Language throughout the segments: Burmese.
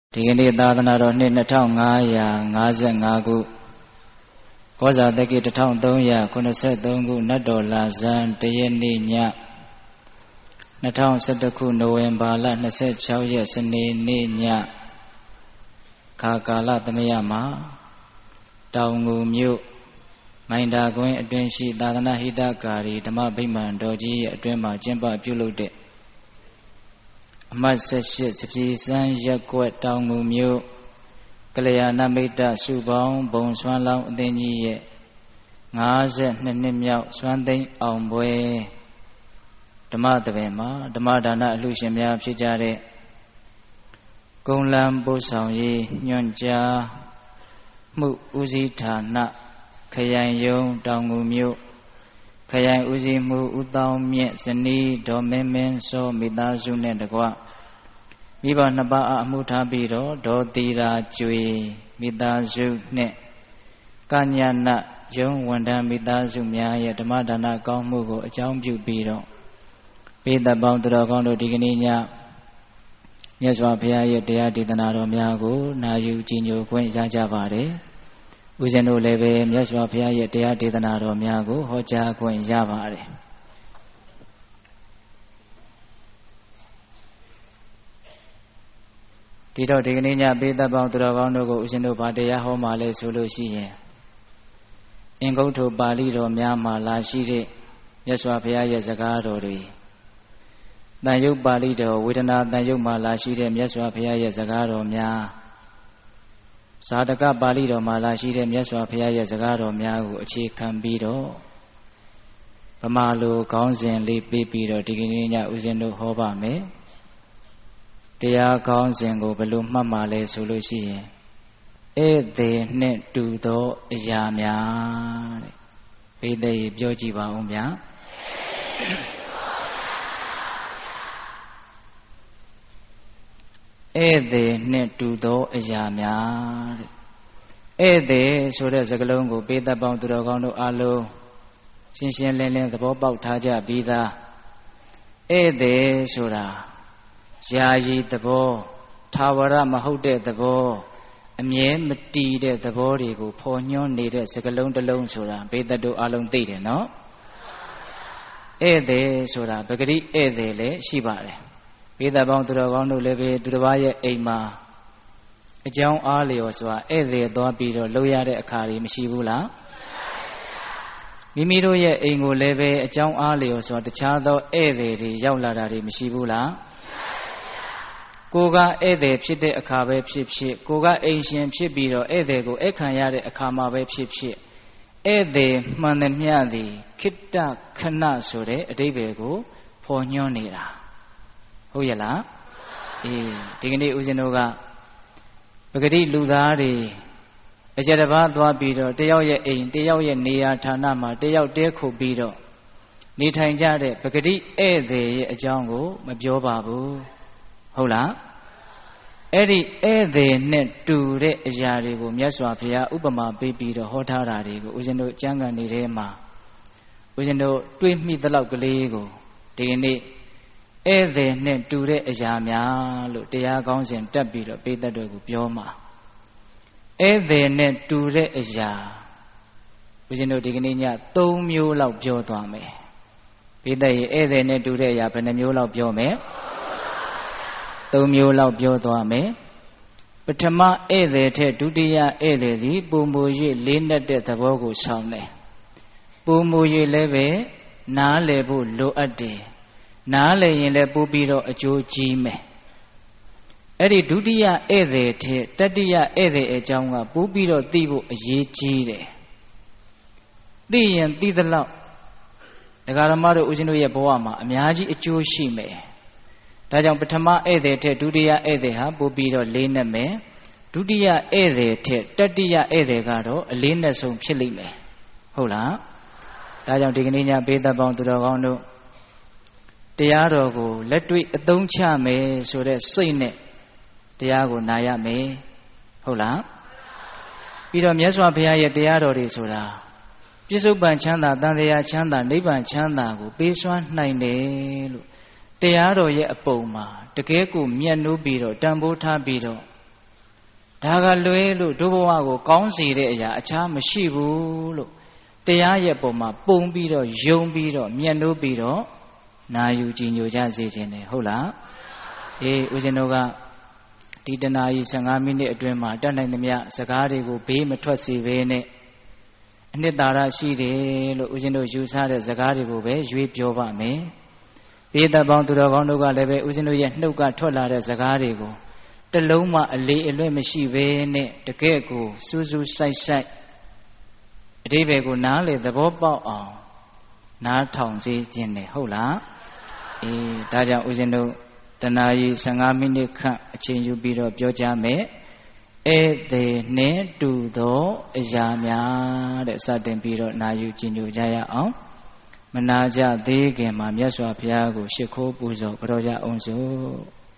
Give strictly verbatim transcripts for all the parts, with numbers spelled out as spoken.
ဒီကနေ့သာသနာတော်နှစ်နှစ်nghìn၅ရာ၅၅ခုကောဇာတက္ကီတစ်ထောင်သုံးရာခုနှစ်ဆယ်သုံးခုနတ်တော်လာဇန်တရက်နေ့ညနှစ်ထောင်ဆယ်တစ်ခုနိုဝင်ဘာလ၂၆ရက်စနေနေ့ညခါကာလသမယမှာတောင်ငူမြို့မိုင်တာကွင်းအတွင်းရှိသာသနာဟိတကာရီဓမ္မဗိမာန်တော်ကြီးရဲ့အတွင်းမှာကျင်းပပြုလုပ်တဲ့အမှတ်၁၈စပြေစန်းရက်ကွက်တောင်ငူမြို့ကလျာဏမိတ်တစုပေါင်းဘုံဆွမ်းလောင်းအသင်းကြီးရဲ့၅၂နှစ်မြောက်ဆွမ်းသိမ်းအောင်ပွဲဓမ္မသဘင်မှာဓမ္မဒါနအလှူရှင်များဖြစ်ကြတဲ့ကုံလံပို့ဆောင်ရေးညွှန်ကြားမှုဦးစီးဌာနခရိုင်ယုံတောင်ငူမြို့ခရိုင်ဦးစီးမှုဦးတောင်းမြင့်ဇနီးဒေါ်မင်းမင်းစောမိသားစုနဲ့တကွမိဘနှစ်ပါးအမှုထားပြီးတော့ဒေါ်တီရာကျွေမိသားစုနဲ့ကညာဏယုံဝန်ထမ်းမိသားစုများရဲ့ဓမ္မဒါနကောင်းမှုကိုအကြောင်းပြုပြီးတော့ပိဿပေါင်းသူတော်ကောင်းတို့ဒီကနေ့ညမြတ်စွာဘုရားရဲ့တရားဒေသနာတော်များကိုနာယူကြည်ညိုခွင့်ရကြပါတယ်။ဦးဇင်းတို့လည်းပဲမြတ်စွာဘုရားရဲ့တရားဒေသနာတော်များကိုဟောကြားခွင့်ရပါတယ်။ဒီတော့ဒီကနေ့ညပိဿပေါင်းသူတော်ကောင်းတို့ကိုဦးဇင်းတို့ဗာတရားဟောမှလဲဆိုလို့ရှိရင်အင်္ဂုတ္တပါဠိတော်များမှာလာရှိတဲ့မြတ်စွာဘုရားရဲ့စကားတော်တွေတန်ရုပ်ပါဠိတော်ဝေဒနာတန်ရုပ်မှာလာရှိတဲ့မြတ်စွာဘုရားရဲ့စကားတော်များဇာတကပါဠိတော်မှာလာရှိတဲ့မြတ်စွာဘုရားရဲ့စကားတော်များကိုအခြေခံပြီးတော့ဗမာလိုခေါင်းစဉ်လေးပေးပြီးတော့ဒီကနေ့ညဦးဇင်းတို့ဟောပါမယ်တရားခေါင်းစဉ်ကိုဘယ်လိုမှတ်မှလဲဆိုလို့ရှိရင်ဧည့်သည်နှင့်တူသောအရာများတဲ့ပိဿရေပြောကြည့်ပါဦးဗျာဧည့်သည်နှင့်တူသောအရာများတဲ့ဧည့်သည်ဆိုတဲ့စကားလုံးကိုပိဿပေါင်းသူတော်ကောင်းတို့အားလုံးရှင်းရှင်းလင်းလင်းသဘောပေါက်ထားကြပြီးသားဧည့်သည်ဆိုတာယာယီသဘောထာဝရမဟုတ်တဲ့သဘောအမြဲမတည်တဲ့သဘောတွေကိုဖော်ညွှန်းနေတဲ့စကားလုံးတစ်လုံးဆိုတာပိဿတို့အားလုံးသိတယ်နော်ဧည့်သည်ဆိုတာပဂရိဧည့်သည်လည်းရှိပါတယ်ပိဿပေါင်းသူတော်ကောင်းတို့လည်းပဲသူတစ်ပါးရဲ့အိမ်မှာအကြောင်းအားလျော်စွာဧည့်သည်သွားပြီးတော့လုပ်ရတဲ့အခါတွေမရှိဘူးလားမိမိတို့ရဲ့အိမ်ကိုလည်းပဲအကြောင်းအားလျော်စွာတခြားသောဧည့်သည်တွေရောက်လာတာတွေမရှိဘူးလားကိုကဧည့်သည်ဖြစ်တဲ့အခါပဲဖြစ်ဖြစ်ကိုကအိမ်ရှင်ဖြစ်ပြီးတော့ဧည့်သည်ကိုဧည့်ခံရတဲ့အခါမှာပဲဖြစ်ဖြစ်ဧည့်သည်မှန်သမျှသည်ခိတ္တခဏဆိုတဲ့အဓိပ္ပာယ်ကိုဖော်ညွှန်းနေတာဟုတ်ရဲ့လားအေးဒီကနေ့ဦးဇင်းတို့ကပဂတိလူသားတွေအကျတပါးသွားပြီးတော့တယောက်ရဲ့အိမ်တယောက်ရဲ့နေရာဌာနမှာတယောက်တဲခုပြီးတော့နေထိုင်ကြတဲ့ပဂတိဧည့်သည်ရဲ့အကြောင်းကိုမပြောပါဘူးဟုတ်လားအဲ့ဒီဧည့်သည်နဲ့တူတဲ့အရာတွေကိုမြတ်စွာဘုရားဥပမာပေးပြီးတော့ဟောထားတာတွေကိုဦးဇင်းတို့ကျမ်းဂန်တွေထဲမှာဦးဇင်းတို့တွေးမိသလောက်ကလေးကိုဒီကနေ့ဧည့်သည်နဲ့တူတဲ့အရာများလို့တရားကောင်းစဉ်တက်ပြီးတော့ပိဿတို့ကိုပြောမှာဧည့်သည်နဲ့တူတဲ့အရာဦးဇင်းတို့ဒီကနေ့ည၃မျိုးလောက်ပြောသွားမယ်ပိဿရေဧည့်သည်နဲ့တူတဲ့အရာဘယ်နှမျိုးလောက်ပြောမယ်သုံးမျိုးလောက်ပြောသွားမယ်ပထမဧည့်သည်ထက်ဒုတိယဧည့်သည်သည်ပုံမူ၍လေးနက်တဲ့သဘောကိုဆောင်တယ်ပုံမူ၍လည်းပဲနားလည်ဖို့လိုအပ်တယ်နားလည်ရင်လည်းပို့ပြီးတော့အကျိုးကြီးမယ်အဲ့ဒီဒုတိယဧည့်သည်ထက်တတိယဧည့်သည်အကြောင်းကပို့ပြီးတော့သိဖို့အရေးကြီးတယ်သိရင်သိသလောက်ဒကာရမတို့ဦးဇင်းတို့ရဲ့ဘဝမှာအများကြီးအကျိုးရှိမယ်ဒါကြောင့်ပထမဧည့်သည်ထက်ဒုတိယဧည့်သည်ဟာပို့ပြီးတော့လေးနက်မယ်ဒုတိယဧည့်သည်ထက်တတိယဧည့်သည်ကတော့အလေးနက်ဆုံးဖြစ်လိမ့်မယ်ဟုတ်လားဒါကြောင့်ဒီကနေ့ညပိဿပေါင်းသူတော်ကောင်းတို့တရားတော်ကိုလက်တွေ့အသုံးချမယ်ဆိုတဲ့စိတ်နဲ့တရားကိုနာရမယ်ဟုတ်လားပြီးတော့မြတ်စွာဘုရားရဲ့တရားတော်တွေဆိုတာပြစ္ဆုတ်ပံချမ်းသာတန်တရားချမ်းသာနိဗ္ဗာန်ချမ်းသာကိုပေးစွမ်းနိုင်တယ်လို့တရားတော်ရဲ့အပုံမှာတကယ်ကိုမြတ်နိုးပြီးတော့တန်ဖိုးထားပြီးတော့ဒါကလွဲလို့ဒုဘဝကိုကောင်းစေတဲ့အရာအခြားမရှိဘူးလို့တရားရဲ့ပုံမှာပုံပြီးတော့ယုံပြီးတော့မျက်နှိုးပြီးတော့နာယူကြည်ညိုကြစေခြင်းတယ်ဟုတ်လားအေးဦးဇင်းတို့ကဒီတနာရီ၁၅မိနစ်အတွင်းမှာတတ်နိုင်သမျှစကားတွေကိုဘေးမထွက်စေဘဲနဲ့အနှစ်သာရရှိတယ်လို့ဦးဇင်းတို့ယူဆတဲ့စကားတွေကိုပဲရွေးပြောပါမယ်ဘေးသက်ပေါင်းသူတော်ကောင်းတို့ကလည်းပဲဦးဇင်းတို့ရဲ့နှုတ်ကထွက်လာတဲ့စကားတွေကိုတလုံးမှအလေးအလွဲ့မရှိဘဲနဲ့တကယ့်ကိုစူးစူးဆိုင်ဆိုင်အဓိပ္ပာယ်ကိုနားလေသဘောပေါက်အောင်နားထောင်စေခြင်းနဲ့ဟုတ်လားအေးဒါကြောင့်ဦးဇင်းတို့တနာရီ၁၅မိနစ်ခန့်အချိန်ယူပြီးတော့ပြောကြမယ်ဧည့်သည်နှင့်တူသောအရာများတဲ့စတင်ပြီးတော့နာယူကြည်ညိုကြရအောင်မနာကြသေးခင်မှာမြတ်စွာဘုရားကိုရှ िख ိုးပူဇော်ကြောကြအောင်စို့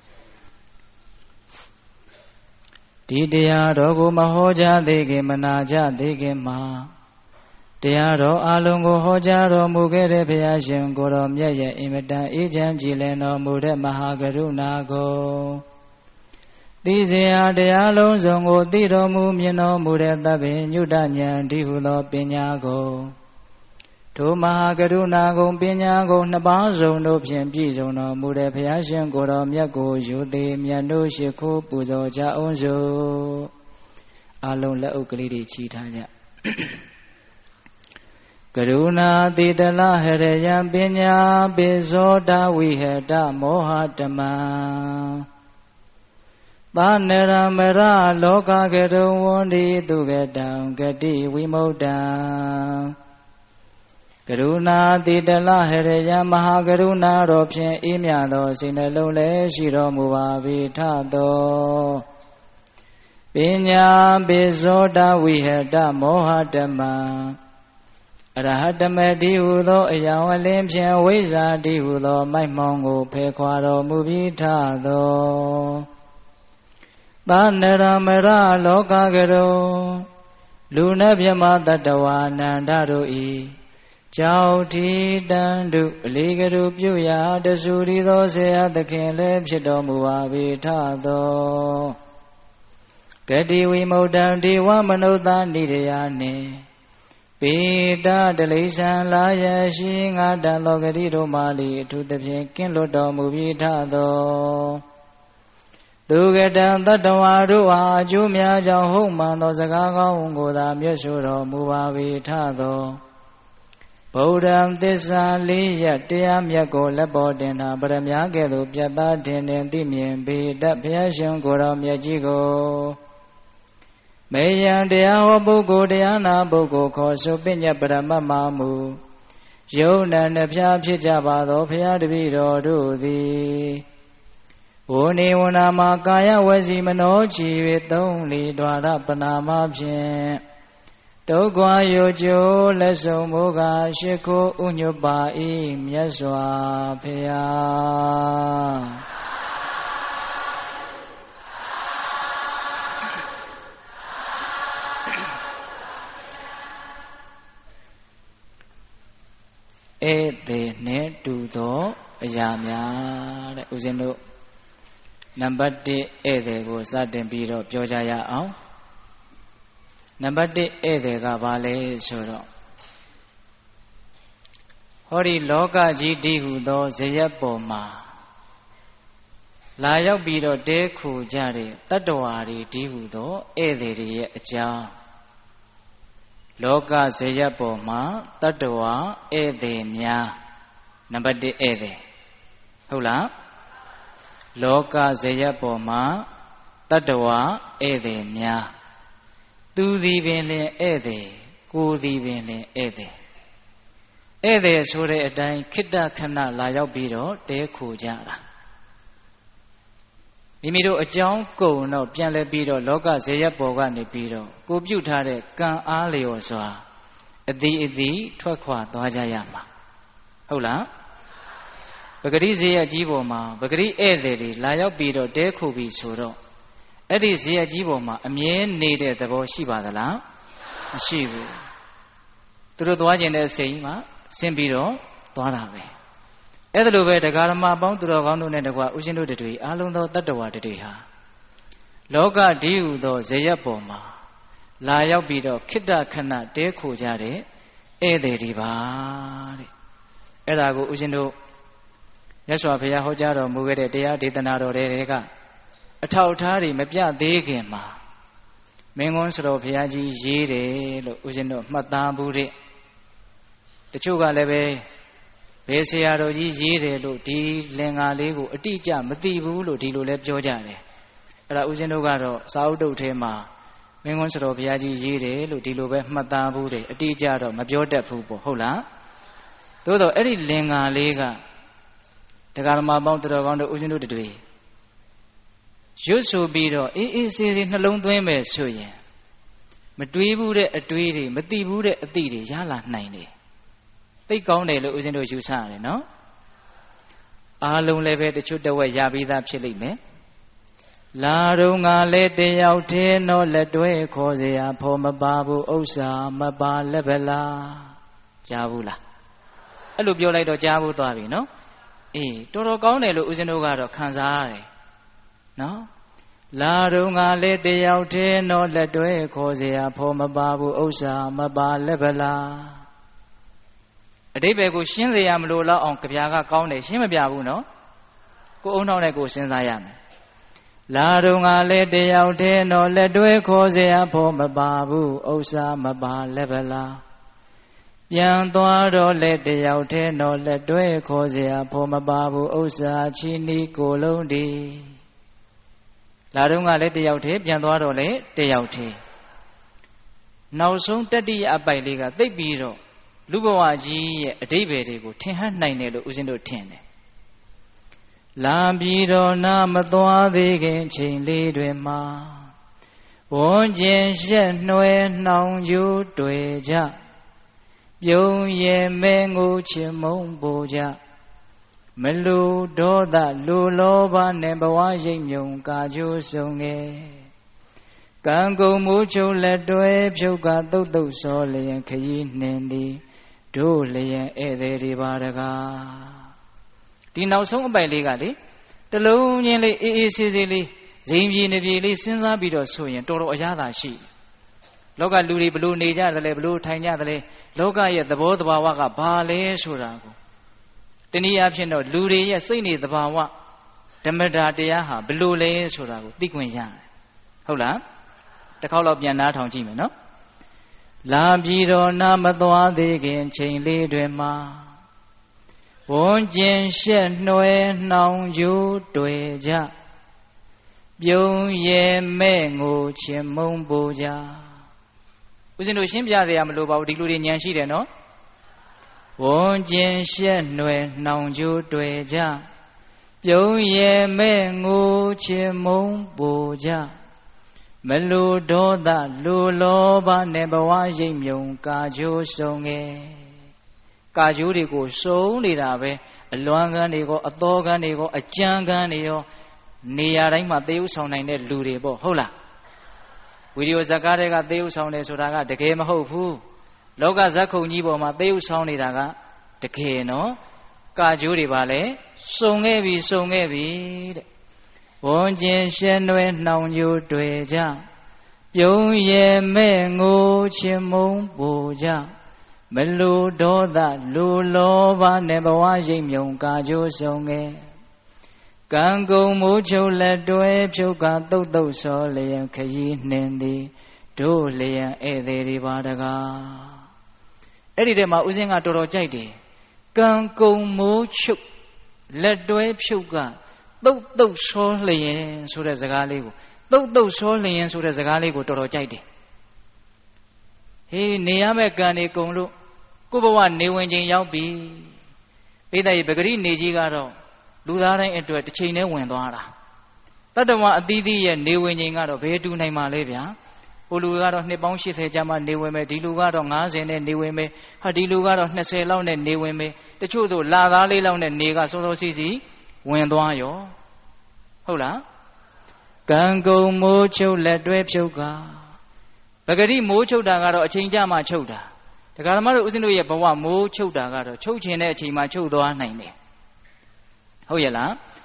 ဒီတရားတော်ကိုမဟောကြားသေးခင်မနာကြသေးခင်မှာတရားတော်အလုံးကိုဟောကြားတော်မူခဲ့တဲ့ဘုရားရှင်ကိုယ်တော်မြတ်ရဲ့အင်မတန်အေးချမ်းကြည်လင်တော်မူတဲ့မဟာကရုဏာကိုသိစေဟာတရားလုံးစုံကိုသိတော်မူမြင်တော်မူတဲ့သဗ္ဗညုတဉာဏ်ဒီဟုသောပညာကိုထိုမဟာကရုဏာကုံပညာကုံနှစ်ပါးစုံတို့ဖြင့်ပြည့်စုံတော်မူတဲ့ဘုရားရှင်ကိုယ်တော်မြတ်ကိုယူသည်မြတ်တို့ရှိခိုးပူဇော်ကြအောင်စို့အလုံးလက်အုပ်ကလေးတွေချီထားကြကရုဏာတိတလဟရယံပညာပိဇောတဝိဟတမောဟတမံသာနရမရလောကကရုံဝန္တိသူကတံဂတိဝိမု ṭ ံကရုဏာတိတလဟရယံမဟာကရုဏာတော်ဖြင့်အေးမြသောစိတ်နှလုံးလည်းရှိတော်မူပါ၏ထသောပညာပိဇောတဝိဟတမောဟတမံအရဟတမတိဟုသောအယောင်အလင်းဖြင့်ဝိဇ္ဇာတိဟုသောမိုက်မောင်ကိုဖယ်ခွာတော်မူပြီးထသောသာနရမရလောကကရုံလူနှမြမတတဝါနန္ဒတို့ဤကြောက်ထီတန်တုအလေးကရုပြုရာတဆူရီသောဆေယသခင်လည်းဖြစ်တော်မူပါ၏ထသောဂတိဝိမု ṭ ံဒီဝမနုဿာနိရယနှင့်ပေတတလိษံလာယရှိငါတန်သောဂတိတို့မှလီအထူးသဖြင့်ကင်းလွတ်တော်မူပြီးထသောသူကတံတတ္တဝါတို့အားအကျိုးများကြောင့်ဟုတ်မှန်သောစကားကောင်းကိုသာမြတ်ဆိုတော်မူပါ၏ထသောဗုဒ္ဓံသစ္စာလေးရတရားမြတ်ကိုလက်ပေါ်တင်တာပရမညာကဲ့သို့ပြတ်သားတင်တင်သိမြင်ပေတတ်ဘုရားရှင်ကိုယ်တော်မြတ်ကြီးကိုမေယံတရားဟောပုဂ္ဂိုလ်တရားနာပုဂ္ဂိုလ်ခေါ်ဆိုပညတ်ပရမတ်မမူယုံနံနှဖျားဖြစ်ကြပါသောဘုရားတပည့်တော်တို့သည်ဝိနေဝနာမှာကာယဝစီမနောချီ၍သုံးလီဒွါရပနာမဖြင့်ဒုက္ခယောကျိုးလက်ဆုံးမိုးကရှိခိုးဥညွတ်ပါ၏မြတ်စွာဘုရားဧည့်သည်နှင့်တူသောအရာများတဲ့ဦးဇင်းတို့နံပါတ်တစ်ဧည့်သည်ကိုစတင်ပြီးတော့ပြောကြရအောင်နံပါတ်တစ်ဧည့်သည်ကဘာလဲဆိုတော့ဟောဒီလောကကြီးတည်ဟူသောဇယက်ပေါ်မှာလာရောက်ပြီးတော့တဲခိုကြတဲ့တတ္တဝါတွေတည်ဟူသောဧည့်သည်တွေရဲ့အကြောင်းလောကဇယက်ပေါ်မှာတတ္တဝါဧည့်သည်များနံပါတ်တစ်ဧည့်သည်ဟုတ်လားလောကဇယက်ပေါ်မှာတတ္တဝါဧည့်သည်များသူသည်ပင်လင်ဧည့်သည်ကိုယ်သည်ပင်လင်ဧည့်သည်ဧည့်သည်ဆိုတဲ့အတိုင်းခိတ္တခဏလာရောက်ပြီးတော့တဲခိုကြတာမိမိတို့အကြောင်းကုန်တော့ပြန်လဲပြီးတော့လောကဇေယျပေါ်ကနေပြီးတော့ကိုပြုထားတဲ့ကံအားလျော်စွာအသည်အသည်ထွက်ခွာသွားကြရမှာဟုတ်လားပဂရိဇေယျကြီးပေါ်မှာပဂရိဧည့်သည်တွေလာရောက်ပြီးတော့တဲခိုပြီးဆိုတော့အဲ့ဒီဇေယျကြီးပေါ်မှာအမြဲနေတဲ့သဘောရှိပါသလားမရှိဘူးသူတို့သွားခြင်းတဲ့စိတ်မှာဆင်းပြီးတော့သွားတာပဲအဲ့ဒါလိုပဲတရားဓမ္မပေါင်းသူတော်ကောင်းတို့နဲ့တကွာဥရှင်တို့တွေအားလုံးသောတတ္တဝါတွေဟာလောကဒီဟုသောဇယက်ပေါ်မှာလာရောက်ပြီးတော့ခိတ္တခဏတဲခိုကြတဲ့ဧည့်သည်တွေပါတဲ့အဲ့ဒါကိုဦးဇင်းတို့မြတ်စွာဘုရားဟောကြားတော်မူခဲ့တဲ့တရားဒေသနာတော်တွေကအထောက်အထားတွေမပြသေးခင်မှာမင်းကွန်းစတော်ဘုရားကြီးရေးတယ်လို့ဦးဇင်းတို့မှတ်သားဘူးတဲ့တချို့ကလည်းပဲဘယ်ဆရာတော်ကြီးရေးတယ်လို့ဒီလင်္ကာလေးကိုအတိအကျမသိဘူးလို့ဒီလိုလဲပြောကြတယ်အဲ့ဒါဦးဇင်းတို့ကတော့စာအုပ်တုပ်ထဲမှာမင်းကွန်းစတော်ဘုရားကြီးရေးတယ်လို့ဒီလိုပဲမှတ်သားဘူးတယ်အတိအကျတော့မပြောတတ်ဘူးပေါ့ဟုတ်လားသို့တော့အဲ့ဒီလင်္ကာလေးကတရားဓမ္မပေါင်းတော်ကောင်းတို့ဦးဇင်းတို့တွေရွတ်ဆိုပြီးတော့အေးအေးဆေးဆေးနှလုံးသွင်းမယ်ဆိုရင်မတွေးဘူးတဲ့အတွေးတွေမသိဘူးတဲ့အသိတွေရလာနိုင်တယ်သိကောင်းတယ်လို့ဦးဇင်းတို့ယူဆရတယ်နော်အားလုံးလည်းပဲတချို့တဝက်ရပြီးသားဖြစ်လိမ့်မယ်လာတော့ငါလည်းတယောက်တည်းတော့လက်တွဲခေါ်เสียဖော်မပါဘူးဥစ္စာမပါလက်ဗလားကြားဘူးလားအဲ့လိုပြောလိုက်တော့ကြားဘူးသွားပြီနော်အေးတော်တော်ကောင်းတယ်လို့ဦးဇင်းတို့ကတော့ခံစားရတယ်နော်လာတော့ငါလည်းတယောက်တည်းတော့လက်တွဲခေါ်เสียဖော်မပါဘူးဥစ္စာမပါလက်ဗလားအတိပ္ပယ်ကိုရှင်းစေရမလို့လောက်အောင်ကြပြာကကောင်းတယ်ရှင်းမပြဘူးနော်ကိုအုံနောက်နဲ့ကိုစဉ်းစားရမယ်လာတော့ငါလည်းတယောက်တည်းတော့လက်တွဲခေါ်เสียဖော်မပါဘူးဥစ္စာမပါလက်ဗလားပြန်သွားတော့လက်တယောက်တည်းတော့လက်တွဲခေါ်เสียဖော်မပါဘူးဥစ္စာချီနီကိုလုံးဒီလာတော့ငါလည်းတယောက်တည်းပြန်သွားတော့လေတယောက်တည်းနောက်ဆုံးတတိယအပိုက်လေးကသိပ်ပြီးတော့လူဘဝကြီးရဲ့အတိပ္ပယ်တွေကိုထင်ဟပ်နိုင်တယ်လို့ဦးဇင်းတို့ထင်တယ်လာပြီးတော့နာမသွားသေးခင်ချိန်လေးတွေမှာဝန်းကျင်ရှက်နှွယ်နှောင်ကျိုးတွေ့ကြပြုံးရဲ့မဲငိုချင်မုန်းပူကြမလူဒေါသလူလောဘနဲ့ဘဝရိပ်မြုံကာကျိုးဆုံးငယ်ကံကုန်မှုချုပ်လက်တွဲဖြုတ်ကတုတ်တုတ်စောလျင်ခရီးနှင်သည်တို့လျင်ဧည့်သည်တွေပါတကားဒီနောက်ဆုံးအပိုက်လေးကလေတလုံးချင်းလေးအေးအေးဆေးဆေးလေးဇိမ်ပြေနေပြေလေးစဉ်းစားပြီးတော့ဆိုရင်တော်တော်အရသာရှိလောကလူတွေဘလို့နေကြတယ်လဲဘလို့ထိုင်ကြတယ်လဲလောကရဲ့သဘောတဘာဝကဘာလဲဆိုတာကိုတနည်းအားဖြင့်တော့လူတွေရဲ့စိတ်နေသဘာဝဓမ္မတာတရားဟာဘလို့လဲဆိုတာကိုသိခွင့်ရတယ်ဟုတ်လားတစ်ခေါက်တော့ပြန်နားထောင်ကြည့်မယ်နော်လာပြီးတော့နာမသွားသေးခင်ချိန်လေးတွေမှာဝန်းကျင်ရှက်နှွယ်နှောင်ကျိုးတွေ့ကြပြုံးရဲ့မဲ့ငိုချင်မုန်းပူကြဦးဇင်းတို့ရှင်းပြရမလို့ပါဘူးဒီလူတွေဉာဏ်ရှိတယ်နော်ဝန်းကျင်ရှက်နှွယ်နှောင်ကျိုးတွေ့ကြပြုံးရဲ့မဲ့ငိုချင်မုန်းပူကြမလူဒေါသလူလောဘနဲ့ဘဝရိပ်မြုံကာကျိုးဆုံးငယ်ကာကျိုးတွေကိုစုံနေတာပဲအလွမ်းကန်းတွေကိုအသောကန်းတွေကိုအကြမ်းကန်းတွေရောနေရာတိုင်းမှာသေဥဆောင်နိုင်တဲ့လူတွေပေါ့ဟုတ်လားဝီဒီယိုဇာတ်ကားတွေကသေဥဆောင်တယ်ဆိုတာကတကယ်မဟုတ်ဘူးလောကဇတ်ခုံကြီးပေါ်မှာသေဥဆောင်နေတာကတကယ်နော်ကာကျိုးတွေပါလေစုံခဲ့ပြီစုံခဲ့ပြီတဲ့ဝန်းကျင်ရှက်နှွယ်နှောင်ကျိုးတွေ့ကြပြုံးရဲ့မဲ့ငိုချင်မုန်းပူကြမလူဒေါသလူလောဘနဲ့ဘဝရိပ်မြုံကာကျိုးဆုံးငယ်ကံကုန်မိုးချုပ်လက်တွဲဖြုတ်ကတုတ်တုတ်စောလျင်ခရီးနှင်သည်တို့လျင်ဧည့်သည်တွေပါတကားအဲ့ဒီတည်းမှာဦးဇင်းကတော်တော်ကြိုက်တယ်ကံကုန်မိုးချုပ်လက်တွဲဖြုတ်ကတုတ်တုတ်စောလျင်ဆိုတဲ့စကားလေးကိုတုတ်တုတ်စောလျင်ဆိုတဲ့စကားလေးကိုတော်တော်ကြိုက်တယ်ဟေးနေရမယ့်ကံတွေကုန်လို့ကိုဘဝနေဝင်ခြင်းရောက်ပြီပိဋကရေပဂရိနေကြီးကတော့လူသားတိုင်းအတွက်တစ်ချိန်နဲ့ဝင်သွားတာတတ္တဝအသီးသီးရဲ့နေဝင်ခြင်းကတော့ဘယ်တူနိုင်မှာလဲဗျာဟိုလူကတော့နှစ်ပေါင်းရှစ်ဆယ်ကြာမှနေဝင်မယ်ဒီလူကတော့ငါးဆယ်နဲ့နေဝင်မယ်ဟာဒီလူကတော့နှစ်ဆယ်လောက်နဲ့နေဝင်မယ်တချို့တို့လာသားလေးလောက်နဲ့နေကစောစောစီးစီးဝင်သွားရောဟုတ်လားကံကုန်မိုးချုပ်လက်တွဲဖြုတ်ကပဂရိမိုးချုပ်တာကတော့အချိန်ကြာမှချုပ်တာဒကာဓမ္မတို့ဦးဇင်းတို့ရဲ့ဘဝမိုးချုပ်တာကတော့ချုပ်ခြင်းတဲ့အချိန်မှချုပ်သွားနိုင်တယ်ဟုတ်ရဲ့လား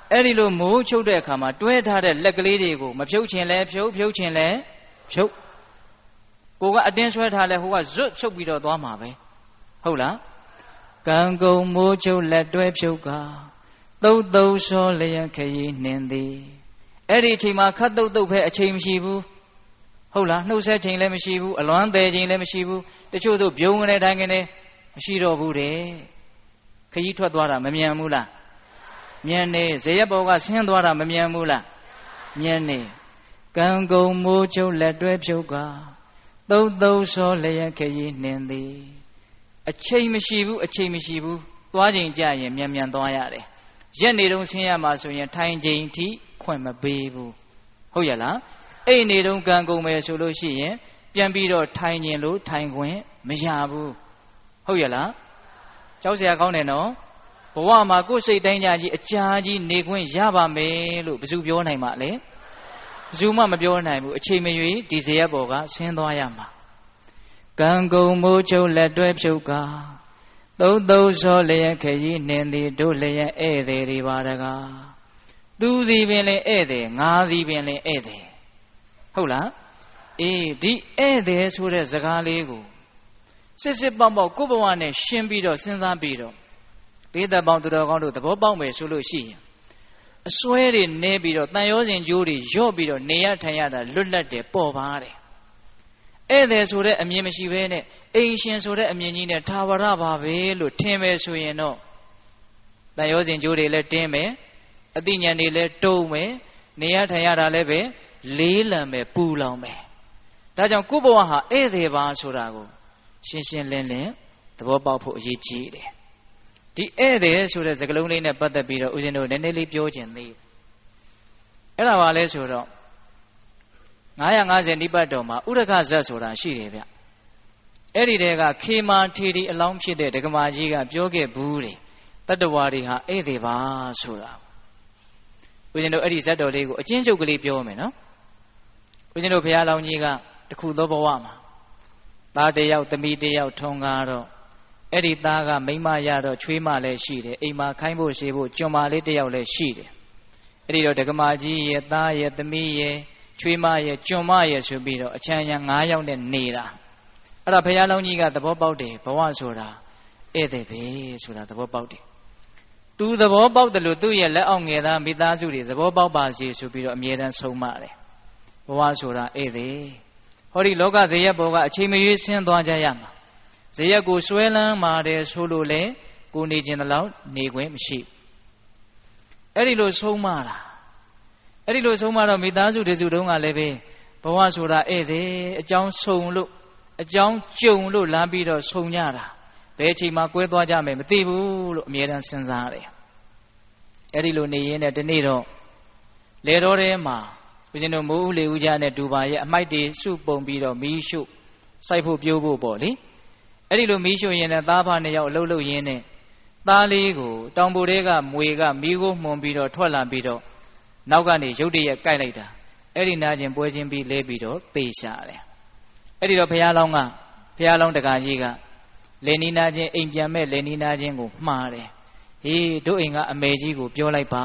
အဲ့ဒီလိုမိုးချုပ်တဲ့အခါမှာတွဲထားတဲ့လက်ကလေးတွေကိုမဖြုတ်ချင်လဲဖြုတ်ဖြုတ်ချင်လဲဖြုတ်ကိုကအတင်းဆွဲထားလဲဟိုကဇွတ်ဖြုတ်ပြီးတော့သွားမှာပဲဟုတ်လားကံကုန်မိုးချုပ်လက်တွဲဖြုတ်ကသုတ်သုတ်စောလျက်ခရီးနှင်သည်အဲ့ဒီအချိန်မှာခတ်တုတ်တုတ်ပဲအချိန်မရှိဘူးဟုတ်လားနှုတ်ဆက်ချိန်လည်းမရှိဘူးအလွမ်းသေးချိန်လည်းမရှိဘူးတချို့တို့ပြုံးကနေတိုင်းကနေမရှိတော့ဘူးတဲ့ခရီးထွက်သွားတာမမြန်ဘူးလားမြန်နေဇေယျဘောကဆင်းသွားတာမမြန်ဘူးလားမြန်နေကံကုန်မိုးချုပ်လက်တွဲဖြုတ်ကသုတ်သုတ်စောလျက်ခရီးနှင်သည်အချိန်မရှိဘူးအချိန်မရှိဘူးသွားချိန်ကြရင်မြန်မြန်သွားရတယ်ရက်နေတုန်းဆင်းရမှာဆိုရင်ထိုင်ချိန်ထိခွင့်မပေးဘူးဟုတ်ရလားအဲ့နေတုန်းကံကုန်မယ်ဆိုလို့ရှိရင်ပြန်ပြီးတော့ထိုင်ရင်လို့ထိုင်ခွင့်မရဘူးဟုတ်ရလားကြောက်စရာကောင်းတယ်နော်ဘဝမှာကိုယ်စိတ်တိုင်းကြကြီးအကြာကြီးနေခွင့်ရပါမယ်လို့ဘယ်သူပြောနိုင်မှာလဲဘယ်သူမှမပြောနိုင်ဘူးအချိန်မရွေးဒီဇေယျဘောကဆင်းသွားရမှာကံကုန်မိုးချုပ်လက်တွဲဖြုတ်ကသုတ်သုတ်စောလျက်ခရီးနှင်သည်တို့လျက်ဧည့်သည်တွေပါတကားသူသည်ပင်လည်းဧည့်သည်ငါသည်ပင်လည်းဧည့်သည်ဟုတ်လားအေးဒီဧည့်သည်ဆိုတဲ့စကားလေးကိုစစ်စစ်ပေါက်ပေါက်ကိုယ့်ဘဝနဲ့ရှင်းပြီးတော့စဉ်းစားပြီးတော့ဘေးသက်ပေါင်းသူတော်ကောင်းတို့သဘောပေါက်မယ်ဆိုလို့ရှိရင်အစွဲတွေနည်းပြီးတော့တန်ရောစဉ်ကြိုးတွေရော့ပြီးတော့နေရထိုင်ရတာလွတ်လပ်တယ်ပေါ်ပါတယ်ဧည့်သည်ဆိုတဲ့အမြင်မရှိဘဲနဲ့အိမ်ရှင်ဆိုတဲ့အမြင်ကြီးနဲ့သာဝရပါပဲလို့ထင်မယ်ဆိုရင်တော့တန်ရောစဉ်ကြိုးတွေလည်းတင်းမယ်အသိဉာဏ်တွေလည်းတုံးမယ်နေရထိုင်ရတာလည်းပဲလေးလံမယ်ပူလောင်မယ်ဒါကြောင့်ကိုယ့်ဘဝဟာဧည့်သည်ပါဆိုတာကိုရှင်းရှင်းလင်းလင်းသဘောပေါက်ဖို့အရေးကြီးတယ်ဒီဧည့်သည်ဆိုတဲ့စကားလုံးလေးနဲ့ပတ်သက်ပြီးတော့ဦးဇင်းတို့နည်းနည်းလေးပြောခြင်းသေးအဲ့ဒါပါလဲဆိုတော့ငါးရာငါးဆယ်နိပတ်တော်မှာဥရခဇတ်ဆိုတာရှိတယ်ဗျအဲ့ဒီတဲကခေမာထေရီအလောင်းဖြစ်တဲ့ဒကမာကြီးကပြောခဲ့ဘူးတယ်တတ္တဝါတွေဟာဧည့်သည်ပါဆိုတာဦးဇင်းတို့အဲ့ဒီဇတ်တော်လေးကိုအချင်းချုပ်ကလေးပြောမယ်နော်ဦးဇင်းတို့ဘုရားလောင်းကြီးကတခုသောဘဝမှာသားတစ်ယောက်သမီးတစ်ယောက်ထုံကားတော့အဲ့ဒီသားကမိန်းမရတော့ချွေးမလည်းရှိတယ်အိမ်မှာခိုင်းဖို့ရှိဖို့ကျွန်မလေးတစ်ယောက်လည်းရှိတယ်အဲ့ဒီတော့ဒကမာကြီးရဲ့သားရဲ့သမီးရဲ့ချွေးမရဲ့ကျွန်မရဲ့ဆိုပြီးတော့အချမ်းရံ၅ယောက်နဲ့နေတာအဲ့ဒါဘုရားလောင်းကြီးကသဘောပေါက်တယ်ဘဝဆိုတာဧည့်သည်ပဲဆိုတာသဘောပေါက်တယ်သူသဘောပေါက်တယ်လို့သူ့ရဲ့လက်အောက်ငယ်သားမိသားစုတွေသဘောပေါက်ပါစေဆိုပြီးတော့အမြဲတမ်းဆုံးမတယ်ဘဝဆိုတာဧည့်သည်ဟောဒီလောကဇေယျဘောကအချိန်မရွေးဆင်းသွားကြရမှာဇေယျကိုဆွဲလန်းပါတယ်ဆိုလို့လေကိုနေခြင်းတလောက်နေခွင့်မရှိအဲ့ဒီလိုဆုံးမတာအဲ့ဒီလိုဆုံးမတော့မိသားစုတစုတုန်းကလည်းပဲဘဝဆိုတာဧည့်သည်အကြောင်းဆုံလို့အကြောင်းကြုံလို့လမ်းပြီးတော့ဆုံကြတာဘယ်အချိန်မှကွဲသွားကြမယ်မသိဘူးလို့အမြဲတမ်းစဉ်းစားတယ်အဲ့ဒီလိုနေရင်းနဲ့ဒီနေ့တော့လေတော်ထဲမှာဦးဇင်းတို့မိုးဦးလေဦးကြနဲ့ဒူပါရဲ့အမိုက်တွေစုပုံပြီးတော့မီးရှို့စိုက်ဖို့ပြိုးဖို့ပေါ့လေအဲ့ဒီလိုမီးရှို့ရင်လည်းသားဖာနှစ်ယောက်အလုပ်လုပ်ရင်းနဲ့သားလေးကိုတောင်ပေါ်တွေကမွေကမီးကိုမှုန်ပြီးတော့ထွက်လာပြီးတော့နောက်ကနေရုတ်တရက်ကြိုက်လိုက်တာအဲ့ဒီနာကျင်ပွဲချင်းပြီးလဲပြီးတော့သေရှာတယ်အဲ့ဒီတော့ဘုရားလောင်းကဘုရားလောင်းတကာကြီးကလေနီနာချင်းအိမ်ပြန်မဲ့လေနီနာချင်းကိုမှားတယ်ဟေးတို့အိမ်ကအမေကြီးကိုပြောလိုက်ပါ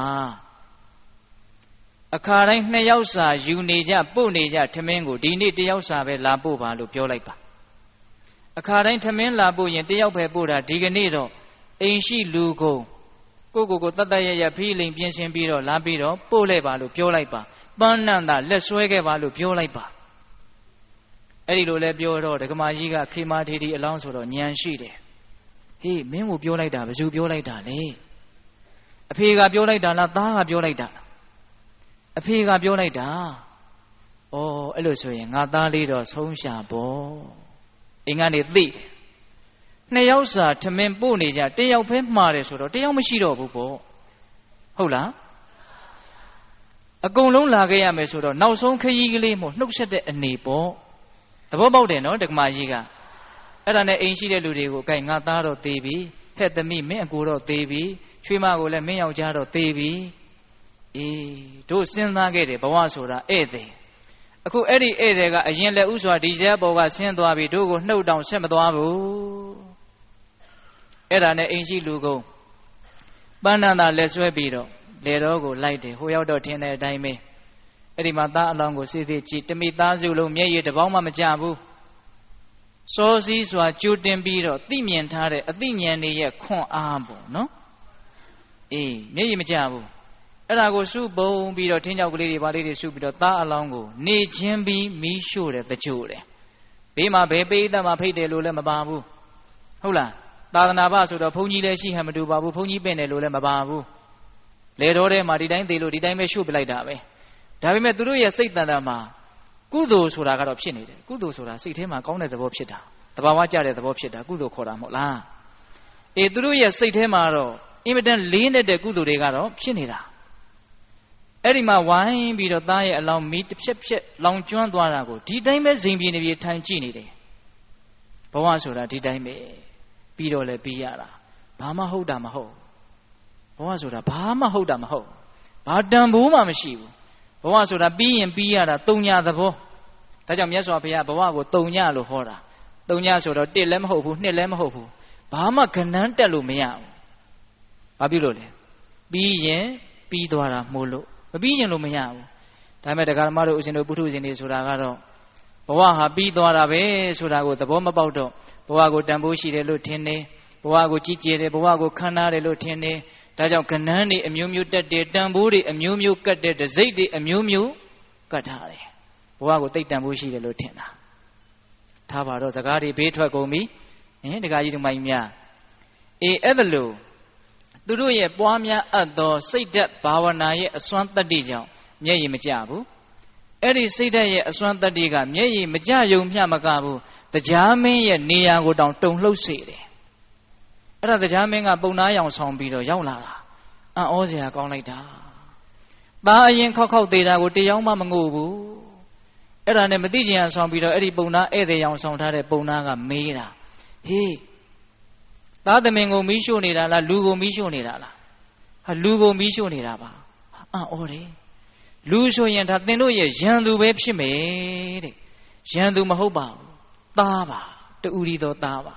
အခါတိုင်းနှစ်ယောက်စာယူနေကြပို့နေကြထမင်းကိုဒီနေ့တယောက်စာပဲလာပို့ပါလို့ပြောလိုက်ပါအခါတိုင်းထမင်းလာပို့ရင်တယောက်ပဲပို့တာဒီကနေ့တော့အိမ်ရှိလူကိုကိုကိုကိုတတ်တရရဖီးလိန်ပြင်ဆင်ပြီးတော့လာပြီးတော့ပို့လိုက်ပါလို့ပြောလိုက်ပါပန်းနန္တာလက်ဆွဲခဲ့ပါလို့ပြောလိုက်ပါအဲ့ဒီလိုလဲပြောတော့ဒကမာကြီးကခေမာထေတီအလောင်းဆိုတော့ညံရှိတယ်ဟေးမင်းကိုပြောလိုက်တာဘယ်သူပြောလိုက်တာလဲအဖေကပြောလိုက်တာလားသားကပြောလိုက်တာလားအဖေကပြောလိုက်တာဩအဲ့လိုဆိုရင်ငါသားလေးတော့ဆုံးရှာပေါ့အိမ်ကနေသိတယ်နှစ်ယောက်စာထမင်းပို့နေကြတယောက်ပဲမှားတယ်ဆိုတော့တယောက်မရှိတော့ဘူးပေါ့ဟုတ်လားအကုန်လုံးလာခဲ့ရမယ်ဆိုတော့နောက်ဆုံးခရီးကလေးမို့နှုတ်ဆက်တဲ့အနေပေါ့သဘောပေါက်တယ်နော်ဒကမာကြီးကအဲ့ဒါနဲ့အိမ်ရှိတဲ့လူတွေကိုအကိုင်ငါသားတော့သေးပြီဖက်သမီးမင်းအကိုတော့သေးပြီချွေးမကိုလည်းမင်းယောက်ျားတော့သေးပြီအေးတို့စဉ်းစားခဲ့တယ်ဘဝဆိုတာဧည့်သည်အခုအဲ့ဒီဧည့်သည်ကအရင်လက်ဥစွာဒီဇဲဘောကဆင်းသွားပြီတို့ကိုနှုတ်တောင်ဆက်မသွားဘူးအဲ့ဒါနဲ့အိမ်ရှိလူကုန်ပန်းနန္တာလက်ဆွဲပြီးတော့ဒလေတော်ကိုလိုက်တယ်ဟိုရောက်တော့ထင်းတဲ့အတိုင်းပဲအဲ့ဒီမှာသားအလောင်းကိုစစ်စစ်ကြည့်တမိသားစုလုံးမျက်ရည်တစ်ပေါင်းမှမကျဘူးစောစည်းစွာကြိုတင်ပြီးတော့သိမြင်ထားတဲ့အသိဉာဏ်တွေရဲ့ခွန်အားပေါ့နော်အေးမျက်ရည်မကျဘူးအဲ့ဒါကိုစုပုံပြီးတော့ထင်းကြောက်ကလေးတွေပါလေးတွေစုပြီးတော့သားအလောင်းကိုနေချင်းပြီးမီးရှို့တယ်တချို့တယ်ဘေးမှာဘယ်ပိဋကမှာဖိတ်တယ်လို့လည်းမပါဘူးဟုတ်လားသာသနာ့ဘဆိုတော့ဘုန်းကြီးလည်းရှိဟန်မတူပါဘူးဘုန်းကြီးပင့်တယ်လို့လည်းမပါဘူးလေတော်ထဲမှာဒီတိုင်းသေးလို့ဒီတိုင်းပဲရှို့ပလိုက်တာပဲဒါပေမဲ့သူတို့ရဲ့စိတ်တန်တာမှာကုသိုလ်ဆိုတာကတော့ဖြစ်နေတယ်ကုသိုလ်ဆိုတာစိတ်ထဲမှာကောင်းတဲ့သဘောဖြစ်တာတဘာဝကျတဲ့သဘောဖြစ်တာကုသိုလ်ခေါ်တာမဟုတ်လားအေးသူတို့ရဲ့စိတ်ထဲမှာတော့အင်မတန်လေးနေတဲ့ကုသိုလ်တွေကတော့ဖြစ်နေတာအဲ့ဒီမှာဝိုင်းပြီးတော့သားရဲ့အလောင်းမီးတစ်ဖြက်ဖြက်လောင်ကျွမ်းသွားတာကိုဒီတိုင်းပဲဇိမ်ပြေနေပြေထိုင်ကြည့်နေတယ်ဘဝဆိုတာဒီတိုင်းပဲပြီးတော့လည်းပြီးရတာဘာမှဟုတ်တာမဟုတ်ဘဝဆိုတာဘာမှဟုတ်တာမဟုတ်ဘာတန်ဖိုးမှမရှိဘူးဘဝဆိုတာပြီးရင်ပြီးရတာတုံညာသဘောဒါကြောင့်မြတ်စွာဘုရားဘဝကိုတုံညာလို့ဟောတာတုံညာဆိုတော့တစ်လည်းမဟုတ်ဘူးနှစ်လည်းမဟုတ်ဘူးဘာမှကဏ္ဍတက်လို့မရဘူးဘာဖြစ်လို့လဲပြီးရင်ပြီးသွားတာမို့လို့မပြီးရင်လို့မရဘူးဒါပေမဲ့တရားဓမ္မတို့ဥစဉ်တို့ပုထုဇဉ်တွေဆိုတာကတော့ဘဝဟာပြီးသွားတာပဲဆိုတာကိုသဘောမပေါက်တော့ဘဝကိုတန်ဖိုးရှိတယ်လို့ထင်တယ်ဘဝကိုကြီးကျယ်တယ်ဘဝကိုခမ်းနားတယ်လို့ထင်တယ်ဒါကြောင့်ကဏ္ဍတွေအမျိုးမျိုးတက်တယ်တန်ဖိုးတွေအမျိုးမျိုးကတ်တယ်တစိမ့်တွေအမျိုးမျိုးကတ်ထားတယ်ဘဝကိုသိတန်ဖိုးရှိတယ်လို့ထင်တာထားပါတော့စကားတွေဘေးထွက်ကုန်ပြီဟင်တခါကြီးဒီမိုင်းများအေးအဲ့ဒါလို့သူတို့ရဲ့ပွားများအပ်သောစိတ်ဓာတ်ဘာဝနာရဲ့အစွမ်းတတ္တိကြောင့်မျက်ရည်မကျဘူးအဲ့ဒီစိတ်ဓာတ်ရဲ့အစွမ်းတတ္တိကမျက်ရည်မကျယုံမျှမကဘူးတရားမင်းရဲ့နေရာကိုတောင်တုန်လှုပ်စေတယ်အဲ့ဒါတရားမင်းကပုံနာရောင်ဆောင်ပြီးတော့ရောက်လာတာအံ့ဩစရာကောင်းလိုက်တာသားအရင်ခောက်ခောက်သေးတာကိုတရားမှမငို့ဘူးအဲ့ဒါနဲ့မသိချင်အောင်ဆောင်ပြီးတော့အဲ့ဒီပုံနာဧည့်သည်ရောင်ဆောင်ထားတဲ့ပုံနာကမေးတာဟေးသားသမင်ကိုမီးရှို့နေတာလားလူကိုမီးရှို့နေတာလားဟာလူကိုမီးရှို့နေတာပါအံ့ဩတယ်လူဆိုရင်ဒါသင်တို့ရဲ့ရန်သူပဲဖြစ်မယ်တဲ့ရန်သူမဟုတ်ပါဘူးသားပါတူရီသောသားပါ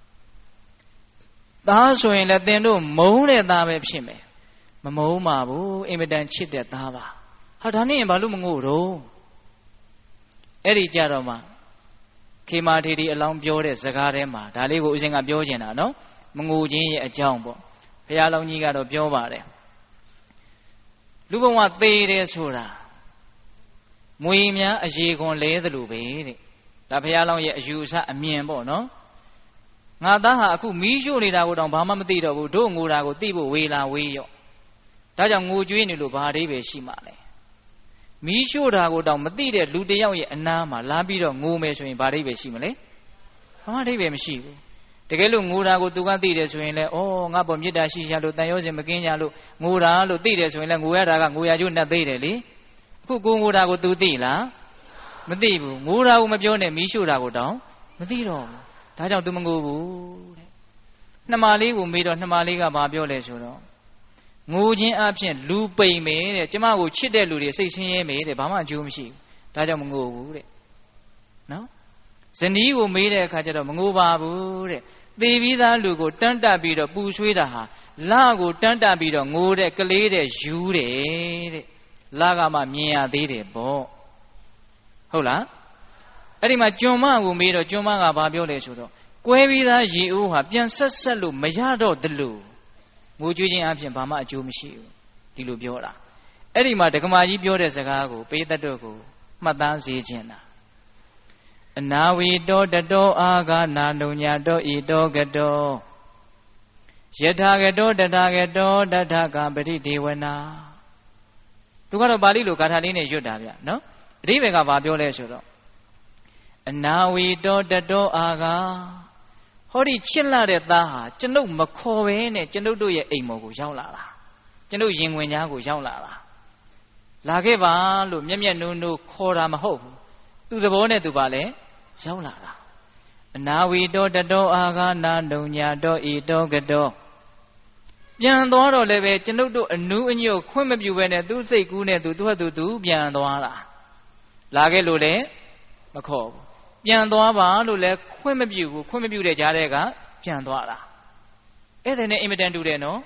သားဆိုရင်လည်းသင်တို့မုန်းတဲ့သားပဲဖြစ်မယ်မမုန်းပါဘူးအင်မတန်ချစ်တဲ့သားပါဟာဒါနဲ့ရင်ဘာလို့မငို့တော့အဲ့ဒီကြတော့မှခေမာထေတီအလောင်းပြောတဲ့စကားထဲမှာဒါလေးကိုဦးဇင်းကပြောချင်တာနော်မငိုခြင်းရဲ့အကြောင်းပေါ့ဘုရားလောင်းကြီးကတော့ပြောပါတယ်လူဘဝသေးတယ်ဆိုတာမွေများအရေခွန်လဲသလိုပဲတဲ့ဒါဘုရားလောင်းရဲ့အယူအဆအမြင်ပေါ့နော်ငါသားဟာအခုမီးရှို့နေတာကိုတောင်ဘာမှမသိတော့ဘူးတို့ငိုတာကိုသိဖို့ဝေလာဝေးရော့ဒါကြောင့်ငိုကြွေးနေလို့ဘာအဓိပ္ပာယ်ရှိမှလဲမီးရှို့တာကိုတောင်မသိတဲ့လူတစ်ယောက်ရဲ့အနားမှာလာပြီးတော့ငိုမယ်ဆိုရင်ဘာအဓိပ္ပာယ်ရှိမလဲဘာမှအဓိပ္ပာယ်မရှိဘူးတကယ်လို့ငိုတာကိုသူကသိတယ်ဆိုရင်လည်းဩငါ့ပေါ်မေတ္တာရှိရလို့တန်ရောစင်မကင်းကြလို့ငိုတာလို့သိတယ်ဆိုရင်လည်းငိုရတာကငိုရကျိုးနဲ့သိတယ်လေအခုကိုငိုတာကိုသူသိလားမသိဘူးငိုတာကိုမပြောနဲ့မီးရှို့တာကိုတောင်မသိတော့ဘူးဒါကြောင့်သူမငိုဘူးတဲ့နှမလေးကိုမေးတော့နှမလေးကဘာပြောလဲဆိုတော့ငိုခြင်းအပြင်လူပိန်မယ်တဲ့ကျမကိုချစ်တဲ့လူတွေစိတ်ဆင်းရဲမယ်တဲ့ဘာမှအကျိုးမရှိဘူးဒါကြောင့်မငိုဘူးတဲ့နော်ဇနီးကိုမေးတဲ့အခါကျတော့မငိုပါဘူးတဲ့သေပြီးသားလူကိုတန်းတက်ပြီးတော့ပူဆွေးတာဟာလကိုတန်းတက်ပြီးတော့ငိုတဲ့ကလေးတဲ့ယူတယ်တဲ့လကမှမြင်ရသေးတယ်ပေါ့ဟုတ်လားအဲ့ဒီမှာကျွန်မကိုမေးတော့ကျွန်မကဘာပြောလဲဆိုတော့ကွဲပြီးသားရေအိုးဟာပြန်ဆက်ဆက်လို့မရတော့တလို့ငိုကြွေးခြင်းအပြင်ဘာမှအကျိုးမရှိဘူးဒီလိုပြောတာအဲ့ဒီမှာဒကမာကြီးပြောတဲ့စကားကိုပေးတတ်တော့ကိုမှတ်သားစေခြင်းတာအနာဝီတောတတောအာဂာနာနုညာတောဤတောကတောယထာကတောတထာကတောတထကပရိဒေဝနာသူကတော့ပါဠိလိုဂါထာလေးနဲ့ရွတ်တာဗျနော်အဓိပ္ပာယ်ကဘာပြောလဲဆိုတော့အနာဝီတောတတောအာဂာဟောဒီချစ်လာတဲ့သားဟာကျွန်ုပ်မခေါ်ပဲနဲ့ကျွန်ုပ်တို့ရဲ့အိမ်မော်ကိုရောက်လာတာကျွန်ုပ်ရင်ဝင်ကြားကိုရောက်လာတာလာခဲ့ပါလို့မျက်မျက်နှုံနှုံခေါ်တာမဟုတ်ဘူးသူသဘောနဲ့သူပါလဲရောက်လာတာအနာဝီတောတတောအာဂာနာနုညာတောဤတောကတောပြန်သွားတော့လည်းပဲကျွန်ုပ်တို့အနူးအညွတ်ခွင့်မပြုဘဲနဲ့သူ့စိတ်ကူးနဲ့သူသူ့ဟတ်သူသူပြန်သွားတာလာခဲ့လို့လည်းမခေါ်ဘူးပြန်သွားပါလို့လည်းခွင့်မပြုဘူးခွင့်မပြုတဲ့ကြားတဲ့ကပြန်သွားတာအဲ့ဒါနဲ့အင်မတန်တူတယ်နော်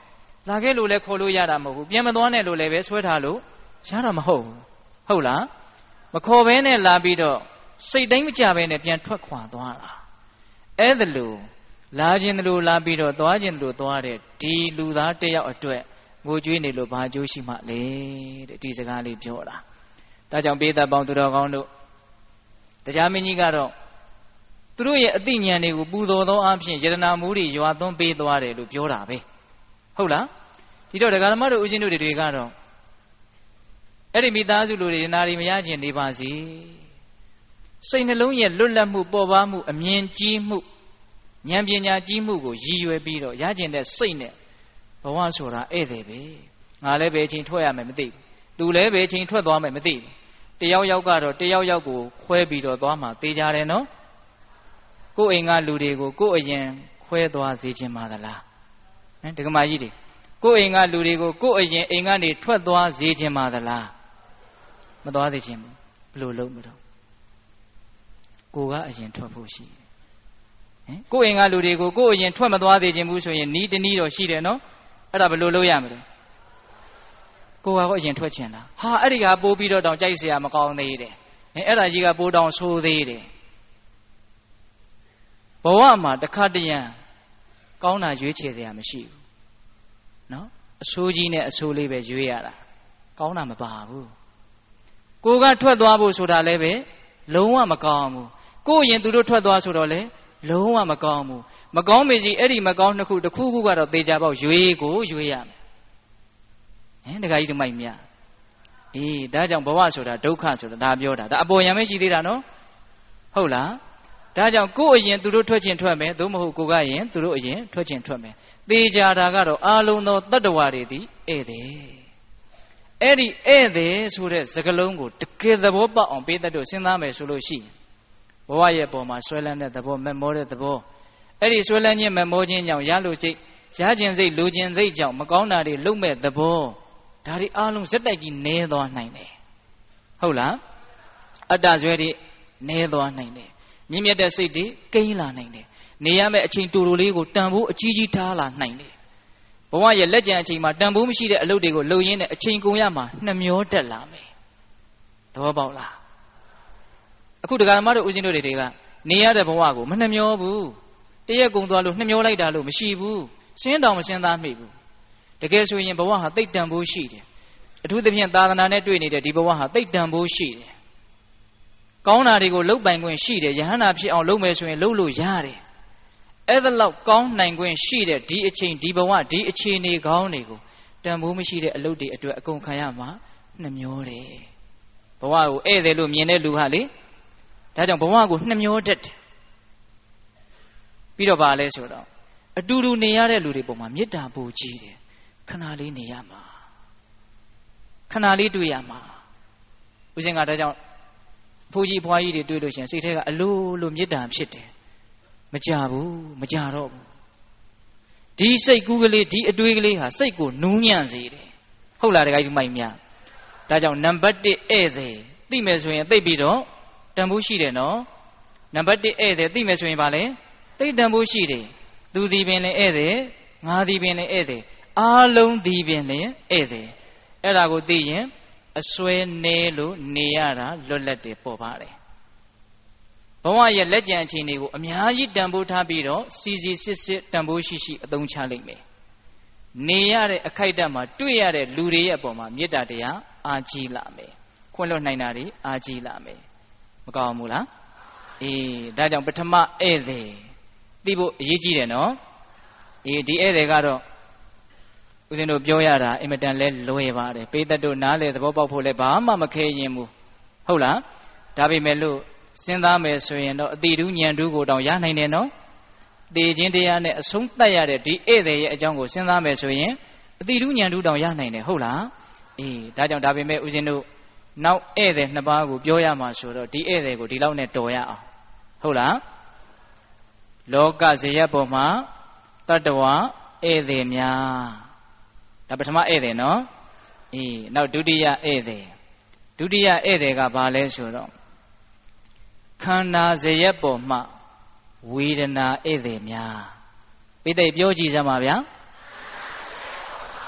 လာခဲ့လို့လည်းခေါ်လို့ရတာမဟုတ်ဘူးပြန်မသွားနဲ့လို့လည်းပဲဆွဲထားလို့ရတာမဟုတ်ဘူးဟုတ်လားမခေါ်ဘဲနဲ့လာပြီးတော့စိတ်တိုင်းမကြဘဲနဲ့ပြန်ထွက်ခွာသွားတာအဲ့ဒါလို့လာခြင်းတို့လာပြီးတော့သွားခြင်းတို့သွားတဲ့ဒီလူသားတယောက်အတွက်ငိုကြွေးနေလို့ဘာကြိုးရှိမှလဲတဲ့ဒီစကားလေးပြောတာဒါကြောင့်ပေးသက်ပေါင်းသူတော်ကောင်းတို့တရားမင်းကြီးကတော့သူတို့ရဲ့အသိဉာဏ်တွေကိုပူဇော်သောအဖြစ်ယတနာမူတွေရွာသွန်းပေးသွားတယ်လို့ပြောတာပဲဟုတ်လားဒီတော့ဒကာဓမ္မတို့ဦးဇင်းတို့တွေကတော့အဲ့ဒီမိသားစုလူတွေနာရီမရခြင်းနေပါစေစိတ်နှလုံးရဲ့လွတ်လပ်မှုပေါ်ပါမှုအမြင်ကြီးမှုဉာဏ်ပညာကြီးမှုကိုရည်ရွယ်ပြီးတော့ရခြင်းတဲ့စိတ်နဲ့ဘဝဆိုတာဧည့်သည်ပဲငါလည်းပဲအချိန်ထွက်ရမယ်မသိဘူးသူလည်းပဲအချိန်ထွက်သွားမယ်မသိဘူးတယောက်ယောက်ကတော့တယောက်ယောက်ကိုခွဲပြီးတော့သွားမှသေကြတယ်နော်ကိုယ်အိမ်ကလူတွေကိုကိုယ်အရင်ခွဲသွားစေခြင်းပါသလားဟမ်ဒကမာကြီးတွေကိုယ်အိမ်ကလူတွေကိုကိုယ်အရင်အိမ်ကနေထွက်သွားစေခြင်းပါသလားမသွားစေခြင်းဘူးဘယ်လိုလုပ်မလို့ကိုကအရင်ထွက်ဖို့ရှိတယ်ဟင်ကိုယ်အိမ်ကလူတွေကိုကိုယ်အရင်ထွက်မသွားသေးခြင်းဘူးဆိုရင်နီးတနီးတော့ရှိတယ်နော်အဲ့ဒါဘယ်လိုလုပ်ရမလဲကိုကတော့အရင်ထွက်ချင်လားဟာအဲ့ဒီကပိုးပြီးတော့တောင်ကြိုက်เสียမကောင်းသေးတယ်ဟင်အဲ့ဒါကြီးကပိုးတောင်ဆိုးသေးတယ်ဘဝမှာတစ်ခါတရံကောင်းတာရွေးချယ်เสียမရှိဘူးနော်အဆိုးကြီးနဲ့အဆိုးလေးပဲရွေးရတာကောင်းတာမပါဘူးကိုကထွက်သွားဖို့ဆိုတာလည်းပဲလုံးဝမကောင်းဘူးကိုယ်ရင်သူတို့ထွက်သွားဆိုတော့လေလုံးဝမကောင်းဘူးမကောင်းမေစီအဲ့ဒီမကောင်းတစ်ခုတစ်ခုခုကတော့သေချာပေါက်ရွေးကိုရွေးရမယ်ဟင်တခါကြီးတမိုက်မြအေးဒါကြောင့်ဘဝဆိုတာဒုက္ခဆိုတာဒါပြောတာဒါအပေါ်ယံပဲရှိသေးတာနော်ဟုတ်လားဒါကြောင့်ကိုယ်အရင်သူတို့ထွက်ခြင်းထွက်မယ်သို့မဟုတ်ကိုကရင်သူတို့အရင်ထွက်ခြင်းထွက်မယ်သေချာတာကတော့အာလုံးသောတတ္တဝါတွေသည်ဧည့်သည်အဲ့ဒီဧည့်သည်ဆိုတဲ့စကားလုံးကိုတကယ်သဘောပေါက်အောင်ပေးတတ်လို့စဉ်းစားမယ်ဆိုလို့ရှိရင်ဘဝရဲ့ပုံမှာဆွဲလန်းတဲ့သဘောမက်မောတဲ့သဘောအဲ့ဒီဆွဲလန်းခြင်းမက်မောခြင်းကြောင့်ရလို့စိတ်ရခြင်းစိတ်လိုခြင်းစိတ်ကြောင့်မကောင်းတာတွေလုံမဲ့သဘောဒါတွေအားလုံးဇက်တိုက်ကြီးနည်းသွားနိုင်တယ်ဟုတ်လားအတ္တဇွဲတွေနည်းသွားနိုင်တယ်မြင့်မြတ်တဲ့စိတ်တွေကိန်းလာနိုင်တယ်နေရမယ့်အချိန်တူတူလေးကိုတန်ဖိုးအကြီးကြီးထားလာနိုင်တယ်ဘဝရဲ့လက်ကျန်အချိန်မှာတန်ဖိုးမရှိတဲ့အလုပ်တွေကိုလုပ်ရင်းနဲ့အချိန်ကုန်ရမှာနှမျောတက်လာမယ်သဘောပေါက်လားအခုဒကာမတို့ဦးဇင်းတို့တွေကနေရတဲ့ဘဝကိုမနှမျောဘူးတရက်ကုန်သွားလို့နှမျောလိုက်တာလို့မရှိဘူးစဉ်းတောင်မစဉ်းစားမိဘူးတကယ်ဆိုရင်ဘဝဟာသိပ်တန်ဖိုးရှိတယ်အထူးသဖြင့်သာသနာနဲ့တွေ့နေတဲ့ဒီဘဝဟာသိပ်တန်ဖိုးရှိတယ်ကောင်းတာတွေကိုလှုပ်ပိုင်ခွင့်ရှိတယ်ယဟန္တာဖြစ်အောင်လုပ်မယ်ဆိုရင်လုပ်လို့ရတယ်အဲ့ဒါလောက်ကောင်းနိုင်ခွင့်ရှိတဲ့ဒီအချိန်ဒီဘဝဒီအခြေအနေကောင်းတွေကိုတန်ဖိုးမရှိတဲ့အလုပ်တွေအတွက်အကုန်ခံရမှာနှမျောတယ်ဘဝကိုဧည့်သည်လို့မြင်တဲ့လူဟာလေဒါကြောင့်ဘဝကိုနှမျောတတ်တယ်ပြီးတော့ဗာလဲဆိုတော့အတူတူနေရတဲ့လူတွေပုံမှာမေတ္တာပို့ကြီးတယ်ခဏလေးနေရမှာခဏလေးတွေ့ရမှာဦးဇင်းကဒါကြောင့်ဖိုးကြီးဖွားကြီးတွေတွေ့လို့ရှိရင်စိတ်ထဲကအလိုလိုမေတ္တာဖြစ်တယ်မကြဘူးမကြတော့ဘူးဒီစိတ်ကူးကလေးဒီအတွေးကလေးဟာစိတ်ကိုနူးညံ့စေတယ်ဟုတ်လားတခါကြီးမိုက်များဒါကြောင့်နံပါတ်တစ်ဧည့်သည်သိမယ်ဆိုရင်သိပြီးတော့တန်ဖိုးရှိတယ်နော်နံပါတ်တစ်ဧည့်သည်သိမယ်ဆိုရင်ဗာလဲသိတန်ဖိုးရှိတယ်သူဒီပင်လည်းဧည့်သည်ငါဒီပင်လည်းဧည့်သည်အားလုံးဒီပင်လည်းဧည့်သည်အဲ့ဒါကိုသိရင်အစွဲနေလို့နေရတာလွတ်လပ်တယ်ပေါ်ပါတယ်ဘဝရဲ့လက်ကျန်အခြေအနေကိုအများကြီးတန်ဖိုးထားပြီးတော့စီစီစစ်စစ်တန်ဖိုးရှိရှိအသုံးချလိုက်မယ်နေရတဲ့အခိုက်အတန့်မှာတွေ့ရတဲ့လူတွေရဲ့အပေါ်မှာမေတ္တာတရားအာကြီးလာမယ်ခွင့်လွှတ်နိုင်တာတွေအာကြီးလာမယ်မကောင်းဘူးလားအေးဒါကြောင့်ပထမဧည့်သည်သိဖို့အရေးကြီးတယ်နော်အေးဒီဧည့်သည်ကတော့ဦးဇင်းတို့ပြောရတာအင်မတန်လဲလွယ်ပါတယ်ပေးသက်တို့နားလေသဘောပေါက်ဖို့လဲဘာမှမခဲရင်ဘူးဟုတ်လားဒါပေမဲ့လို့စဉ်းစားမယ်ဆိုရင်တော့အတိတူးညံတူးကိုတောင်ရနိုင်တယ်နော်သေခြင်းတရားနဲ့အဆုံးသတ်ရတဲ့ဒီဧည့်သည်ရဲ့အကြောင်းကိုစဉ်းစားမယ်ဆိုရင်အတိတူးညံတူးတောင်ရနိုင်တယ်ဟုတ်လားအေးဒါကြောင့်ဒါပေမဲ့ဦးဇင်းတို့နောက်ဧည့်သည်နှစ်ပါးကိုပြောရမှာဆိုတော့ဒီဧည့်သည်ကိုဒီလောက်နဲ့တော်ရအောင်ဟုတ်လားလောကဇယက်ပေါ်မှာတတ္တဝါဧည့်သည်များဒါပထမဧည့်သည်နော်အေးနောက်ဒုတိယဧည့်သည်ဒုတိယဧည့်သည်ကဘာလဲဆိုတော့ခန္ဓာဇယက်ပေါ်မှာဝေဒနာဧည့်သည်များပိဋိပြောကြည့်စမ်းပါဗျာ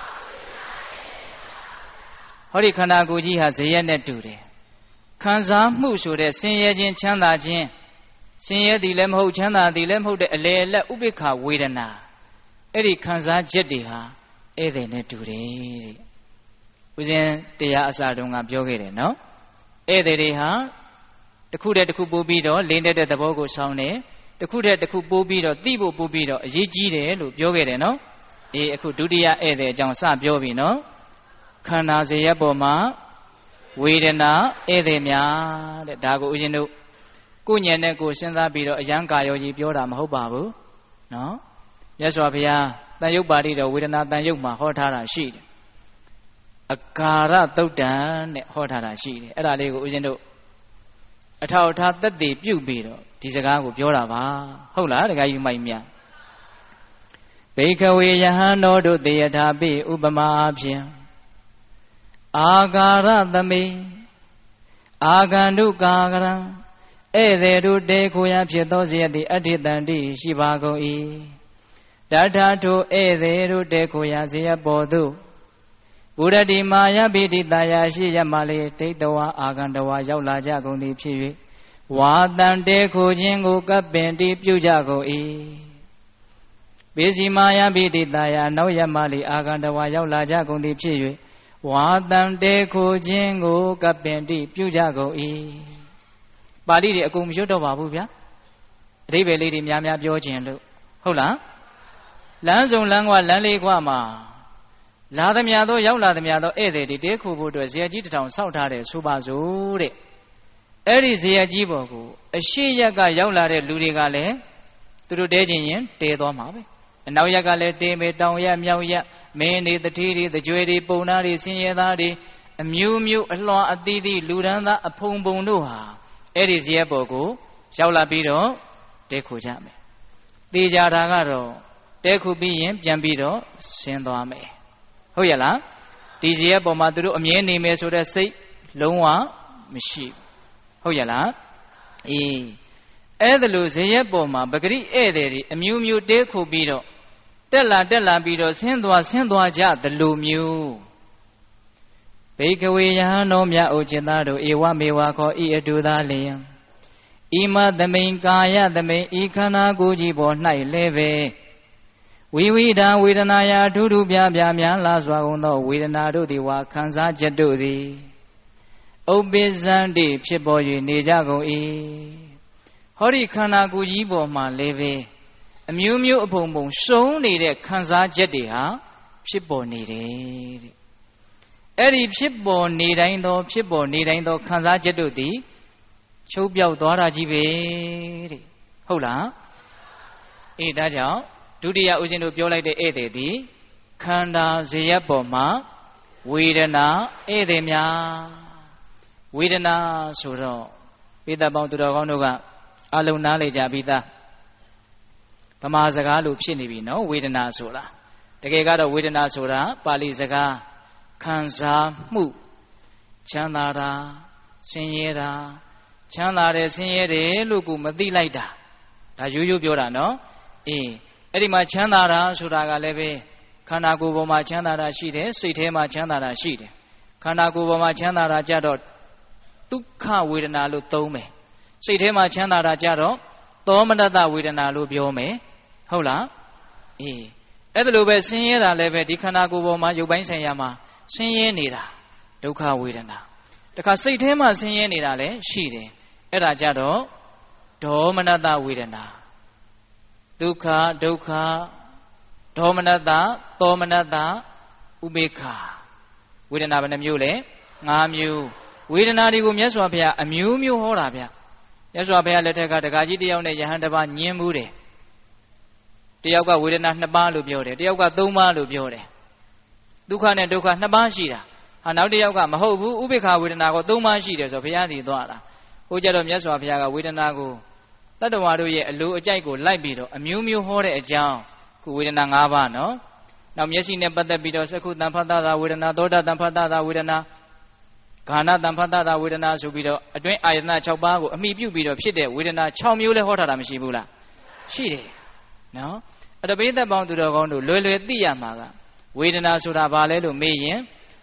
ဟောဒီခန္ဓာကိုယ်ကြီးဟာဇယက်နဲ့တူတယ်ခံစားမှုဆိုတဲ့ဆင်းရဲခြင်းချမ်းသာခြင်းဆင်းရဲသည်လည်းမဟုတ်ချမ်းသာသည်လည်းမဟုတ်တဲ့အလေအလတ်ဥပိ္ပခဝေဒနာအဲ့ဒီခံစားချက်တွေဟာဧည့်သည်နဲ့တူတယ်တဲ့ဦးဇင်းတရားအစတုန်းကပြောခဲ့တယ်နော်ဧည့်သည်တွေဟာတစ်ခုတည်းတစ်ခုပို့ပြီးတော့လင်းတဲ့သဘောကိုဆောင်းတယ်တစ်ခုတည်းတစ်ခုပို့ပြီးတော့သိဖို့ပို့ပြီးတော့အရေးကြီးတယ်လို့ပြောခဲ့တယ်နော်အေးအခုဒုတိယဧည့်သည်အကြောင်းစပြောပြီနော်ခန္ဓာဇယက်ပေါ်မှာဝေဒနာဧည့်သည်များတဲ့ဒါကိုဦးဇင်းတို့ကိုဉာဏ်နဲ့ကိုစဉ်းစားပြီးတော့အယံကာယောကြီးပြောတာမဟုတ်ပါဘူးနော်မြတ်စွာဘုရားတန်ရုပ်ပါဠိတော်ဝေဒနာတန်ရုပ်မှာဟောထားတာရှိတယ်အကာရသုတ်တံနဲ့ဟောထားတာရှိတယ်အဲ့ဒါလေးကိုဦးဇင်းတို့အထောက်အထားသက်သေပြုပြီးတော့ဒီစကားကိုပြောတာပါဟုတ်လားတခါယူမိုက်မြဘိခဝေယဟန်တော်တို့တေယထာပိဥပမာအဖြင့်အာကာရသမိအာဂန္ဓုကာကရံဧည့်သည်တို့တေခိုရာဖြစ်သောဇယတိအဋ္ဌိတန္တိရှိပါကုန်၏တထာထိုဧည့်သည်တို့တေခိုရာဇယပေါ်သို့ဘုရတိမာယပိတိတာယာရှိရမလေးဒိဋ္ဌဝါအာဂန္ဓဝါရောက်လာကြကုန်သည်ဖြစ်၍ဝါတန်တေခိုခြင်းကိုကပ်ပင်တိပြုကြကုန်၏ပိစီမာယပိတိတာယာနောက်ရမလေးအာဂန္ဓဝါရောက်လာကြကုန်သည်ဖြစ်၍ဝါတန်တေခိုခြင်းကိုကပ်ပင်တိပြုကြကုန်၏ပါဠိတွေအကုန်မရွတ်တော့ပါဘူးဗျာအဓိပ္ပာယ်လေးတွေများများပြောခြင်းလို့ဟုတ်လားလမ်းစုံလမ်းကွာလမ်းလေးကွာမှာလာသမျှသောရောက်လာသမျှသောဧည့်သည်တွေတေခိုဖို့အတွက်ဇေယျကြီးတစ်ထောင်ဆောက်ထားတယ်ဆိုပါစို့တဲ့အဲ့ဒီဇေယျကြီးပေါ်ကိုအရှိရက်ကရောက်လာတဲ့လူတွေကလည်းသူတို့တဲခြင်းရင်တဲသွားမှာပဲအနောက်ရက်ကလည်းတဲမယ်တောင်ရက်မြောက်ရက်မင်းတွေတတိတွေတကြွေတွေပုံနာတွေဆင်းရဲသားတွေအမျိုးမျိုးအလွှာအသီးသီးလူဒန်းသားအဖုံဖုံတို့ဟာအဲ့ဒီဇေယျပေါ်ကိုရောက်လာပြီးတော့တဲခိုကြမယ်တေကြတာကတော့တဲခိုပြီးရင်ပြန်ပြီးတော့ဆင်းသွားမယ်ဟုတ်ရဲ့လားဒီဇေယျပေါ်မှာသူတို့အမြဲနေမယ်ဆိုတဲ့စိတ်လုံးဝမရှိဟုတ်ရဲ့လားအေးအဲ့ဒါလို့ဇေယျပေါ်မှာပဂရိဧည့်သည်တွေအမျိုးမျိုးတဲခိုပြီးတော့တက်လာတက်လာပြီးတော့ဆင်းသွားဆင်းသွားကြသလိုမျိုးဘိကဝေယဟန်တော်မြတ်အိုจิตသားတို့ဧဝမေဝခောဤအတူသာလျင်ဤမသမိန်ကာယသမိန်ဤခန္ဓာကိုယ်ကြီးပေါ်၌လဲပဲဝိဝိဒံဝေဒနာယအထူးထူးပြပြများလာစွာကုန်သောဝေဒနာတို့သည်ဝါခံစားချက်တို့သည်ဥပ္ပဇံတိဖြစ်ပေါ်၍နေကြကုန်၏ဟောဒီခန္ဓာကိုယ်ကြီးပေါ်မှာလည်းပဲအမျိုးမျိုးအဖုံဖုံစုံနေတဲ့ခံစားချက်တွေဟာဖြစ်ပေါ်နေတယ်တဲ့အဲ့ဒီဖြစ်ပေါ်နေတိုင်းသောဖြစ်ပေါ်နေတိုင်းသောခံစားချက်တို့သည်ချုပ်ပြောက်သွားတာကြီးပဲတဲ့ဟုတ်လားအေးဒါကြောင့်ဒုတိယဦးဇင်းတို့ပြောလိုက်တဲ့ဧည့်သည်သည်ခန္ဓာဇေယျပေါ်မှာဝေဒနာဧည့်သည်များဝေဒနာဆိုတော့ပိဋကပေါင်းသူတော်ကောင်းတို့ကအလုံးနားလေကြပြီးသားဗမာစကားလိုဖြစ်နေပြီနော်ဝေဒနာဆိုတာတကယ်ကတော့ဝေဒနာဆိုတာပါဠိစကားခံစားမှုချမ်းသာတာဆင်းရဲတာချမ်းသာတယ်ဆင်းရဲတယ်လို့ကိုမသိလိုက်တာဒါရိုးရိုးပြောတာနော်အေးအဲ့ဒီမှာချမ်းသာတာဆိုတာကလည်းပဲခန္ဓာကိုယ်ပေါ်မှာချမ်းသာတာရှိတယ်စိတ်ထဲမှာချမ်းသာတာရှိတယ်ခန္ဓာကိုယ်ပေါ်မှာချမ်းသာတာကြတော့ဒုက္ခဝေဒနာလို့သုံးမယ်စိတ်ထဲမှာချမ်းသာတာကြတော့သောမနတဝေဒနာလို့ပြောမယ်ဟုတ်လားအေးအဲ့ဒါလိုပဲဆင်းရဲတာလည်းပဲဒီခန္ဓာကိုယ်ပေါ်မှာရုပ်ပိုင်းဆိုင်ရာမှာဆင်းရဲနေတာဒုက္ခဝေဒနာတခါစိတ်ထဲမှာဆင်းရဲနေတာလည်းရှိတယ်အဲ့ဒါကြတော့ဒေါမနတဝေဒနာဒုက္ခဒုက္ခဒေါမနတသောမနတဥပေက္ခဝေဒနာဘယ်နှမျိုးလဲ၅မျိုးဝေဒနာတွေကိုမြတ်စွာဘုရားအမျိုးမျိုးဟောတာဗျမြတ်စွာဘုရားလက်ထက်ကတက္ကကြီးတယောက်နဲ့ယဟန်တစ်ပါးညင်းမှုတယ်တယောက်ကဝေဒနာနှစ်ပါးလို့ပြောတယ်တယောက်ကသုံးပါးလို့ပြောတယ်ဒုက္ခနဲ့ဒုက္ခနှစ်ပါးရှိတာဟာနောက်တစ်ယောက်ကမဟုတ်ဘူးဥပေက္ခဝေဒနာကိုသုံးပါးရှိတယ်ဆိုဘုရားတည်သွားတာဟိုကြတော့မြတ်စွာဘုရားကဝေဒနာကိုတတ္တဝါတို့ရဲ့အလိုအကြိုက်ကိုလိုက်ပြီးတော့အမျိုးမျိုးဟောတဲ့အကြောင်းခုဝေဒနာ၅ပါးနော်နောက်မျက်စိနဲ့ပတ်သက်ပြီးတော့သက္ခုတံဖတ်တာဝေဒနာသောတာတံဖတ်တာဝေဒနာဂါနတံဖတ်တာဝေဒနာဆိုပြီးတော့အတွင်းအာယတနာ၆ပါးကိုအမိပြုပြီးတော့ဖြစ်တဲ့ဝေဒနာ၆မျိုးလဲဟောထားတာမရှိဘူးလားရှိတယ်နော်အတပိသက်ပေါင်းသူတော်ကောင်းတို့လွယ်လွယ်သိရမှာကဝေဒနာဆိုတာဘာလဲလို့မေးရင်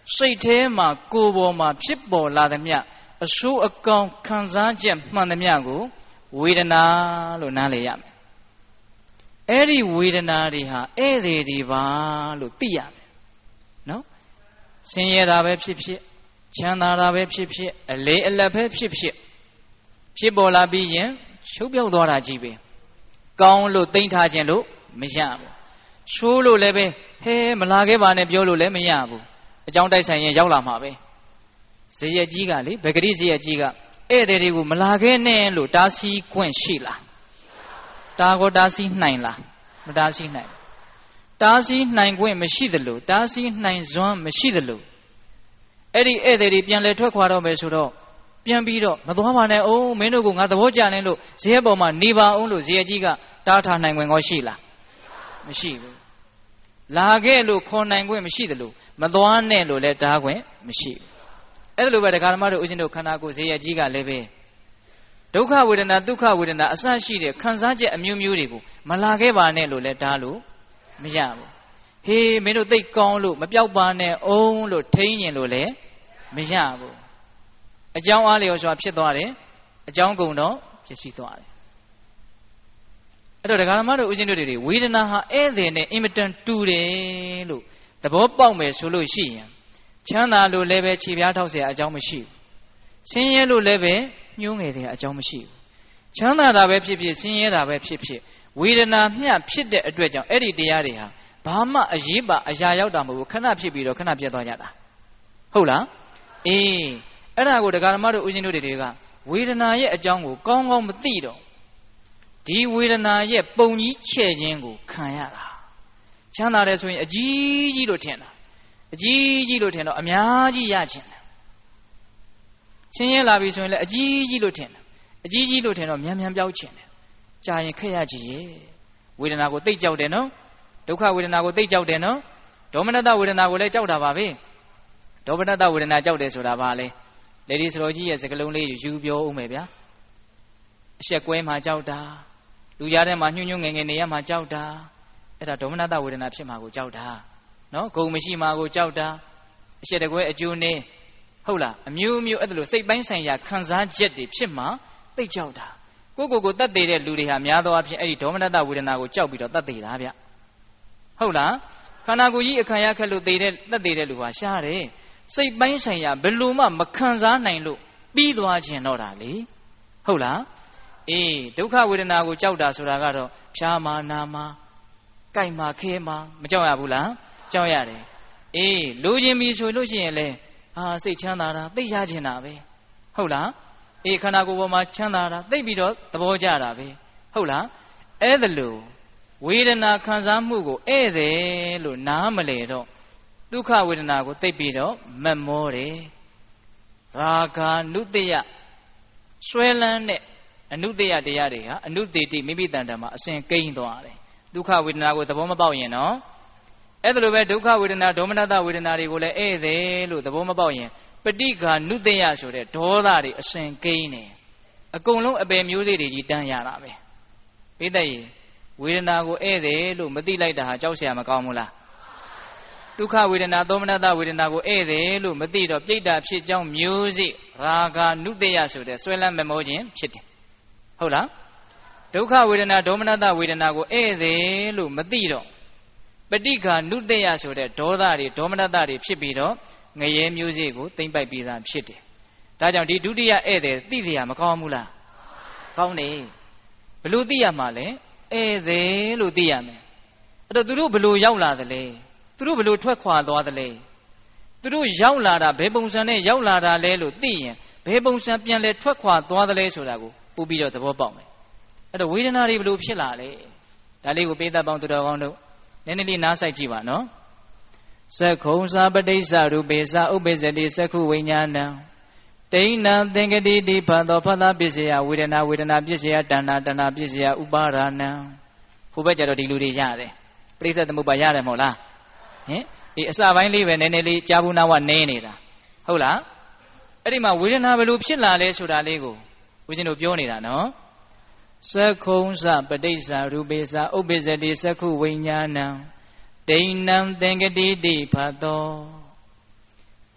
စိတ်ထဲမှာကိုယ်ပေါ်မှာဖြစ်ပေါ်လာသမျှအဆိုးအကောင်းခံစားချက်မှန်သမျှကိုဝေဒနာလို့နားလည်ရမယ်အဲ့ဒီဝေဒနာတွေဟာဧည့်သည်တွေပါလို့သိရမယ်နော်ဆင်းရဲတာပဲဖြစ်ဖြစ်ချမ်းသာတာပဲဖြစ်ဖြစ်အလေးအလတ်ပဲဖြစ်ဖြစ်ဖြစ်ပေါ်လာပြီးရင်ချုပ်ပြောက်သွားတာကြီးပဲကောင်းလို့သိမ့်ထားခြင်းလို့မရဘူးဆိုးလို့လည်းပဲဟဲမလာခဲ့ပါနဲ့ပြောလို့လည်းမရဘူးအကြောင်းတိုက်ဆိုင်ရင်ရောက်လာမှာပဲဇေယျကြီးကလေဗဂရိဇေယျကြီးကဧည့်သည်တွေကိုမလာခဲ့နဲ့လို့တားဆီးခွင့်ရှိလားတားကိုတားဆီးနိုင်လားမတားဆီးနိုင်တားဆီးနိုင်ခွင့်မရှိသလိုတားဆီးနိုင်စွမ်းမရှိသလိုအဲ့ဒီဧည့်သည်တွေပြန်လဲထွက်ခွာတော့မယ်ဆိုတော့ပြန်ပြီးတော့မသွားပါနဲ့အောင်မင်းတို့ကငါသဘောကျနေလို့ဇေယျပေါ်မှာနေပါအောင်လို့ဇေယျကြီးကတားထားနိုင်ခွင့်ကောရှိလားမရှိဘူးလာခဲ့လို့ခေါ်နိုင်ခွင့်မရှိသလိုမသွားနဲ့လို့လည်းတားခွင့်မရှိဘူးအဲ့လိုပဲတရားဓမ္မတို့ဦးဇင်းတို့ခန္ဓာကိုယ်ဇေယျကြီးကလည်းပဲဒုက္ခဝေဒနာဒုက္ခဝေဒနာအစရှိတဲ့ခံစားချက်အမျိုးမျိုးတွေကိုမလာခဲ့ပါနဲ့လို့လည်းတားလို့မရဘူးဟေးမင်းတို့သိကောင်းလို့မပြောက်ပါနဲ့အောင်လို့ထိန်းရင်လို့လည်းမရဘူးအကြောင်းအားလျော်စွာဖြစ်သွားတယ်အကြောင်းကုန်တော့ဖြစ်စီသွားတယ်အဲ့တော့တရားဓမ္မတို့ဦးဇင်းတို့တွေဝေဒနာဟာဧည့်သည်နဲ့အင်မတန်တူတယ်လို့သဘောပေါက်မယ်ဆိုလို့ရှိရင်ချမ်းသာလို့လည်းပဲခြေပြားထောက်เสียအကြောင်းမရှိဘူးဆင်းရဲလို့လည်းပဲညှိုးငယ်တဲ့အကြောင်းမရှိဘူးချမ်းသာတာပဲဖြစ်ဖြစ်ဆင်းရဲတာပဲဖြစ်ဖြစ်ဝေဒနာမျှဖြစ်တဲ့အတွက်ကြောင့်အဲ့ဒီတရားတွေဟာဘာမှအရေးပါအရာရောက်တာမဟုတ်ဘူးခဏဖြစ်ပြီးတော့ခဏပြတ်သွားကြတာဟုတ်လားအေးအဲ့ဒါကိုတရားဓမ္မတို့ဦးဇင်းတို့တွေကဝေဒနာရဲ့အကြောင်းကိုကောင်းကောင်းမသိတော့ဒီဝေဒနာရဲ့ပုံကြီးချဲ့ခြင်းကိုခံရတာချမ်းသာတယ်ဆိုရင်အကြီးကြီးလို့ထင်တာအကြီးကြီးလို့ထင်တော့အများကြီးရချင်တယ်ဆင်းရဲလာပြီဆိုရင်လည်းအကြီးကြီးလို့ထင်တယ်အကြီးကြီးလို့ထင်တော့မြန်မြန်ပြောက်ချင်တယ်ကြာရင်ခက်ရကြည်ရဲ့ဝေဒနာကိုသိကြောက်တယ်နော်ဒုက္ခဝေဒနာကိုသိကြောက်တယ်နော်ဒေါမနတဝေဒနာကိုလည်းကြောက်တာပါပဲဒေါမနတဝေဒနာကြောက်တယ်ဆိုတာဘာလဲလေဒီစတော်ကြီးရဲ့စကလုံးလေးယူပြောဦးမယ်ဗျာအဆက်ကွဲမှကြောက်တာလူကြားထဲမှာညှို့ညွှငယ်ငယ်နေရမှကြောက်တာအဲ့ဒါဒေါမနတဝေဒနာဖြစ်မှာကိုကြောက်တာနော်ဂုံမရှိမှာကိုကြောက်တာအဆက်တကွဲအကျိုးနေဟုတ်လားအမျိုးမျိုးအဲ့ဒါလိုစိတ်ပိုင်းဆိုင်ရာခံစားချက်တွေဖြစ်မှာသိကြောက်တာကိုကိုကိုတတ်သေးတဲ့လူတွေဟာများသောအားဖြင့်အဲ့ဒီဒေါမနတဝေဒနာကိုကြောက်ပြီးတော့တတ်သေးတာဗျဟုတ်လားခန္ဓာကိုယ်ကြီးအခါရခက်လို့သေတဲ့တတ်သေးတဲ့လူဟာရှားတယ်စိတ်ပိုင်းဆိုင်ရာဘယ်လိုမှမခံစားနိုင်လို့ပြီးသွားခြင်းတော့တာလေဟုတ်လားအေးဒုက္ခဝေဒနာကိုကြောက်တာဆိုတာကတော့ဖြာမာနာမာကြိုက်မာခဲမာမကြောက်ရဘူးလားကြောက်ရတယ်အေးလိုချင်ပြီဆိုလို့ရှိရင်လေဟာစိတ်ချမ်းသာတာသိရချင်တာပဲဟုတ်လားအေးခန္ဓာကိုယ်ပေါ်မှာချမ်းသာတာသိပြီးတော့သဘောကျတာပဲဟုတ်လားအဲ့ဒါလို့ဝေဒနာခံစားမှုကိုဧည့်သည်လို့နားမလဲတော့ဒုက္ခဝေဒနာကိုသိပြီးတော့မက်မောတယ်ရာဂာနုတ္တယဆွဲလန်းတဲ့အနုတ္တယတရားတွေဟာအနုတေတိမိမိတန်တမှာအစဉ်ကိန်းသွားတယ်ဒုက္ခဝေဒနာကိုသဘောမပေါက်ရင်နော်အဲ့ဒါလိုပဲဒုက္ခဝေဒနာဒေါမနတဝေဒနာတွေကိုလည်းဧည့်သည်လို့သဘောမပေါက်ရင်ပဋိက္ခာနုတ္တယဆိုတဲ့ဒေါသတွေအစဉ်ကိန်းနေအကုန်လုံးအပယ်မျိုးစေ့တွေကြီးတန်းရတာပဲပိဋကရေဝေဒနာကိုဧည့်သည်လို့မသိလိုက်တာဟာကြောက်เสียမကောင်းဘူးလားဒုက္ခဝေဒနာဒေါမနတဝေဒနာကိုဧည့်သည်လို့မသိတော့ပြိတ္တာဖြစ်ကြောင်းမျိုးစေ့ရာဂာနုတ္တယဆိုတဲ့ဆွဲလန်းမမောခြင်းဖြစ်တယ်ဟုတ်လားဒုက္ခဝေဒနာဒေါမနတဝေဒနာကိုဧည့်သည်လို့မသိတော့ပဋိက္ခာနုတ္တယဆိုတဲ့ဒေါသတွေဒေါမနတတွေဖြစ်ပြီးတော့ငရဲမျိုးစေ့ကိုသိမ့်ပိုက်ပြီးသားဖြစ်တယ်ဒါကြောင့်ဒီဒုတိယဧည့်သည်သိเสียမကောင်းဘူးလားကောင်းတယ်ဘလို့သိရမှာလဲဧည့်သည်လို့သိရမယ်အဲ့တော့သူတို့ဘလို့ရောက်လာသလဲသူတို့ဘလို့ထွက်ခွာသွားသလဲသူတို့ရောက်လာတာဘယ်ပုံစံနဲ့ရောက်လာတာလဲလို့သိရင်ဘယ်ပုံစံပြန်လဲထွက်ခွာသွားသလဲဆိုတာကိုပို့ပြီးတော့သဘောပေါက်မယ်အဲ့တော့ဝေဒနာတွေဘလို့ဖြစ်လာလဲဒါလေးကိုပေးသက်ပေါင်းသူတော်ကောင်းတို့နည်းနည်းလေးနားဆိုင်ကြည့်ပါနော်သက္ခုံစာပဋိစ္စရူပေစာဥပ္ပစ္စတိသက္ခုဝိညာဏံတိဏံသင်္ကတိတိဖတ်သောဖတ်သားပစ္စယဝေဒနာဝေဒနာပစ္စယတဏ္ဍတဏ္ဍပစ္စယဥပါဒနာဟိုဘက်ကျတော့ဒီလူတွေရတယ်ပရိစ္ဆေသမုပ္ပါရတယ်မဟုတ်လားဟင်ဒီအစပိုင်းလေးပဲနည်းနည်းလေးကြာဘူးနာဝနင်းနေတာဟုတ်လားအဲ့ဒီမှာဝေဒနာဘယ်လိုဖြစ်လာလဲဆိုတာလေးကိုဦးဇင်းတို့ပြောနေတာနော်သက္ခုံစပဋိစ္စရူပေစဥပ္ပစ္စတိသက္ခုဝိညာဏံဒိဏံသင်္ကတိတိဖတ်သော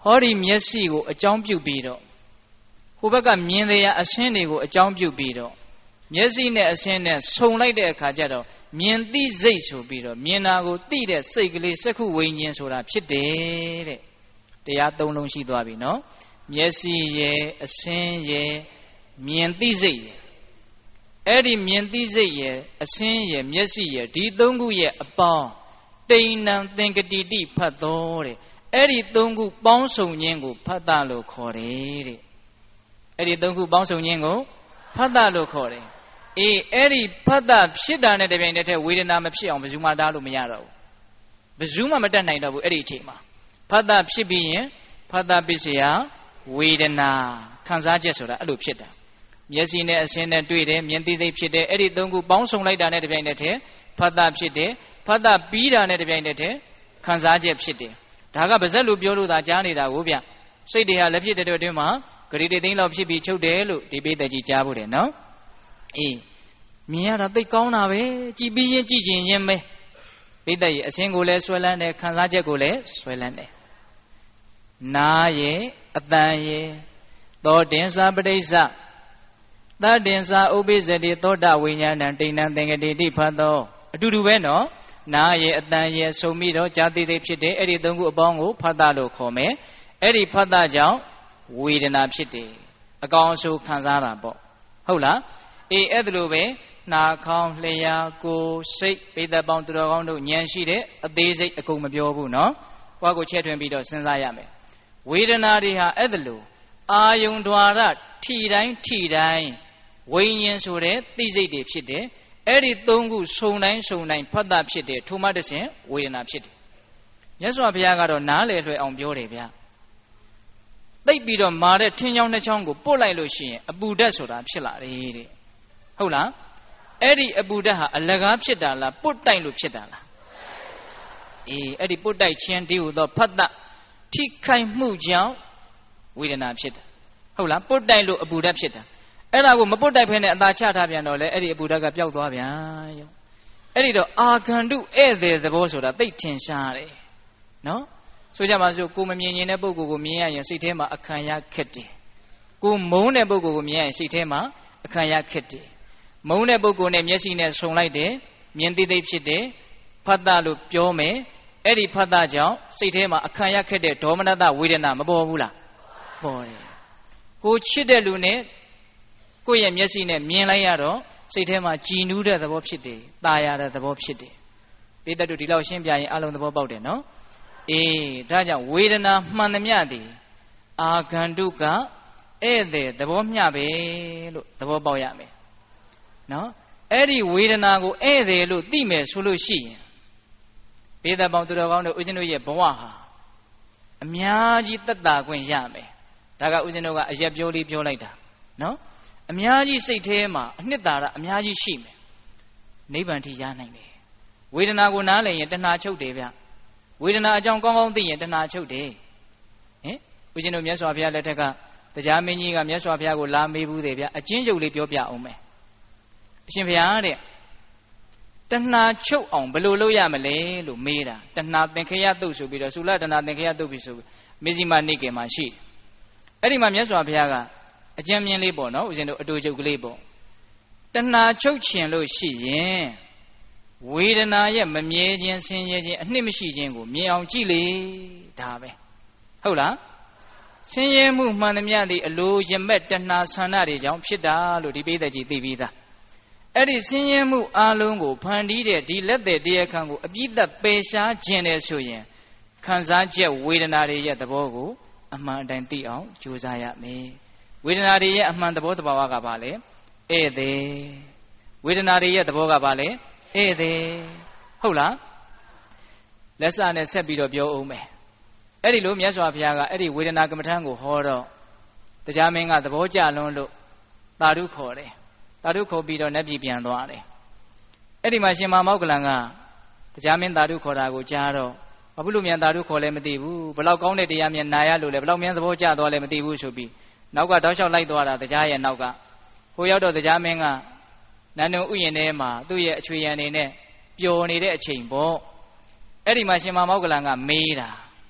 ဟောဒီမျက်စိကိုအကြောင်းပြုပြီးတော့ဟိုဘက်ကမြင်တဲ့အဆင်းတွေကိုအကြောင်းပြုပြီးတော့မျက်စိနဲ့အဆင်းနဲ့ဆုံလိုက်တဲ့အခါကျတော့မြင်သိစိတ်ဆိုပြီးတော့မြင်တာကိုသိတဲ့စိတ်ကလေးစက္ခုဝိညာဉ်ဆိုတာဖြစ်တယ်တဲ့တရားသုံးလုံးရှိသွားပြီနော်မျက်စိရဲ့အဆင်းရဲ့မြင်သိစိတ်ရဲ့အဲ့ဒီမြင်သိစိတ်ရဲ့အဆင်းရဲ့မျက်စိရဲ့ဒီသုံးခုရဲ့အပေါင်းတိဏ္ဏသင်္ကတိတိဖတ်တော်တဲ့အဲ့ဒီသုံးခုပေါင်းစုံခြင်းကိုဖတ်တာလို့ခေါ်တယ်တဲ့အဲ့ဒီသုံးခုပေါင်းစုံခြင်းကိုဖတ်တာလို့ခေါ်တယ်အေးအဲ့ဒီဖတ်တာဖြစ်တာနဲ့တပြိုင်တည်းဝေဒနာမဖြစ်အောင်ဘယ်သူမှတားလို့မရတော့ဘူးဘယ်သူမှမတတ်နိုင်တော့ဘူးအဲ့ဒီအချိန်မှာဖတ်တာဖြစ်ပြီးရင်ဖတ်တာပစ္စယဝေဒနာခံစားချက်ဆိုတာအဲ့လိုဖြစ်တာမျက်စိနဲ့အဆင်းနဲ့တွေ့တယ်မြင်သိသိဖြစ်တယ်အဲ့ဒီသုံးခုပေါင်းစုံလိုက်တာနဲ့တပြိုင်တည်းဖတ်တာဖြစ်တယ်ဖတ်တာပြီးတာနဲ့တပြိုင်တည်းခံစားချက်ဖြစ်တယ်ဒါကပါဇက်လို့ပြောလို့သာကြားနေတာကိုဗျစိတ်တွေဟာလည်းဖြစ်တဲ့အတွင်းမှာဂရီတိသိန်းလောက်ဖြစ်ပြီးချုပ်တယ်လို့ဒီပိဿကြီးကြားဖို့တယ်နော်အေးမြင်ရတာသိကောင်းတာပဲကြည်ပြီးရင်ကြည်ကျင်ရင်ပဲပိဿရဲ့အစင်းကိုလည်းဆွဲလန်းတယ်ခံစားချက်ကိုလည်းဆွဲလန်းတယ်နာရဲ့အတန်ရဲ့သောတင်္စာပဋိစ္စသတ္တင်္စာဥပိစ္ဆတိသောတဝိညာဏံတိဏ္ဏသင်္ကတိတိဖတ်သောအတူတူပဲနော်နာရဲ့အတန်ရဲ့ဆုံပြီးတော့ဇာတိသိဖြစ်တယ်အဲ့ဒီသုံးခုအပေါင်းကိုဖတ်တာလို့ခေါ်မယ်အဲ့ဒီဖတ်တာကြောင့်ဝေဒနာဖြစ်တယ်အကောင်အဆိုးခံစားတာပေါ့ဟုတ်လားအေးအဲ့ဒါလိုပဲနှာခေါင်းလျှာကိုယ်စိတ်ပိဿပေါင်းသူတော်ကောင်းတို့ဉာဏ်ရှိတဲ့အသေးစိတ်အကုန်မပြောဘူးနော်ကိုယ့်ကိုချဲ့ထွင်ပြီးတော့စဉ်းစားရမယ်ဝေဒနာတွေဟာအဲ့ဒါလိုအာယုံ द्वार ထီတိုင်းထီတိုင်းဝိညာဉ်ဆိုတဲ့သိစိတ်တွေဖြစ်တယ်အဲ့ဒီသုံးခုစုံတိုင်းစုံတိုင်းဖတ်တာဖြစ်တယ်ထိုမှတစဉ်ဝေဒနာဖြစ်တယ်မြတ်စွာဘုရားကတော့နားလေလွယ်အောင်ပြောတယ်ဗျာသိပ်ပြီးတော့မာတဲ့ထင်းချောင်းနှစ်ချောင်းကိုပုတ်လိုက်လို့ရှိရင်အပူဓာတ်ဆိုတာဖြစ်လာတယ်တဲ့ဟုတ်လားအဲ့ဒီအပူဓာတ်ဟာအလကားဖြစ်တာလားပုတ်တိုက်လို့ဖြစ်တာလားအေးအဲ့ဒီပုတ်တိုက်ခြင်းဒီဟုသောဖတ်တာထိခိုက်မှုကြောင့်ဝေဒနာဖြစ်တာဟုတ်လားပုတ်တိုက်လို့အပူဓာတ်ဖြစ်တာအဲ့ဒါကိုမပုတ်တိုက်ဖဲနဲ့အသာချထားပြန်တော့လေအဲ့ဒီအပူဓာတ်ကပျောက်သွားပြန်ရောအဲ့ဒီတော့အာခန္တုဧည့်သည်သဘောဆိုတာသိထင်ရှားတယ်နော်ဆိုကြပါစို့ကိုမမြင်ရင်တဲ့ပုဂ္ဂိုလ်ကိုမြင်ရရင်စိတ်ထဲမှာအခံရခက်တယ်ကိုမုန်းတဲ့ပုဂ္ဂိုလ်ကိုမြင်ရရင်စိတ်ထဲမှာအခံရခက်တယ်မုန်းတဲ့ပုဂ္ဂိုလ်နဲ့မျက်စိနဲ့ဆုံလိုက်တယ်မြင်သိသိဖြစ်တယ်ဖတ်တာလို့ပြောမယ်အဲ့ဒီဖတ်တာကြောင့်စိတ်ထဲမှာအခါရခက်တဲ့ဒေါမနတဝေဒနာမပေါ်ဘူးလားပေါ်တယ်ကိုချစ်တဲ့လူနဲ့ကိုယ့်ရဲ့မျက်စိနဲ့မြင်လိုက်ရတော့စိတ်ထဲမှာကြည်နူးတဲ့သဘောဖြစ်တယ်ตาရတဲ့သဘောဖြစ်တယ်ပိဿတုဒီလောက်ရှင်းပြရင်အလုံးသဘောပေါက်တယ်နော်အေးဒါကြောင့်ဝေဒနာမှန်သမျှသည်အာဂန္တုကဧည့်သည်သဘောမျှပဲလို့သဘောပေါက်ရမယ်နော်အဲ့ဒီဝေဒနာကိုဧည့်သည်လို့သိမယ်ဆိုလို့ရှိရင်ဘေးသက်ပေါင်းသူတော်ကောင်းတို့ဦးဇင်းတို့ရဲ့ဘဝဟာအများကြီးသက်သာခွင့်ရမယ်ဒါကဦးဇင်းတို့ကအရက်ပြောလေးပြောလိုက်တာနော်အများကြီးစိတ်ထဲမှာအနှစ်သာရအများကြီးရှိမယ်နိဗ္ဗာန်ထိရနိုင်တယ်ဝေဒနာကိုနားလည်ရင်တဏှာချုပ်တယ်ဗျဝေဒနာအကြောင်းကောင်းကောင်းသိရင်တဏှာချုပ်တယ်ဟင်ဦးဇင်းတို့မြတ်စွာဘုရားလက်ထက်ကတရားမင်းကြီးကမြတ်စွာဘုရားကိုလာမေးဘူးတယ်ဗျအချင်းချုပ်လေးပြောပြအောင်မယ်အရှင်ဘုရားတဲ့တဏှာချုပ်အောင်ဘယ်လိုလုပ်ရမလဲလို့မေးတာတဏှာသင်္ခယတုတ်ဆိုပြီးတော့သုလတဏှာသင်္ခယတုတ်ပြီဆိုမေဇိမနိကေမှာရှိအဲ့ဒီမှာမြတ်စွာဘုရားကအကြံဉာဏ်လေးပေါ့နော်ဦးဇင်းတို့အတူချုပ်ကလေးပေါ့တဏှာချုပ်ခြင်းလို့ရှိရင်ဝေဒနာရဲ့မမြဲခြင်းဆင်းရဲခြင်းအနှစ်မရှိခြင်းကိုမြင်အောင်ကြည့်လေဒါပဲဟုတ်လားဆင်းရဲမှုမှန်သမျှသည်အလိုရမက်တဏှာဆန္ဒတွေကြောင့်ဖြစ်တာလို့ဒီပိဿကြီးသိပြီးသားအဲ့ဒီဆင်းရဲမှုအလုံးကိုဖန်တီးတဲ့ဒီလက်သက်တရားခံကိုအပြည့်သက်ပယ်ရှားခြင်းတယ်ဆိုရင်ခံစားချက်ဝေဒနာတွေရဲ့သဘောကိုအမှန်အတိုင်းသိအောင်ကြိုးစားရမယ်ဝေဒနာတွေရဲ့အမှန်သဘောတဘာဝကဘာလဲဧည့်သည်ဝေဒနာတွေရဲ့သဘောကဘာလဲဧည့်သည်ဟုတ်လားလက်စနဲ့ဆက်ပြီးတော့ပြောအောင်မယ်အဲ့ဒီလိုမြတ်စွာဘုရားကအဲ့ဒီဝေဒနာကမ္မထံကိုဟောတော့တရားမင်းကသဘောကျလွန်းလို့သာဓုခေါ်တယ်သာဓုခေါ်ပြီးတော့နတ်ပြည်ပြန်သွားတယ်အဲ့ဒီမှာရှင်မမောက္ကလန်ကတရားမင်းသာဓုခေါ်တာကိုကြားတော့ဘာဖြစ်လို့မြန်သာဓုခေါ်လဲမသိဘူးဘလောက်ကောင်းတဲ့တရားမြန်နာရလို့လဲဘလောက်မြန်သဘောကျသွားလဲမသိဘူးဆိုပြီးနောက်ကတောက်လျှောက်လိုက်သွားတာတရားရဲ့နောက်ကဟိုရောက်တော့တရားမင်းကနန္ဒုံဥယျာဉ်ထဲမှာသူ့ရဲ့အချွေရံနေနဲ့ပျော်နေတဲ့အချိန်ပေါ့အဲ့ဒီမှာရှင်မမောက္ကလန်ကမေးတာ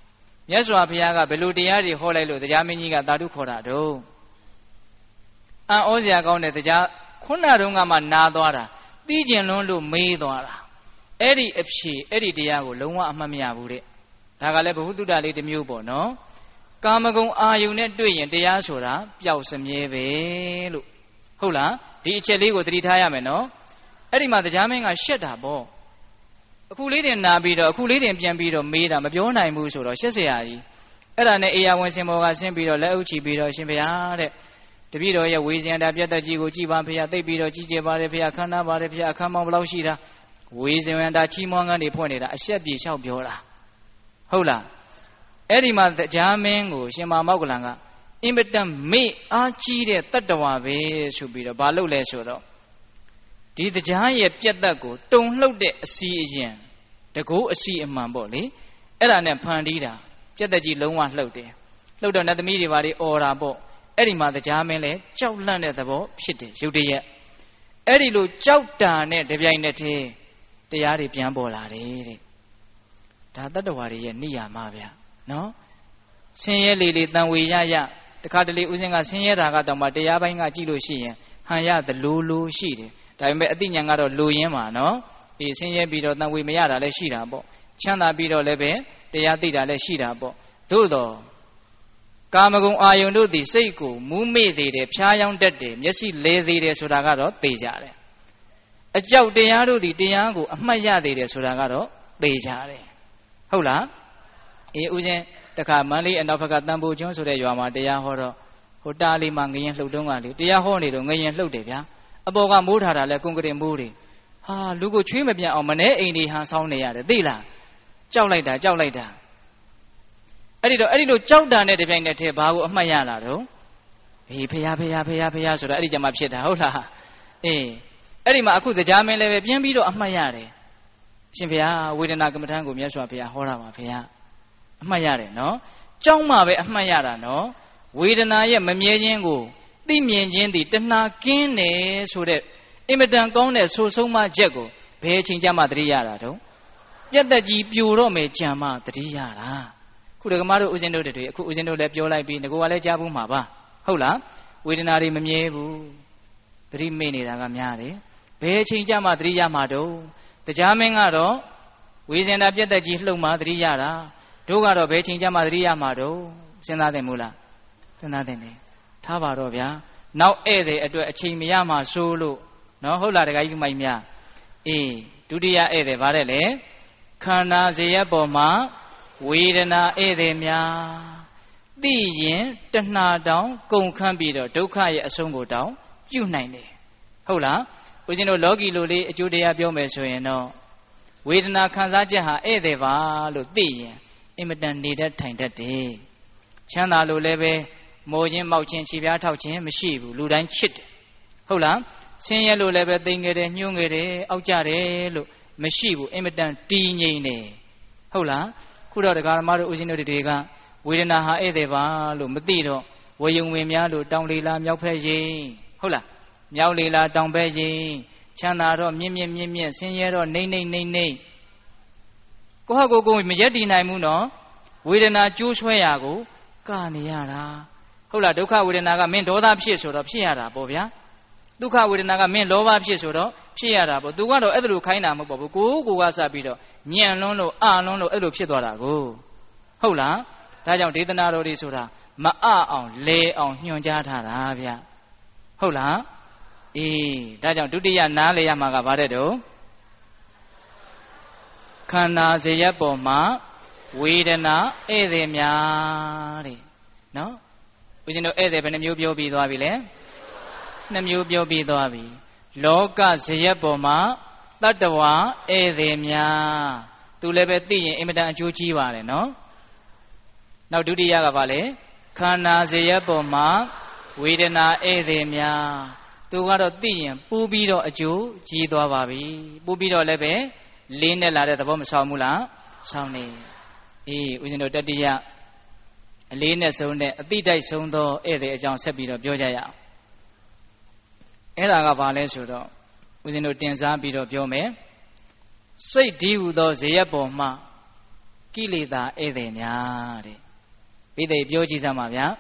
မြတ်စွာဘုရားကဘယ်လိုတရားတွေဟောလိုက်လို့တရားမင်းကြီးကသာဓုခေါ်တာတော့အံ့ဩစရာကောင်းတဲ့တရားခုနတုန်းကမှနာသွားတာသိကျင်လွန်းလို့မေးသွားတာအဲ့ဒီအဖြေအဲ့ဒီတရားကိုလုံးဝအမှတ်မရဘူးတဲ့ဒါကလည်းဘ ഹു တုတ္တလေးတစ်မျိုးပေါ့နော်ကာမဂုဏ်အာယုန်နဲ့တွေ့ရင်တရားဆိုတာပျောက်စမြဲပဲလို့ဟုတ်လားဒီအချက်လေးကိုသတိထားရမယ်နော်အဲ့ဒီမှာတရားမင်းကရှက်တာပေါ့အခုလေးတင်နာပြီးတော့အခုလေးတင်ပြန်ပြီးတော့မေးတာမပြောနိုင်ဘူးဆိုတော့ရှက်เสียကြီးအဲ့ဒါနဲ့အေယာဝင်စင်ဘောကဆင်းပြီးတော့လက်အုပ်ချီပြီးတော့ရှင်ဘုရားတဲ့တပည့်တော်ရဲ့ဝေဇင်တာပြတ်တက်ကြီးကိုကြည်ပါဖေရသိပ်ပြီးတော့ကြည်ကြပါတယ်ဖေရခန္ဓာပါတယ်ဖေရအခမ်းမောင်းဘယ်လောက်ရှိတာဝေဇင်တာချီးမွမ်းကန်းတွေဖွင့်နေတာအရှက်ပြေလျှောက်ပြောတာဟုတ်လားအဲ့ဒီမှာတရားမင်းကိုရှင်မောက္ကလန်ကအင်မတန်မေ့အားကြီးတဲ့တတ္တဝါပဲဆိုပြီးတော့ဘာလုပ်လဲဆိုတော့ဒီတရားရဲ့ပြတ်သက်ကိုတုံလှုပ်တဲ့အစီအရင်တကူအစီအမှန်ပေါ့လေအဲ့ဒါနဲ့ဖန်တီးတာပြတ်သက်ကြီးလုံးဝလှုပ်တယ်လှုပ်တော့နတ်သမီးတွေဘာတွေអော်တာပေါ့အဲ့ဒီမှာတရားမင်းလဲကြောက်လန့်တဲ့သဘောဖြစ်တယ်ရုပ်တရက်အဲ့ဒီလိုကြောက်တာနဲ့တပြိုင်နက်တည်းတရားတွေပြန်ပေါ်လာတယ်တဲ့ဒါတတ္တဝါတွေရဲ့နိယာမဗျာနော်ဆင်းရဲလေလေတန်ဝေရရတခါတလေဥစဉ်ကဆင်းရဲတာကတော့မှတရားပိုင်းကကြည့်လို့ရှိရင်ဟန်ရသလိုလိုရှိတယ်ဒါပေမဲ့အသိဉာဏ်ကတော့လိုရင်းပါနော်အေးဆင်းရဲပြီးတော့တန်ဝေမရတာလည်းရှိတာပေါ့ချမ်းသာပြီးတော့လည်းပဲတရားသိတာလည်းရှိတာပေါ့သို့တော့ကာမဂုဏ်အာယုန်တို့သည်စိတ်ကိုမူးမေ့သေးတယ်ဖျားယောင်းတတ်တယ်မျက်စိလဲသေးတယ်ဆိုတာကတော့သိကြတယ်အကြောက်တရားတို့သည်တရားကိုအမှတ်ရသေးတယ်ဆိုတာကတော့သိကြတယ်ဟုတ်လားအေးဥစဉ်တခါမန္တလေးအနောက်ဘက်ကတန်ဖိုကျွန်းဆိုတဲ့ရွာမှာတရားဟောတော့ဟိုတားလေးမှငရင်လှုပ်တုံးကလေတရားဟောနေတော့ငရင်လှုပ်တယ်ဗျာအပေါ်ကမိုးထားတာလဲကွန်ကရစ်မိုးတွေဟာလူကိုချွေးမပြတ်အောင်မနှဲအိမ်တွေဟန်ဆောင်းနေရတယ်သိလားကြောက်လိုက်တာကြောက်လိုက်တာအဲ့ဒီတော့အဲ့ဒီလိုကြောက်တာနဲ့တပြိုင်တည်းထဲဘာကိုအမှတ်ရလာတော့အေးဖះဖះဖះဖះဆိုတာအဲ့ဒီကြမှာဖြစ်တာဟုတ်လားအေးအဲ့ဒီမှာအခုစကြာမင်းလည်းပဲပြင်းပြီးတော့အမှတ်ရတယ်ရှင်ဖះဝေဒနာကမ္မဋ္ဌာန်းကိုမြတ်စွာဘုရားဟောတာပါဖះအမှတ်ရတယ်နော်ကြောက်မှပဲအမှတ်ရတာနော်ဝေဒနာရဲ့မမြဲခြင်းကိုသိမြင်ခြင်းသည်တဏှာကင်းတယ်ဆိုတဲ့အင်မတန်ကောင်းတဲ့ဆိုဆုံးမချက်ကိုဘယ်အချိန်ကျမှသတိရတာတော့ပြတ်သက်ကြီးပြိုတော့မယ်ကြံမှသတိရတာခုဒကမတို့ဦးဇင်းတို့တွေအခုဦးဇင်းတို့လည်းပြောလိုက်ပြီးငကိုကလည်းကြားဘူးမှာပါဟုတ်လားဝေဒနာတွေမမြဲဘူးသတိမေ့နေတာကများတယ်ဘယ်အချိန်ကျမှသတိရမှာတော့တရားမင်းကတော့ဝေဇင်တာပြတ်သက်ကြီးလှုပ်မှသတိရတာတို့ကတော့ဘယ်အချိန်ကျမှသတိရမှာတော့စဉ်းစားတယ်မို့လားစဉ်းစားတယ်နေထားပါတော့ဗျာနောက်ဧည့်သည်အတွက်အချိန်မရမှာဆိုလို့နော်ဟုတ်လားတခါကြီးမိုက်များအေးဒုတိယဧည့်သည်ဗါတဲ့လေခန္ဓာဇေယျပေါ်မှာဝေဒနာဧည့်သည်များသိရင်တဏှာတောင်ကုန်ခန့်ပြီးတော့ဒုက္ခရဲ့အဆုံးကိုတောင်ပြုနိုင်တယ်ဟုတ်လားဦးဇင်းတို့လောကီလိုလေးအကျိုးတရားပြောမယ်ဆိုရင်တော့ဝေဒနာခံစားချက်ဟာဧည့်သည်ပါလို့သိရင်အင်မတန်နေတတ်ထိုင်တတ်တယ်ချမ်းသာလို့လည်းပဲမိုးချင်းမောက်ချင်းခြေပြားထောက်ချင်းမရှိဘူးလူတိုင်းချစ်တယ်ဟုတ်လားဆင်းရဲလို့လည်းပဲသိငယ်တယ်ညှိုးငယ်တယ်အောက်ကြတယ်လို့မရှိဘူးအင်မတန်တည်ငြိမ်တယ်ဟုတ်လားခုတော့တရားဓမ္မတို့ဦးဇင်းတို့တွေကဝေဒနာဟာဧည့်သည်ပါလို့မသိတော့ဝေယုံဝင်များလို့တောင်လေလာမြောက်ဖက်ရင်ဟုတ်လားမြောက်လေလာတောင်ဖက်ရင်ချမ်းသာတော့မြင့်မြင့်မြင့်မြင့်ဆင်းရဲတော့နှိမ့်နှိမ့်နှိမ့်နှိမ့်ကိုယ့်ဟာကိုယ်ကိုမရက်တည်နိုင်ဘူးနော်ဝေဒနာကျိုးဆွဲရာကိုကနေရတာဟုတ်လားဒုက္ခဝေဒနာကမင်းဒေါသဖြစ်ဆိုတော့ဖြစ်ရတာပေါ့ဗျာဒုက္ခဝေဒနာကမင်းလောဘဖြစ်ဆိုတော့ဖြစ်ရတာပေါ့သူကတော့အဲ့လိုခိုင်းတာမဟုတ်ပါဘူးကိုယ်ကိုယ်ကစပြီးတော့ညံ့လွန်းလို့အလွန်းလို့အဲ့လိုဖြစ်သွားတာကိုဟုတ်လားဒါကြောင့်ဒေသနာတော်တွေဆိုတာမအအောင်လဲအောင်ညွှန်ကြားထားတာဗျဟုတ်လားအေးဒါကြောင့်ဒုတိယနားလေရမှာကဘာတဲ့တော့ခန္ဓာဇေယျပေါ်မှာဝေဒနာဧည့်သည်များတဲ့နော်ဦးဇင်းတို့ဧည့်သည်ဘယ်နှမျိုးပြောပြီးသွားပြီလဲနှစ်မျိုးပြောပြီးသွားပြီလောကဇေယျပေါ်မှာတတ္တဝါဧည့်သည်များသူလည်းပဲသိရင်အင်မတန်အကျိုးကြီးပါတယ်နော်နောက်ဒုတိယကဘာလဲခန္ဓာဇေယျပေါ်မှာဝေဒနာဧည့်သည်များသူကတော့သိရင်ပူပြီးတော့အကျိုးကြီးသွားပါပြီပူပြီးတော့လည်းပဲလေးနဲ့လာတဲ့သဘောမဆောင်ဘူးလားဆောင်နေအေးဦးဇင်းတို့တတိယအလေးနဲ့ဆုံးတဲ့အတိတိုက်ဆုံးသောဧည့်သည်အကြောင်းဆက်ပြီးတော့ပြောကြရအောင်အဲ့ဒါကဘာလဲဆိုတော့ဦးဇင်းတို့တင်စားပြီးတော့ပြောမယ်စိတ်ဒီဟုသောဇေယျပေါ်မှာကိလေသာဧည့်သည်များတဲ့ပိဋိပြောကြည့်စမ်းပါဗျာ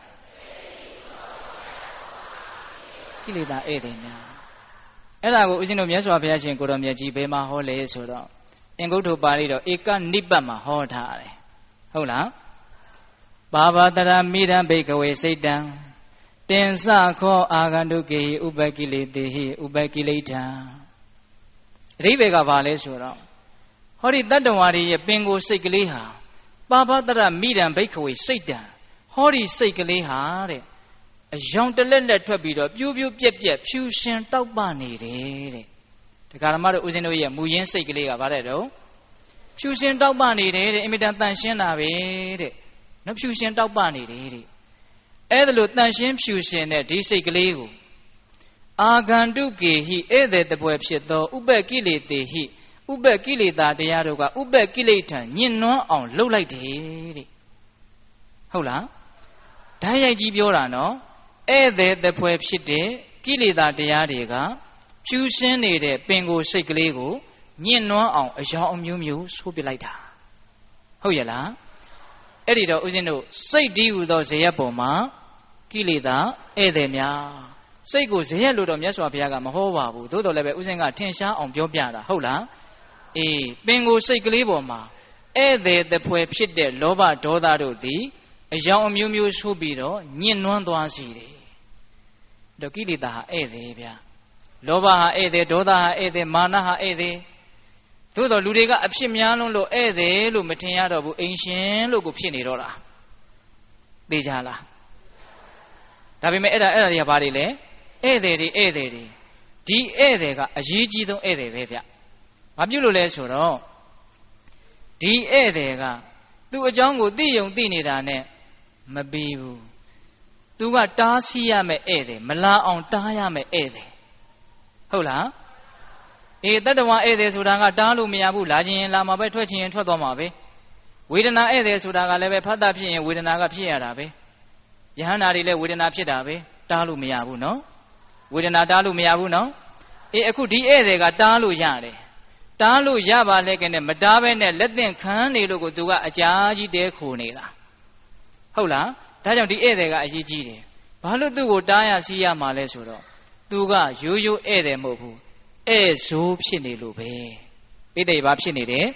ကိလေသာဧည့်သည်များအဲ့ဒါကိုဦးဇင်းတို့မြတ်စွာဘုရားရှင်ကိုတော်မြတ်ကြီးဘယ်မှာဟောလဲဆိုတော့အင်္ဂုတ္တပါဠိတော်ဧကနိပတ်မှာဟောထားတယ်ဟုတ်လားပါဝတရမိရံဘိကဝေစိတ်တံတင်စခောအာဂန္တုကေဟိဥပကိလေတေဟိဥပကိလေထံအဓိပ္ပာယ်ကဘာလဲဆိုတော့ဟောဒီတတ္တဝါတွေရဲ့ပင်ကိုယ်စိတ်ကလေးဟာပါဝတရမိရံဘိကဝေစိတ်တံဟောဒီစိတ်ကလေးဟာတဲ့အယောင်တလက်လက်ထွက်ပြီးတော့ပြိုးပြိုးပြက်ပြက်ဖြူရှင်တောက်ပနေတယ်တဲ့ဒကာဓမ္မတို့ဦးဇင်းတို့ရဲ့မူရင်းစိတ်ကလေးကဘာတဲ့တော့ဖြူရှင်တောက်ပနေတယ်တဲ့အင်မတန်တန်ရှင်းတာပဲတဲ့နော်ဖြူရှင်တောက်ပနေတယ်တဲ့အဲ့ဒါလို့တန်ရှင်းဖြူရှင်တဲ့ဒီစိတ်ကလေးကိုအာဂန္တုကေဟိဧည့်သည်တပွဲဖြစ်သောဥပ္ပကိလေတေဟိဥပ္ပကိလေသာတရားတို့ကဥပ္ပကိလေထံညှဉ်းနှွမ်းအောင်လှုပ်လိုက်တယ်တဲ့ဟုတ်လားဓာတ်ရိုက်ကြီးပြောတာနော်ဧည့်သည်တပွဲဖြစ်တဲ့ကိလေသာတရားတွေကဖြူရှင်းနေတဲ့ပင်ကိုယ်စိတ်ကလေးကိုညှဉ်းနှွမ်းအောင်အယောင်အမျိုးမျိုးဆိုးပစ်လိုက်တာဟုတ်ရဲ့လားအဲ့ဒီတော့ဦးဇင်းတို့စိတ်ဒီဟူသောဇေယျပေါ်မှာကိလေသာဧည့်သည်များစိတ်ကိုဇေယျလို့တော့မြတ်စွာဘုရားကမဟောပါဘူးသို့တော်လည်းပဲဦးဇင်းကထင်ရှားအောင်ပြောပြတာဟုတ်လားအေးပင်ကိုယ်စိတ်ကလေးပေါ်မှာဧည့်သည်တပွဲဖြစ်တဲ့လောဘဒေါသတို့သည်အယောင်အမျိုးမျိုးဆိုးပြီးတော့ညှဉ်းနှွမ်းသွားစီတယ်တော့ကိလေသာဟာဧည့်သည်ဗျာလောဘဟာဧည့်သည်ဒေါသဟာဧည့်သည်မာနဟာဧည့်သည်သို့တော်လူတွေကအဖြစ်များလုံးလို့ဧည့်သည်လို့မထင်ရတော့ဘူးအိမ်ရှင်လို့ကိုဖြစ်နေတော့တာသိကြလားဒါပေမဲ့အဲ့ဒါအဲ့ဒါတွေကဘာတွေလဲဧည့်သည်တွေဧည့်သည်တွေဒီဧည့်သည်ကအရေးကြီးဆုံးဧည့်သည်ပဲဗျဘာပြုလို့လဲဆိုတော့ဒီဧည့်သည်ကသူ့အကြောင်းကိုသိယုံသိနေတာနဲ့မပြီးဘူးသူကတားဆီးရမယ်ဧည့်သည်မလာအောင်တားရမယ်ဧည့်သည်ဟုတ်လားအေးတတ္တဝါဧည့်သည်ဆိုတာကတားလို့မရဘူးလာခြင်းရင်လာမှာပဲထွက်ခြင်းရင်ထွက်သွားမှာပဲဝေဒနာဧည့်သည်ဆိုတာကလည်းပဲဖတ်တာဖြစ်ရင်ဝေဒနာကဖြစ်ရတာပဲယဟန္တာတွေလည်းဝေဒနာဖြစ်တာပဲတားလို့မရဘူးနော်ဝေဒနာတားလို့မရဘူးနော်အေးအခုဒီဧည့်သည်ကတားလို့ရတယ်တားလို့ရပါလဲကဲနဲ့မတားပဲနဲ့လက်သင့်ခံနေလို့ကိုသူကအကြာကြီးတဲခိုနေတာဟုတ်လားဒါကြောင့်ဒီဧည့်သည်ကအရေးကြီးတယ်ဘာလို့သူ့ကိုတားရစီးရမှာလဲဆိုတော့သူကရိုးရိုးဧည့်သည်မဟုတ်ဘူးဧည့်ဆိုးဖြစ်နေလို့ပဲပိဋိဘာဖြစ်နေတယ်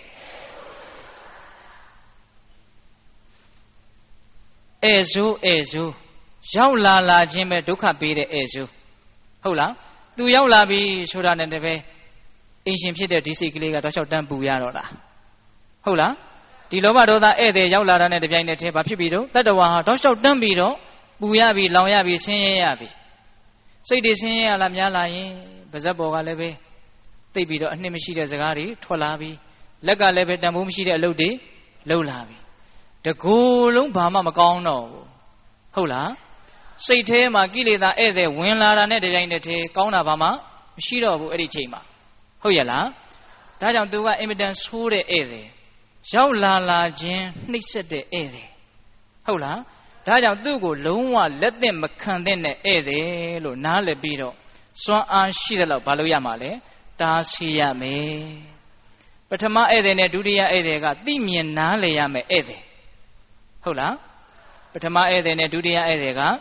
ဧည့်ဆိုးဧည့်ဆိုးရောက်လာလာခြင်းပဲဒုက္ခပေးတဲ့ဧည့်ဆိုးဟုတ်လားသူရောက်လာပြီဆိုတာနဲ့တည်းပဲအင်ရှင်ဖြစ်တဲ့ဒီစိတ်ကလေးကတော့လျှောက်တန်းပူရတော့တာဟုတ်လားဒီလောဘဒေါသဧည့်သည်ရောက်လာတာနဲ့တပြိုင်နက်တည်းဘာဖြစ်ပြီတော့တတ္တဝါဟာတော့လျှောက်တန်းပြီးတော့ပူရပြီလောင်ရပြီဆင်းရဲရပြီစိတ်တွေဆင်းရဲရလားများလာရင်ပါဇက်ပေါ်ကလည်းပဲသိပြီးတော့အနှစ်မရှိတဲ့စကားတွေထွက်လာပြီလက်ကလည်းပဲတန်ဖိုးမရှိတဲ့အလုပ်တွေလှုပ်လာပြီတကူလုံးဘာမှမကောင်းတော့ဘူးဟုတ်လားစိတ်ထဲမှာကိလေသာဧည့်သည်ဝင်လာတာနဲ့တပြိုင်နက်တည်းကောင်းတာဘာမှမရှိတော့ဘူးအဲ့ဒီချိန်မှာဟုတ်ရဲ့လားဒါကြောင့်သူကအင်မတန်ဆိုးတဲ့ဧည့်သည်ရောက်လာလာခြင်းနှိပ်စက်တဲ့ဧည့်သည်ဟုတ်လားဒါကြောင့်သူ့ကိုလုံးဝလက်သင့်မခံသင့်တဲ့ဧည့်သည်လို့နားလည်ပြီးတော့စွမ်းအားရှိတဲ့လောက်ဘာလို့ရမှာလဲတားဆီးရမယ်ပထမဧည့်သည်နဲ့ဒုတိယဧည့်သည်ကသိမြင်နားလည်ရမယ်ဧည့်သည်ဟုတ်လားပထမဧည့်သည်နဲ့ဒုတိယဧည့်သည်က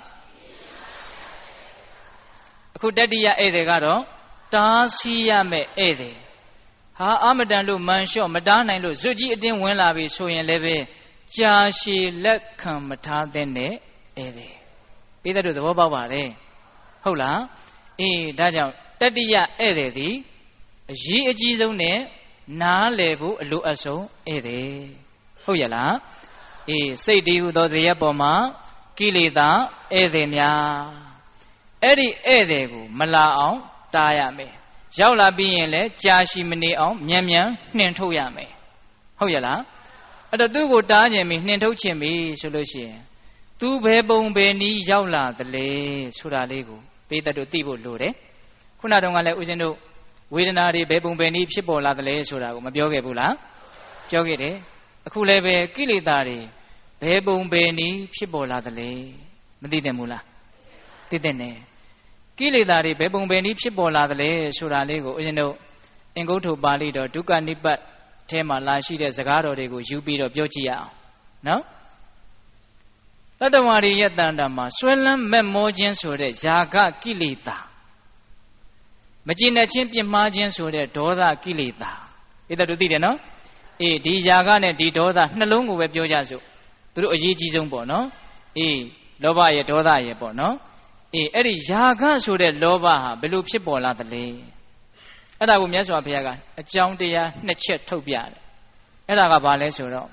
အခုတတိယဧည့်သည်ကတော့တားဆီးရမယ်ဧည့်သည်ဟာအမတန်လို့မန်လျှော့မတားနိုင်လို့ဇွတ်ကြီးအတင်းဝင်လာပြီဆိုရင်လည်းပဲကြာရှည်လက်ခံမထားတဲ့ဧည့်သည်ပိဿတို့သဘောပေါက်ပါတယ်ဟုတ်လားအေးဒါကြောင့်တတိယဧည့်သည်သည်အရေးအကြီးဆုံးနဲ့နားလည်ဖို့အလိုအပ်ဆုံးဧည့်သည်ဟုတ်ရဲ့လားအေးစိတ်တည်ဟူသောဇေယျပေါ်မှာကိလေသာဧည့်သည်များအဲ့ဒီဧည့်သည်ကိုမလာအောင်တားရမယ်ရောက်လာပြီးရင်လည်းကြာရှည်မနေအောင်မြန်မြန်နှင်ထုတ်ရမယ်ဟုတ်ရဲ့လားအဲ့တော့သူ့ကိုတားခြင်းပြီးနှင်ထုတ်ခြင်းပြီးဆိုလို့ရှိရင်သူဘယ်ပုံဘယ်နည်းရောက်လာသလဲဆိုတာလေးကိုပိဿတို့သိဖို့လိုတယ်ခုနတုန်းကလည်းဦးဇင်းတို့ဝေဒနာတွေဘယ်ပုံဘယ်နည်းဖြစ်ပေါ်လာသလဲဆိုတာကိုမပြောခဲ့ဘူးလားပြောခဲ့တယ်အခုလည်းပဲကိလေသာတွေဘယ်ပုံဘယ်နည်းဖြစ်ပေါ်လာသလဲမသိတယ်မို့လားသိတဲ့နဲ့ကိလေသာတွေဘယ်ပုံဘယ်နည်းဖြစ်ပေါ်လာသလဲဆိုတာလေးကိုဦးဇင်းတို့အင်္ဂုတ္တပါဠိတော်ဒုက္ခနိပတ်ထဲမှာလာရှိတဲ့စကားတော်တွေကိုယူပြီးတော့ပြောကြည့်ရအောင်နော်တတ္တဝါတွေရဲ့တန်တာမှာဆွဲလန်းမဲ့မောခြင်းဆိုတဲ့ຢာကကိလေသာမကျင်တဲ့ချင်းပြင်းမှားခြင်းဆိုတဲ့ဒေါသကိလေသာဒီတတို့သိတယ်နော်အေးဒီຢာကနဲ့ဒီဒေါသနှလုံးကိုပဲပြောကြစို့သူတို့အရေးကြီးဆုံးပေါ့နော်အေးလောဘရဲ့ဒေါသရဲ့ပေါ့နော်အေးအဲ့ဒီຢာကဆိုတဲ့လောဘဟာဘယ်လိုဖြစ်ပေါ်လာသလဲအဲ့ဒါကိုမြတ်စွာဘုရားကအကြောင်းတရားနှစ်ချက်ထုတ်ပြတယ်အဲ့ဒါကဘာလဲဆိုတော့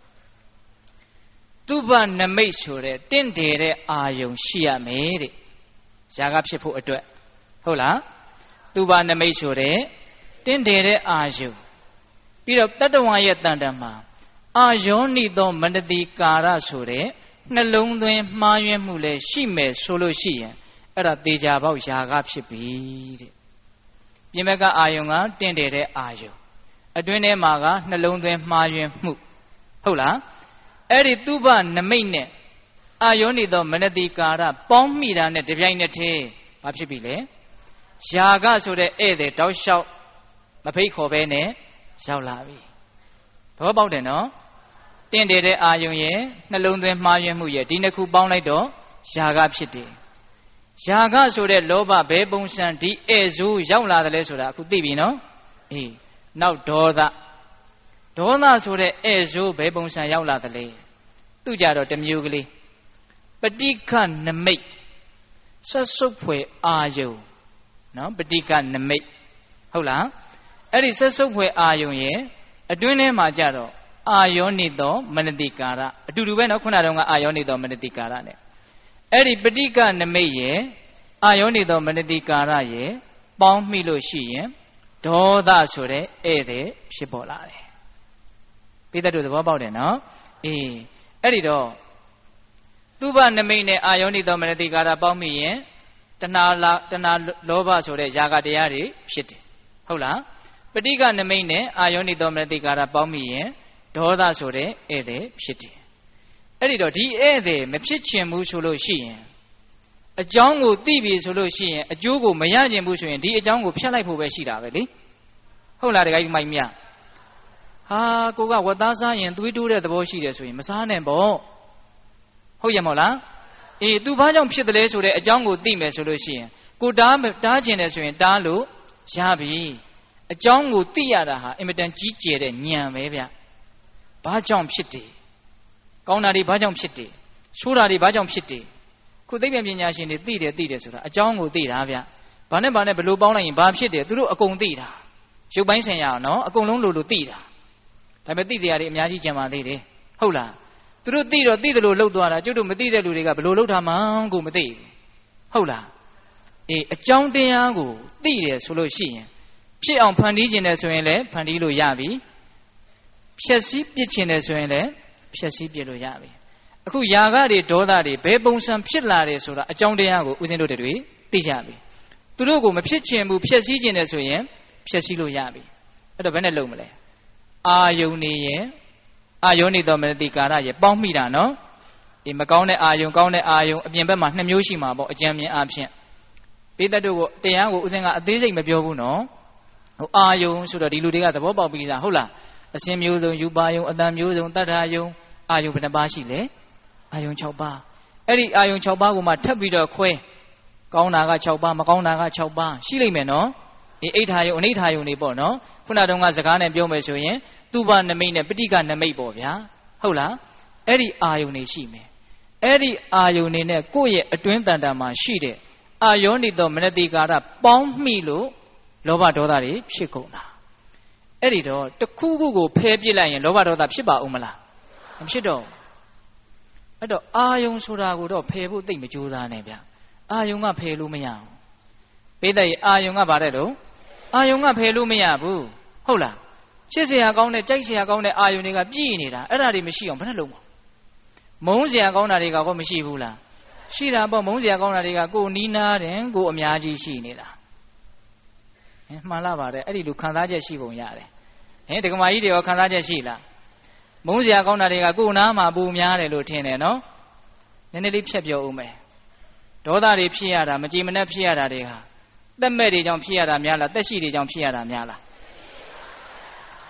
သူပနမိတ်ဆိုတဲ့တင့်တယ်တဲ့အာယုံရှိရမယ်တဲ့ຢာကဖြစ်ဖို့အတွက်ဟုတ်လားသူပနမိတ်ဆိုတဲ့တင့်တယ်တဲ့အာယုံပြီးတော့တတ္တဝါရဲ့တန်တမှာအာယောနိသောမနတိကာရဆိုတဲ့နှလုံးသွင်းမှားယွင်းမှုလည်းရှိမယ်ဆိုလို့ရှိရင်အဲ့ဒါတေချာပေါက်ຢာကဖြစ်ပြီတဲ့ပြင်ဘက်ကအာယုံကတင့်တယ်တဲ့အာယုံအတွင်းထဲမှာကနှလုံးသွင်းမှားယွင်းမှုဟုတ်လားအဲ့ဒီသူပနမိတ်နဲ့အာယောနိသောမနတိကာရပေါင်းမိတာနဲ့တပြိုင်နက်တည်းဘာဖြစ်ပြီလဲຢာကဆိုတဲ့ဧည့်သည်တောက်လျှောက်မဖိတ်ခေါ်ပဲနဲ့ရောက်လာပြီသဘောပေါက်တယ်နော်တင့်တယ်တဲ့အာယုံရဲ့နှလုံးသွင်းမှားယွင်းမှုရဲ့ဒီနှစ်ခုပေါင်းလိုက်တော့ຢာကဖြစ်တယ်ຢာကဆိုတဲ့လောဘဘယ်ပုံစံဒီဧည့်ဇိုးရောက်လာတယ်လဲဆိုတာအခုသိပြီနော်အေးနောက်ဒေါသဒေါသဆိုတဲ့ဧည့်ဇိုးဘယ်ပုံစံရောက်လာတယ်လဲသူကြတော့တစ်မျိုးကလေးပဋိက္ခနမိတ်ဆက်စုပ်ဖွယ်အာယုံနော်ပဋိက္ခနမိတ်ဟုတ်လားအဲ့ဒီဆက်စုပ်ဖွယ်အာယုံရဲ့အတွင်းထဲမှာကြတော့အာယောနိသောမနတိကာရအတူတူပဲနော်ခုနတုန်းကအာယောနိသောမနတိကာရနဲ့အဲ့ဒီပဋိက္ခနမိတ်ရဲ့အာယောနိသောမနတိကာရရဲ့ပေါင်းမိလို့ရှိရင်ဒေါသဆိုတဲ့ဧည့်သည်ဖြစ်ပေါ်လာတယ်ပိဋကတို့သဘောပေါက်တယ်နော်အေးအဲ့ဒီတော့သူပနမိတ်နဲ့အာယောနိသောမနတိကာရပေါင်းမိရင်တဏှာလာတဏှာလောဘဆိုတဲ့ຢာကတရားတွေဖြစ်တယ်ဟုတ်လားပဋိက္ခနမိတ်နဲ့အာယောနိသောမနတိကာရပေါင်းမိရင်ဒေါသဆိုတဲ့ဧည့်သည်ဖြစ်တယ်အဲ့ဒီတော့ဒီဧည့်သည်မဖြစ်ချင်ဘူးဆိုလို့ရှိရင်အကြောင်းကိုသိပြီဆိုလို့ရှိရင်အကျိုးကိုမရချင်ဘူးဆိုရင်ဒီအကြောင်းကိုဖျက်လိုက်ဖို့ပဲရှိတာပဲလေဟုတ်လားတခါကြီးမိုက်မြဟာကိုကဝတ်သားစားရင်သွေးတိုးတဲ့သဘောရှိတယ်ဆိုရင်မစားနဲ့ပေါ့ဟုတ်ရမဟုတ်လားအေး तू ဘာကြောင့်ဖြစ်တယ်လဲဆိုတဲ့အကြောင်းကိုသိမယ်ဆိုလို့ရှိရင်ကိုတားတားကျင်တယ်ဆိုရင်တားလို့ရပြီအကြောင်းကိုသိရတာဟာအင်မတန်ကြီးကျယ်တဲ့ဉာဏ်ပဲဗျဘာကြောင့်ဖြစ်တယ်ကောင်းတာတွေဘာကြောင့်ဖြစ်တယ်ဆိုးတာတွေဘာကြောင့်ဖြစ်တယ်ခုသိပ္ပံပညာရှင်တွေသိတယ်သိတယ်ဆိုတာအကြောင်းကိုသိတာဗျဘာနဲ့ဘာနဲ့ဘယ်လိုပေါင်းလိုက်ရင်ဘာဖြစ်တယ်သူတို့အကုန်သိတာရုပ်ပိုင်းဆိုင်ရာနော်အကုန်လုံးလိုလိုသိတာဒါပေမဲ့သိတရားတွေအများကြီးကြံပါသေးတယ်ဟုတ်လားသူတို့သိတော့သိတယ်လို့လှုပ်သွားတာကျုပ်တို့မသိတဲ့လူတွေကဘယ်လိုလှုပ်တာမှန်းကိုမသိဘူးဟုတ်လားအေးအကြောင်းတရားကိုသိတယ်ဆိုလို့ရှိရင်ဖြစ်အောင်ဖန်တီးခြင်းတယ်ဆိုရင်လည်းဖန်တီးလို့ရပြီဖြည့်ဆည်းပြစ်ခြင်းတယ်ဆိုရင်လည်းဖြည့်ဆည်းပြစ်လို့ရပြီအခုຢာကတွေဒေါသတွေဘယ်ပုံစံဖြစ်လာတယ်ဆိုတာအကြောင်းတရားကိုဦးဇင်းတို့တွေသိကြပြီသူတို့ကိုမဖြစ်ချင်ဘူးဖြည့်ဆည်းခြင်းတယ်ဆိုရင်ဖြည့်ဆည်းလို့ရပြီအဲ့တော့ဘယ်နဲ့လုပ်မလဲအာယုန်နေရဲ့အာယောနိသောမနတိကာရရဲ့ပေါင်းမိတာနော်ဒီမကောင်းတဲ့အာယုန်ကောင်းတဲ့အာယုန်အပြင်ဘက်မှာနှစ်မျိုးရှိမှာပေါ့အကြံဉာဏ်အဖြစ်ပိဋကတို့ကိုတရားကိုဦးဇင်းကအသေးစိတ်မပြောဘူးနော်ဟိုအာယုန်ဆိုတော့ဒီလူတွေကသဘောပေါက်ပြီးသားဟုတ်လားအစဉ်မျိုးစုံယူပါယုံအတန်မျိုးစုံတတ္ထာယုံအာယုံဘယ်နှပါးရှိလဲအာယုံ၆ပါးအဲ့ဒီအာယုံ၆ပါးကိုမှထပ်ပြီးတော့ခွဲကောင်းတာက၆ပါးမကောင်းတာက၆ပါးရှိလိမ့်မယ်နော်ဒီအိဋ္ဌာယုံအနိဋ္ဌာယုံတွေပေါ့နော်ခုနတုန်းကစကားနဲ့ပြောမယ်ဆိုရင်သူပနမိတ်နဲ့ပဋိက္ခနမိတ်ပေါ့ဗျာဟုတ်လားအဲ့ဒီအာယုံတွေရှိမယ်အဲ့ဒီအာယုန်နေနဲ့ကိုယ့်ရဲ့အတွင်းတန်တာမှာရှိတဲ့အာယောနိသောမနတိကာရပေါင်းမိလို့လောဘဒေါသတွေဖြစ်ကုန်တာအဲ့ဒီတော့တစ်ခုခုကိုဖယ်ပြစ်လိုက်ရင်လောဘဒေါသဖြစ်ပါဦးမလားမဖြစ်တော့အဲ့တော့အာယုန်ဆိုတာကိုတော့ဖယ်ဖို့သိမကြိုးစားနဲ့ဗျအာယုန်ကဖယ်လို့မရဘူးပိဋကရဲ့အာယုန်ကဗါတဲ့တော့အာယုန်ကဖယ်လို့မရဘူးဟုတ်လားချစ်စရာကောင်းတဲ့ကြိုက်စရာကောင်းတဲ့အာယုန်တွေကပြည့်နေတာအဲ့ဒါတွေမရှိအောင်ဘယ်နဲ့လုံးမမုန်းစရာကောင်းတာတွေကကောမရှိဘူးလားရှိတာပေါ့မုန်းစရာကောင်းတာတွေကကိုနီးနာတယ်ကိုအများကြီးရှိနေတာဟင်မှန်လားပါတယ်အဲ့ဒီလိုခံစားချက်ရှိပုံရတယ်ဟင်ဒကမာကြီးတွေရောခံစားချက်ရှိလားမုန်းစရာကောင်းတာတွေကကိုနားမှာပူများတယ်လို့ထင်တယ်နော်နည်းနည်းလေးဖြတ်ပြောဦးမယ်ဒေါသတွေဖြစ်ရတာမကြည်မနှက်ဖြစ်ရတာတွေဟာတက်မဲ့တွေကြောင့်ဖြစ်ရတာများလားတက်ရှိတွေကြောင့်ဖြစ်ရတာများလား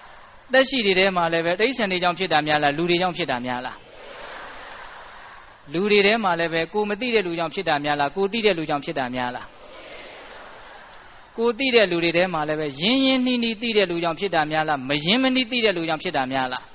သက်ရှိတွေထဲမှာလည်းပဲတိရစ္ဆာန်တွေကြောင့်ဖြစ်တာများလားလူတွေကြောင့်ဖြစ်တာများလားလူတွေထဲမှာလည်းပဲကိုမသိတဲ့လူကြောင့်ဖြစ်တာများလားကိုသိတဲ့လူကြောင့်ဖြစ်တာများလားကိုသိတဲ့လူတွေထဲမှာလည်းပဲရင်းရင်းနှီးနှီးသိတဲ့လူကြောင့်ဖြစ်တာများလားမရင်းမနှီးသိတဲ့လူကြောင့်ဖြစ်တာများလား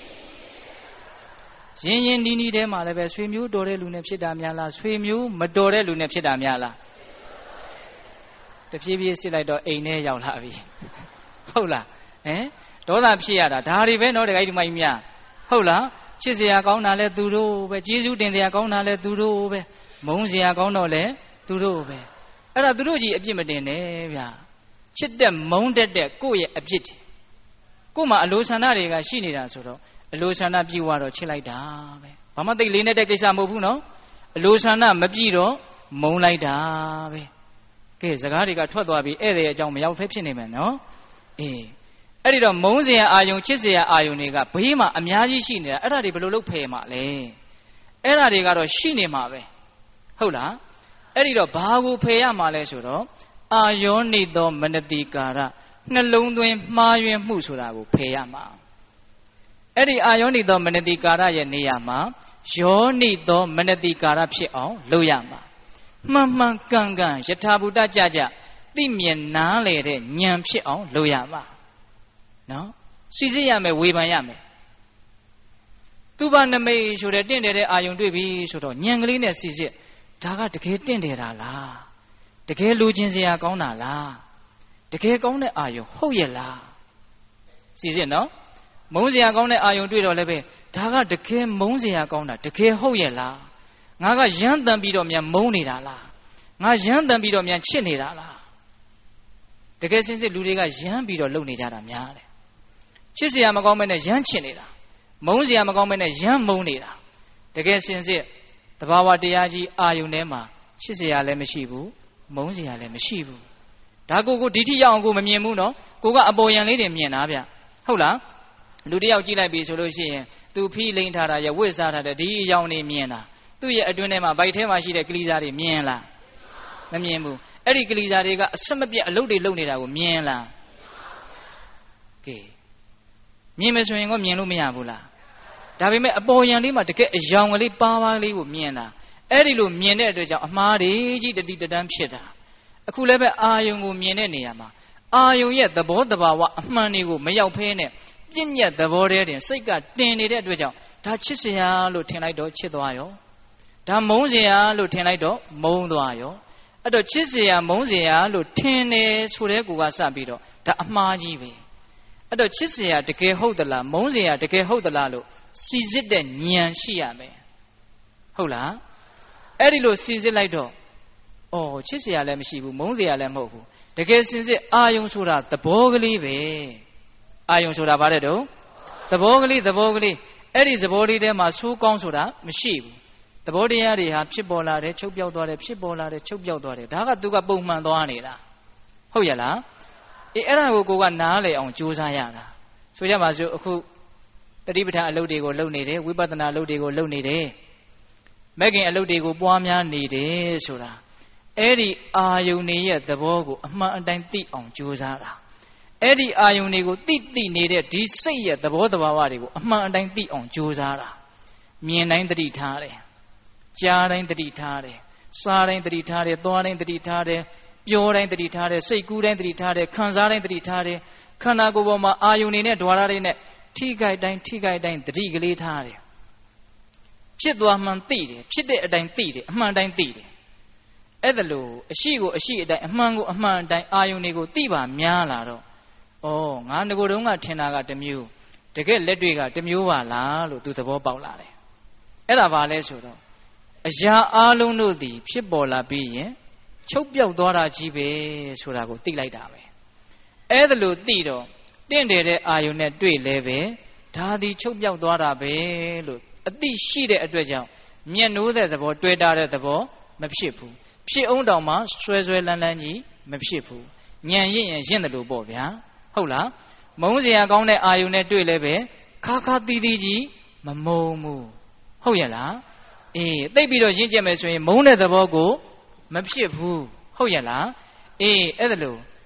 ရင်းရင်းနှီးနှီးထဲမှာလည်းပဲဆွေမျိုးတော်တဲ့လူနဲ့ဖြစ်တာများလားဆွေမျိုးမတော်တဲ့လူနဲ့ဖြစ်တာများလားတဖြည်းဖြည်းစစ်လိုက်တော့အိမ်ထဲရောက်လာပြီဟုတ်လားဟမ်ဒေါသဖြစ်ရတာဒါတွေပဲနော်တခါကြီးဒီမိုင်းများဟုတ်လားချစ်စရာကောင်းတာလဲသူတို့ပဲကျေးဇူးတင်စရာကောင်းတာလဲသူတို့ပဲမုန်းစရာကောင်းတော့လဲသူတို့ပဲအဲ့ဒါသူတို့ကြီးအပြစ်မတင်နဲ့ဗျာချစ်တဲ့မုန်းတတ်တဲ့ကိုယ့်ရဲ့အပြစ်ကိုယ်မှာအလိုဆန္ဒတွေကရှိနေတာဆိုတော့အလိုဆန္ဒပြည့်ဝတော့ချစ်လိုက်တာပဲဘာမှသိလေးနေတဲ့ကိစ္စမဟုတ်ဘူးနော်အလိုဆန္ဒမပြည့်တော့မုန်းလိုက်တာပဲကဲစကားတွေကထွက်သွားပြီးဧည့်သည်အကြောင်းမရောက်ဖဲဖြစ်နေမယ်နော်အေးအဲ့ဒီတော့မုန်းစရာအာယုံချစ်စရာအာယုံတွေကဘေးမှာအများကြီးရှိနေတာအဲ့ဒါတွေဘယ်လိုလုပ်ဖယ်မှာလဲအဲ့ဒါတွေကတော့ရှိနေမှာပဲဟုတ်လားအဲ့ဒီတော့ဘာကိုဖယ်ရမှာလဲဆိုတော့အာယောနိသောမနတိကာရနှလုံးသွင်းမှားယွင်းမှုဆိုတာကိုဖယ်ရမှာအဲ့ဒီအာယောနိသောမနတိကာရရဲ့နေရာမှာယောနိသောမနတိကာရဖြစ်အောင်လုပ်ရမှာမှန်မှန်ကန်ကန်ယထာဘူတကြကြသိမြင်နားလေတဲ့ဉာဏ်ဖြစ်အောင်လုပ်ရမှာနော်စီစစ်ရမယ်ဝေဖန်ရမယ်သူဘာနမိတ်ဆိုတဲ့တင့်တယ်တဲ့အာယုံတွေ့ပြီဆိုတော့ဉာဏ်ကလေးနဲ့စီစစ်ဒါကတကယ်တင့်တယ်တာလားတကယ်လူချင်းစရာကောင်းတာလားတကယ်ကောင်းတဲ့အာယုံဟုတ်ရဲ့လားစီစစ်နော်မုန်းစရာကောင်းတဲ့အာယုံတွေ့တော့လည်းပဲဒါကတကယ်မုန်းစရာကောင်းတာတကယ်ဟုတ်ရဲ့လားငါကရမ်းတန်ပြီးတော့မြန်မုန်းနေတာလားငါရမ်းတန်ပြီးတော့မြန်ချစ်နေတာလားတကယ်စင်စစ်လူတွေကရမ်းပြီးတော့လုပ်နေကြတာများတယ်ချစ်စရာမကောင်းမဲနဲ့ရမ်းချစ်နေတာမုန်းစရာမကောင်းမဲနဲ့ရမ်းမုန်းနေတာတကယ်စင်စစ်တဘာဝတရားကြီးအာယုန်ထဲမှာချစ်စရာလည်းမရှိဘူးမုန်းစရာလည်းမရှိဘူးဒါကိုကိုဒီထိရောက်အောင်ကိုမမြင်ဘူးနော်ကိုကအပေါ်ယံလေးတွေမြင်တာဗျဟုတ်လားလူတယောက်ကြည့်လိုက်ပြီဆိုလို့ရှိရင်သူဖိလိန်ထားတာရဝစ်စားထားတဲ့ဒီအယောင်နေမြင်တာသူ့ရဲ့အတွင်းထဲမှာဗိုက်ထဲမှာရှိတဲ့ကလေးစားတွေမြင်လားမမြင်ဘူးအဲ့ဒီကလေးစားတွေကအဆက်မပြတ်အလုပ်တွေလုပ်နေတာကိုမြင်လားကဲမြင်မယ်ဆိုရင်ក៏မြင်လို့မရဘူးလားဒါပေမဲ့အပေါ်ယံလေးမှာတကယ်အယောင်ကလေးပါးပါးလေးကိုမြင်တာအဲ့ဒီလိုမြင်တဲ့အတွက်ကြောင့်အမှားတွေကြီးတတိတတန်းဖြစ်တာအခုလည်းပဲအာယုံကိုမြင်တဲ့နေရာမှာအာယုံရဲ့သဘောတဘာဝအမှန်တွေကိုမရောက်ဖဲနဲ့ပြည့်ညက်သဘောတည်းတင်စိတ်ကတင်နေတဲ့အတွက်ကြောင့်ဒါချစ်စရာလို့ထင်လိုက်တော့ချစ်သွားရောဒါမုန်းစရာလို့ထင်လိုက်တော့မုန်းသွားရောအဲ့တော့ချစ်စရာမုန်းစရာလို့ထင်နေဆိုတဲ့ကူကစပြီးတော့ဒါအမှားကြီးပဲအဲ့တော့ချစ်စရာတကယ်ဟုတ်သလားမုန်းစရာတကယ်ဟုတ်သလားလို့စီစစ်တဲ့ဉာဏ်ရှိရမယ်ဟုတ်လားအဲ့ဒီလိုစီစစ်လိုက်တော့အော်ချစ်စရာလည်းမရှိဘူးမုန်းစရာလည်းမဟုတ်ဘူးတကယ်စင်စစ်အာယုံဆိုတာသဘောကလေးပဲအာယုံဆိုတာဗါတဲ့တော့သဘောကလေးသဘောကလေးအဲ့ဒီသဘောလေးထဲမှာဆိုးကောင်းဆိုတာမရှိဘူးသဘောတရားတွေဟာဖြစ်ပေါ်လာတယ်ချုပ်ပြောက်သွားတယ်ဖြစ်ပေါ်လာတယ်ချုပ်ပြောက်သွားတယ်ဒါကသူကပုံမှန်သွားနေတာဟုတ်ရဲ့လားအေးအဲ့ဒါကိုကိုကနားလေအောင်ကြိုးစားရတာဆိုကြပါစို့အခုတတိပဋ္ဌာန်အလုပ်တွေကိုလုပ်နေတယ်ဝိပဿနာအလုပ်တွေကိုလုပ်နေတယ်မဂ်ခင်အလုပ်တွေကိုပွားများနေတယ်ဆိုတာအဲ့ဒီအာယုန်တွေရဲ့သဘောကိုအမှန်အတိုင်းသိအောင်ကြိုးစားတာအဲ့ဒီအာယုန်တွေကိုသိသိနေတဲ့ဒီစိတ်ရဲ့သဘောတဘာဝတွေကိုအမှန်အတိုင်းသိအောင်ကြိုးစားတာမြင်တိုင်းသတိထားတယ်ကြားတိုင်းသတိထားတယ်စားတိုင်းသတိထားတယ်သွားတိုင်းသတိထားတယ်ပြောတိုင်းသတိထားတယ်စိတ်ကူးတိုင်းသတိထားတယ်ခံစားတိုင်းသတိထားတယ်ခန္ဓာကိုယ်ပေါ်မှာအာယုန်တွေနဲ့ဓဝရတွေနဲ့ထိကြိုက်တိုင်းထိကြိုက်တိုင်းသတိကလေးထားတယ်ဖြစ်သွားမှန်သိတယ်ဖြစ်တဲ့အတိုင်းသိတယ်အမှန်အတိုင်းသိတယ်အဲ့ဒါလို့အရှိကိုအရှိအတိုင်းအမှန်ကိုအမှန်အတိုင်းအာယုန်တွေကိုသိပါများလာတော့ဩငါငကိုယ်တုန်းကထင်တာကတစ်မျိုးတကယ်လက်တွေကတစ်မျိုးပါလားလို့သူသဘောပေါက်လာတယ်အဲ့ဒါဘာလဲဆိုတော့အရာအလုံးတို့သည်ဖြစ်ပေါ်လာပြီးရင်ချုပ်ပြောက်သွားတာကြီးပဲဆိုတာကိုသိလိုက်တာပဲအဲ့ဒါလို့သိတော့တင့်တယ်တဲ့အာယုန်နဲ့တွေ့လဲပဲဒါသည်ချုပ်ပြောက်သွားတာပဲလို့အသိရှိတဲ့အတွက်ကြောင့်မျက်နှိုးတဲ့သဘောတွေ့တာတဲ့သဘောမဖြစ်ဘူးဖြစ်အောင်တောင်မှဆွဲဆွဲလန်းလန်းကြီးမဖြစ်ဘူးညံရင့်ရင်ရင့်တယ်လို့ပေါ့ဗျာဟုတ်လားမုန်းစရာကောင်းတဲ့အာယုန်နဲ့တွေ့လဲပဲခါခါတီးတီးကြီးမမုန်းဘူးဟုတ်ရဲ့လားအေးသိပ်ပြီးတော့ရင့်ကျက်မယ်ဆိုရင်မုန်းတဲ့သဘောကိုမဖြစ်ဘူးဟုတ်ရဲ့လားအေးအဲ့ဒါလို့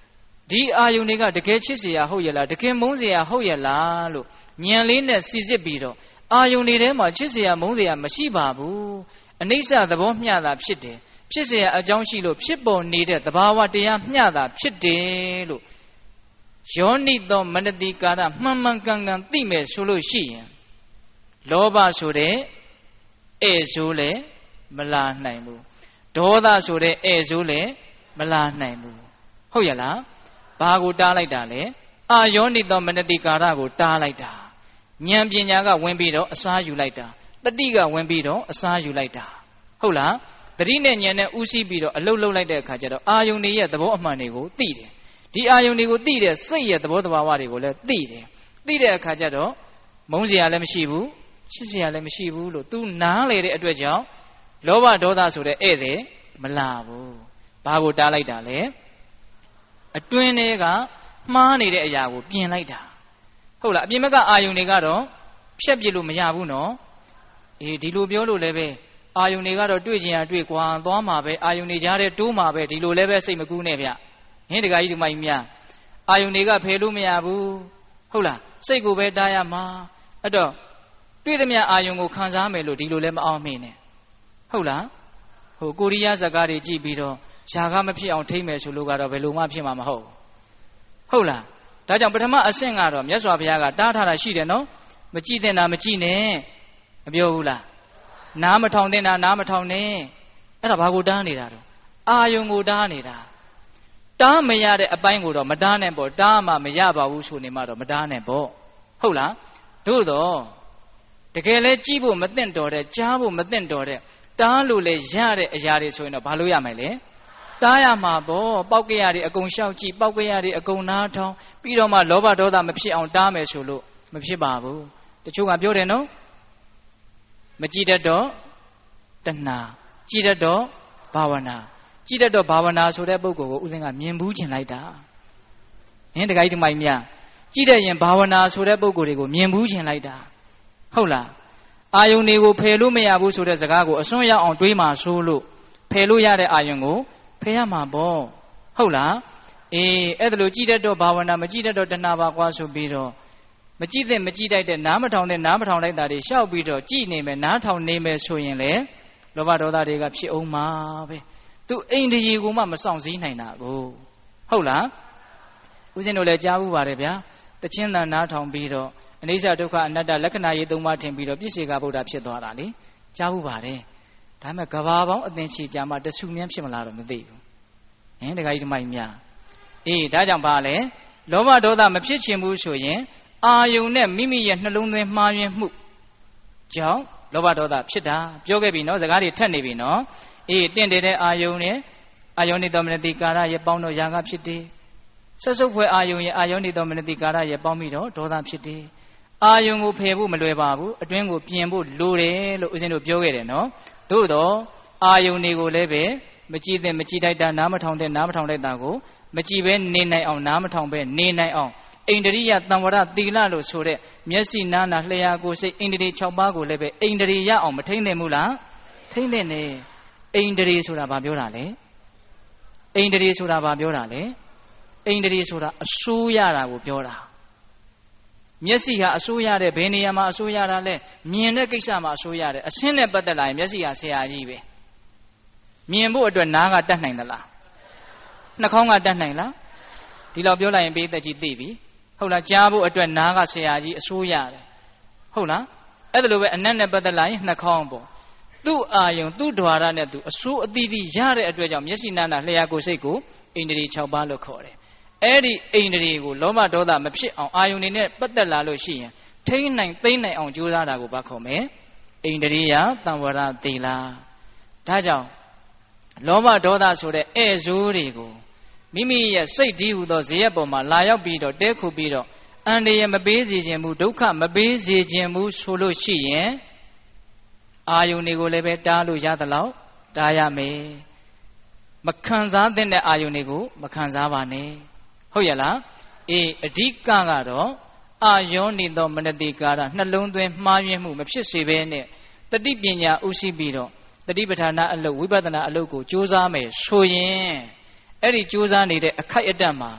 ဒီအာယုန်တွေကတကယ်ချစ်เสียဟုတ်ရလားတကယ်မုန်းเสียဟုတ်ရလားလို့ဉာဏ်လေးနဲ့စီစစ်ပြီးတော့အာယုန်တွေထဲမှာချစ်เสียမုန်းเสียမရှိပါဘူးအနိစ္စသဘောမျှတာဖြစ်တယ်ဖြစ်เสียအကြောင်းရှိလို့ဖြစ်ပေါ်နေတဲ့သဘာဝတရားမျှတာဖြစ်တယ်လို့ယောနိသောမနတိကာရမှန်မှန်ကန်ကန်သိမယ်ဆိုလို့ရှိရင်လောဘဆိုတဲ့ဧဆိုးလည်းမလာနိုင်ဘူးဒေါသဆိုတဲ့ဧဆိုးလည်းမလာနိုင်ဘူးဟုတ်ရလားဘာကိုတားလိုက်တာလဲအာယောနိသောမနတိကာရကိုတားလိုက်တာဉာဏ်ပညာကဝင်ပြီးတော့အစားယူလိုက်တာတတိကဝင်ပြီးတော့အစားယူလိုက်တာဟုတ်လားတတိနဲ့ဉာဏ်နဲ့ဥသိပြီးတော့အလုတ်လုတ်လိုက်တဲ့အခါကျတော့အာယုန်တွေရဲ့သဘောအမှန်တွေကိုသိတယ်ဒီအာယုန်တွေကိုသိတဲ့စိတ်ရဲ့သဘောတဘာဝတွေကိုလည်းသိတယ်သိတဲ့အခါကျတော့မုန်းစရာလည်းမရှိဘူးချစ်စရာလည်းမရှိဘူးလို့ तू နားလေတဲ့အတွက်ကြောင့်လောဘဒေါသဆိုတဲ့ဧည့်သည်မလာဘူးဘာကိုတားလိုက်တာလဲအတွင်းထဲကမှားနေတဲ့အရာကိုပြင်လိုက်တာဟုတ်လားအပြင်ဘက်ကအာယုန်တွေကတော့ဖြတ်ပြလို့မရဘူးနော်အေးဒီလိုပြောလို့လည်းပဲအာယုန်တွေကတော့တွေ့ကျင်ရတွေ့ကွာသွားမှာပဲအာယုန်တွေကြားထဲတိုးမှာပဲဒီလိုလည်းပဲစိတ်မကူးနဲ့ဗျဟင်းတခါကြီးဒီမိုင်းများအာယုန်တွေကဖယ်လို့မရဘူးဟုတ်လားစိတ်ကိုပဲတားရမှာအဲ့တော့တွေ့သမျှအာယုန်ကိုခံစားမယ်လို့ဒီလိုလည်းမအောင်မင်းနဲ့ဟုတ်လားဟိုကိုရီးယားဇာတ်ကားတွေကြည့်ပြီးတော့ຢာကမဖြစ်အောင်ထိမ့်မယ်ဆိုလို့ကတော့ဘယ်လိုမှဖြစ်မှာမဟုတ်ဟုတ်လားဒါကြောင့်ပထမအဆင့်ကတော့မြတ်စွာဘုရားကတားထားတာရှိတယ်နော်မကြည့်တဲ့နာမကြည့်နဲ့မပြောဘူးလားနားမထောင်တဲ့နာနားမထောင်နဲ့အဲ့ဒါဘာကိုတားနေတာတော့အာယုန်ကိုတားနေတာတားမရတဲ့အပိုင်းကိုတော့မတားနဲ့ပေါ့တားမှမရပါဘူးဆိုနေမှတော့မတားနဲ့ပေါ့ဟုတ်လားသို့တော့တကယ်လဲကြည့်ဖို့မသင့်တော်တဲ့ကြားဖို့မသင့်တော်တဲ့တားလို့လဲရတဲ့အရာတွေဆိုရင်တော့ဘာလို့ရမယ်လဲတားရမှာပေါ့ပောက်ကရတွေအကုန်လျှောက်ကြည့်ပောက်ကရတွေအကုန်နားထောင်ပြီးတော့မှလောဘဒေါသမဖြစ်အောင်တားမယ်ဆိုလို့မဖြစ်ပါဘူးတချို့ကပြောတယ်နော်မကြည့်တတ်တော့တဏှာကြည့်တတ်တော့ဘာဝနာကြည့်တတ်တော့ဘာဝနာဆိုတဲ့ပုဂ္ဂိုလ်ကိုဥစဉ်ကမြင်ဘူးချင်လိုက်တာဟင်တခါကြီးဒီမိုင်မြကြည့်တတ်ရင်ဘာဝနာဆိုတဲ့ပုဂ္ဂိုလ်တွေကိုမြင်ဘူးချင်လိုက်တာဟုတ်လားအာယုန်တွေကိုဖယ်လို့မရဘူးဆိုတဲ့စကားကိုအစွန်းရောက်အောင်တွေးမှဆိုလို့ဖယ်လို့ရတဲ့အာယုန်ကိုဖယ်ရမှာပေါ့ဟုတ်လားအေးအဲ့ဒါလို့ကြည့်တတ်တော့ဘာဝနာမကြည့်တတ်တော့တဏှာပါကွာဆိုပြီးတော့မကြည့်တဲ့မကြည့်တတ်တဲ့နားမထောင်တဲ့နားမထောင်လိုက်တာတွေရှောက်ပြီးတော့ကြည့်နေမယ်နားထောင်နေမယ်ဆိုရင်လေလောဘဒေါသတွေကဖြစ်အောင်မှာပဲသူအိန္ဒြေကိုမှမဆောင်စည်းနိုင်တာကိုဟုတ်လားဦးဇင်းတို့လည်းကြားဘူးပါတယ်ဗျာတချင်းတန်နားထောင်ပြီးတော့အနိစ္စဒုက္ခအနတ္တလက္ခဏာရေးသုံးပါးထင်ပြီးတော့ပြစ္ဆေကဗုဒ္ဓဖြစ်သွားတာလေကြားဘူးပါတယ်ဒါပေမဲ့ကဘာပေါင်းအသင်ချီကြမှာတဆူမြန်းဖြစ်မလားတော့မသိဘူးဟင်တခါကြီးဒီမိုင်များအေးဒါကြောင့်ပါလေလောဘဒေါသမဖြစ်ချင်ဘူးဆိုရင်အာယုန်နဲ့မိမိရဲ့နှလုံးသွင်းမှားယွင်းမှုကြောင့်လောဘဒေါသဖြစ်တာပြောခဲ့ပြီနော်စကားတွေထက်နေပြီနော်အေးတင့်တယ်တဲ့အာယုန်နဲ့အာယောနိသောမနတိကာရရဲ့ပေါင်းတော့ຢာကဖြစ်တယ်ဆက်စုပ်ဖွယ်အာယုန်ရဲ့အာယောနိသောမနတိကာရရဲ့ပေါင်းပြီးတော့ဒေါသဖြစ်တယ်အာယုန်ကိုဖယ်ဖို့မလွယ်ပါဘူးအတွင်းကိုပြင်ဖို့လိုတယ်လို့ဦးဇင်းတို့ပြောခဲ့တယ်နော်သို့တော့အာယုန်တွေကိုလည်းပဲမကြည့်တဲ့မကြည့်တိုက်တာနားမထောင်တဲ့နားမထောင်လိုက်တာကိုမကြည့်ပဲနေနိုင်အောင်နားမထောင်ပဲနေနိုင်အောင်အိန္ဒြိယတံဝရသီလလို့ဆိုတဲ့မျက်စိနားနာလျှာကိုယ်စိတ်အိန္ဒြေ၆ပါးကိုလည်းပဲအိန္ဒြေရအောင်မထိမ့်သင့်ဘူးလားထိမ့်သင့်တယ်အိန္ဒြေဆိုတာဘာပြောတာလဲအိန္ဒြေဆိုတာဘာပြောတာလဲအိန္ဒြေဆိုတာအစိုးရတာကိုပြောတာမျက်စိဟာအစိုးရတဲ့ဘယ်နေရာမှာအစိုးရတာလဲမြင်တဲ့ကိစ္စမှာအစိုးရတယ်အဆင်းနဲ့ပတ်သက်လာရင်မျက်စိဟာဆရာကြီးပဲမြင်ဖို့အတွက်နားကတတ်နိုင်သလားနှာခေါင်းကတတ်နိုင်လားဒီလောက်ပြောလိုက်ရင်ပေးသက်ကြီးသိပြီဟုတ်လားကြားဖို့အတွက်နားကဆရာကြီးအစိုးရတယ်ဟုတ်လားအဲ့ဒါလိုပဲအနတ်နဲ့ပတ်သက်လာရင်နှာခေါင်းပေါ့သူ့အာယုံသူ့ဓဝါရနဲ့သူအစိုးအသီးသီးရတဲ့အတွက်ကြောင့်မျက်စိနာနာလျှာကိုယ်စိတ်ကိုအိန္ဒြေ၆ပါးလို့ခေါ်တယ်အဲ့ဒီအိန္ဒြေကိုလောဘဒေါသမဖြစ်အောင်အာယုန်နေနဲ့ပတ်သက်လာလို့ရှိရင်ထိန်းနိုင်သိမ့်နိုင်အောင်ကြိုးစားတာကိုဘာခေါ်မလဲအိန္ဒြေယတံဝရသီလဒါကြောင့်လောဘဒေါသဆိုတဲ့ဧဇိုးတွေကိုမိမိရဲ့စိတ်ဒီဟုသောဇေယျပေါ်မှာလာရောက်ပြီးတော့တဲခုပြီးတော့အန္တရာယ်မပေးစေခြင်းဘူးဒုက္ခမပေးစေခြင်းဘူးဆိုလို့ရှိရင်အာယုန်တွေကိုလည်းပဲတားလို့ရသလောက်တားရမယ်မခံစားသင့်တဲ့အာယုန်တွေကိုမခံစားပါနဲ့ဟုတ်ရလားအေးအဓိကကတော့အာယောနိသောမနတိကာရနှလုံးသွင်းမှားယွင်းမှုမဖြစ်စေဘဲနဲ့တတိပညာဥရှိပြီးတော့တတိပဋ္ဌာနာအလုပ်ဝိပဿနာအလုပ်ကိုကြိုးစားမယ်ဆိုရင်အဲ့ဒီကြိုးစားနေတဲ့အခိုက်အတန့်မှာ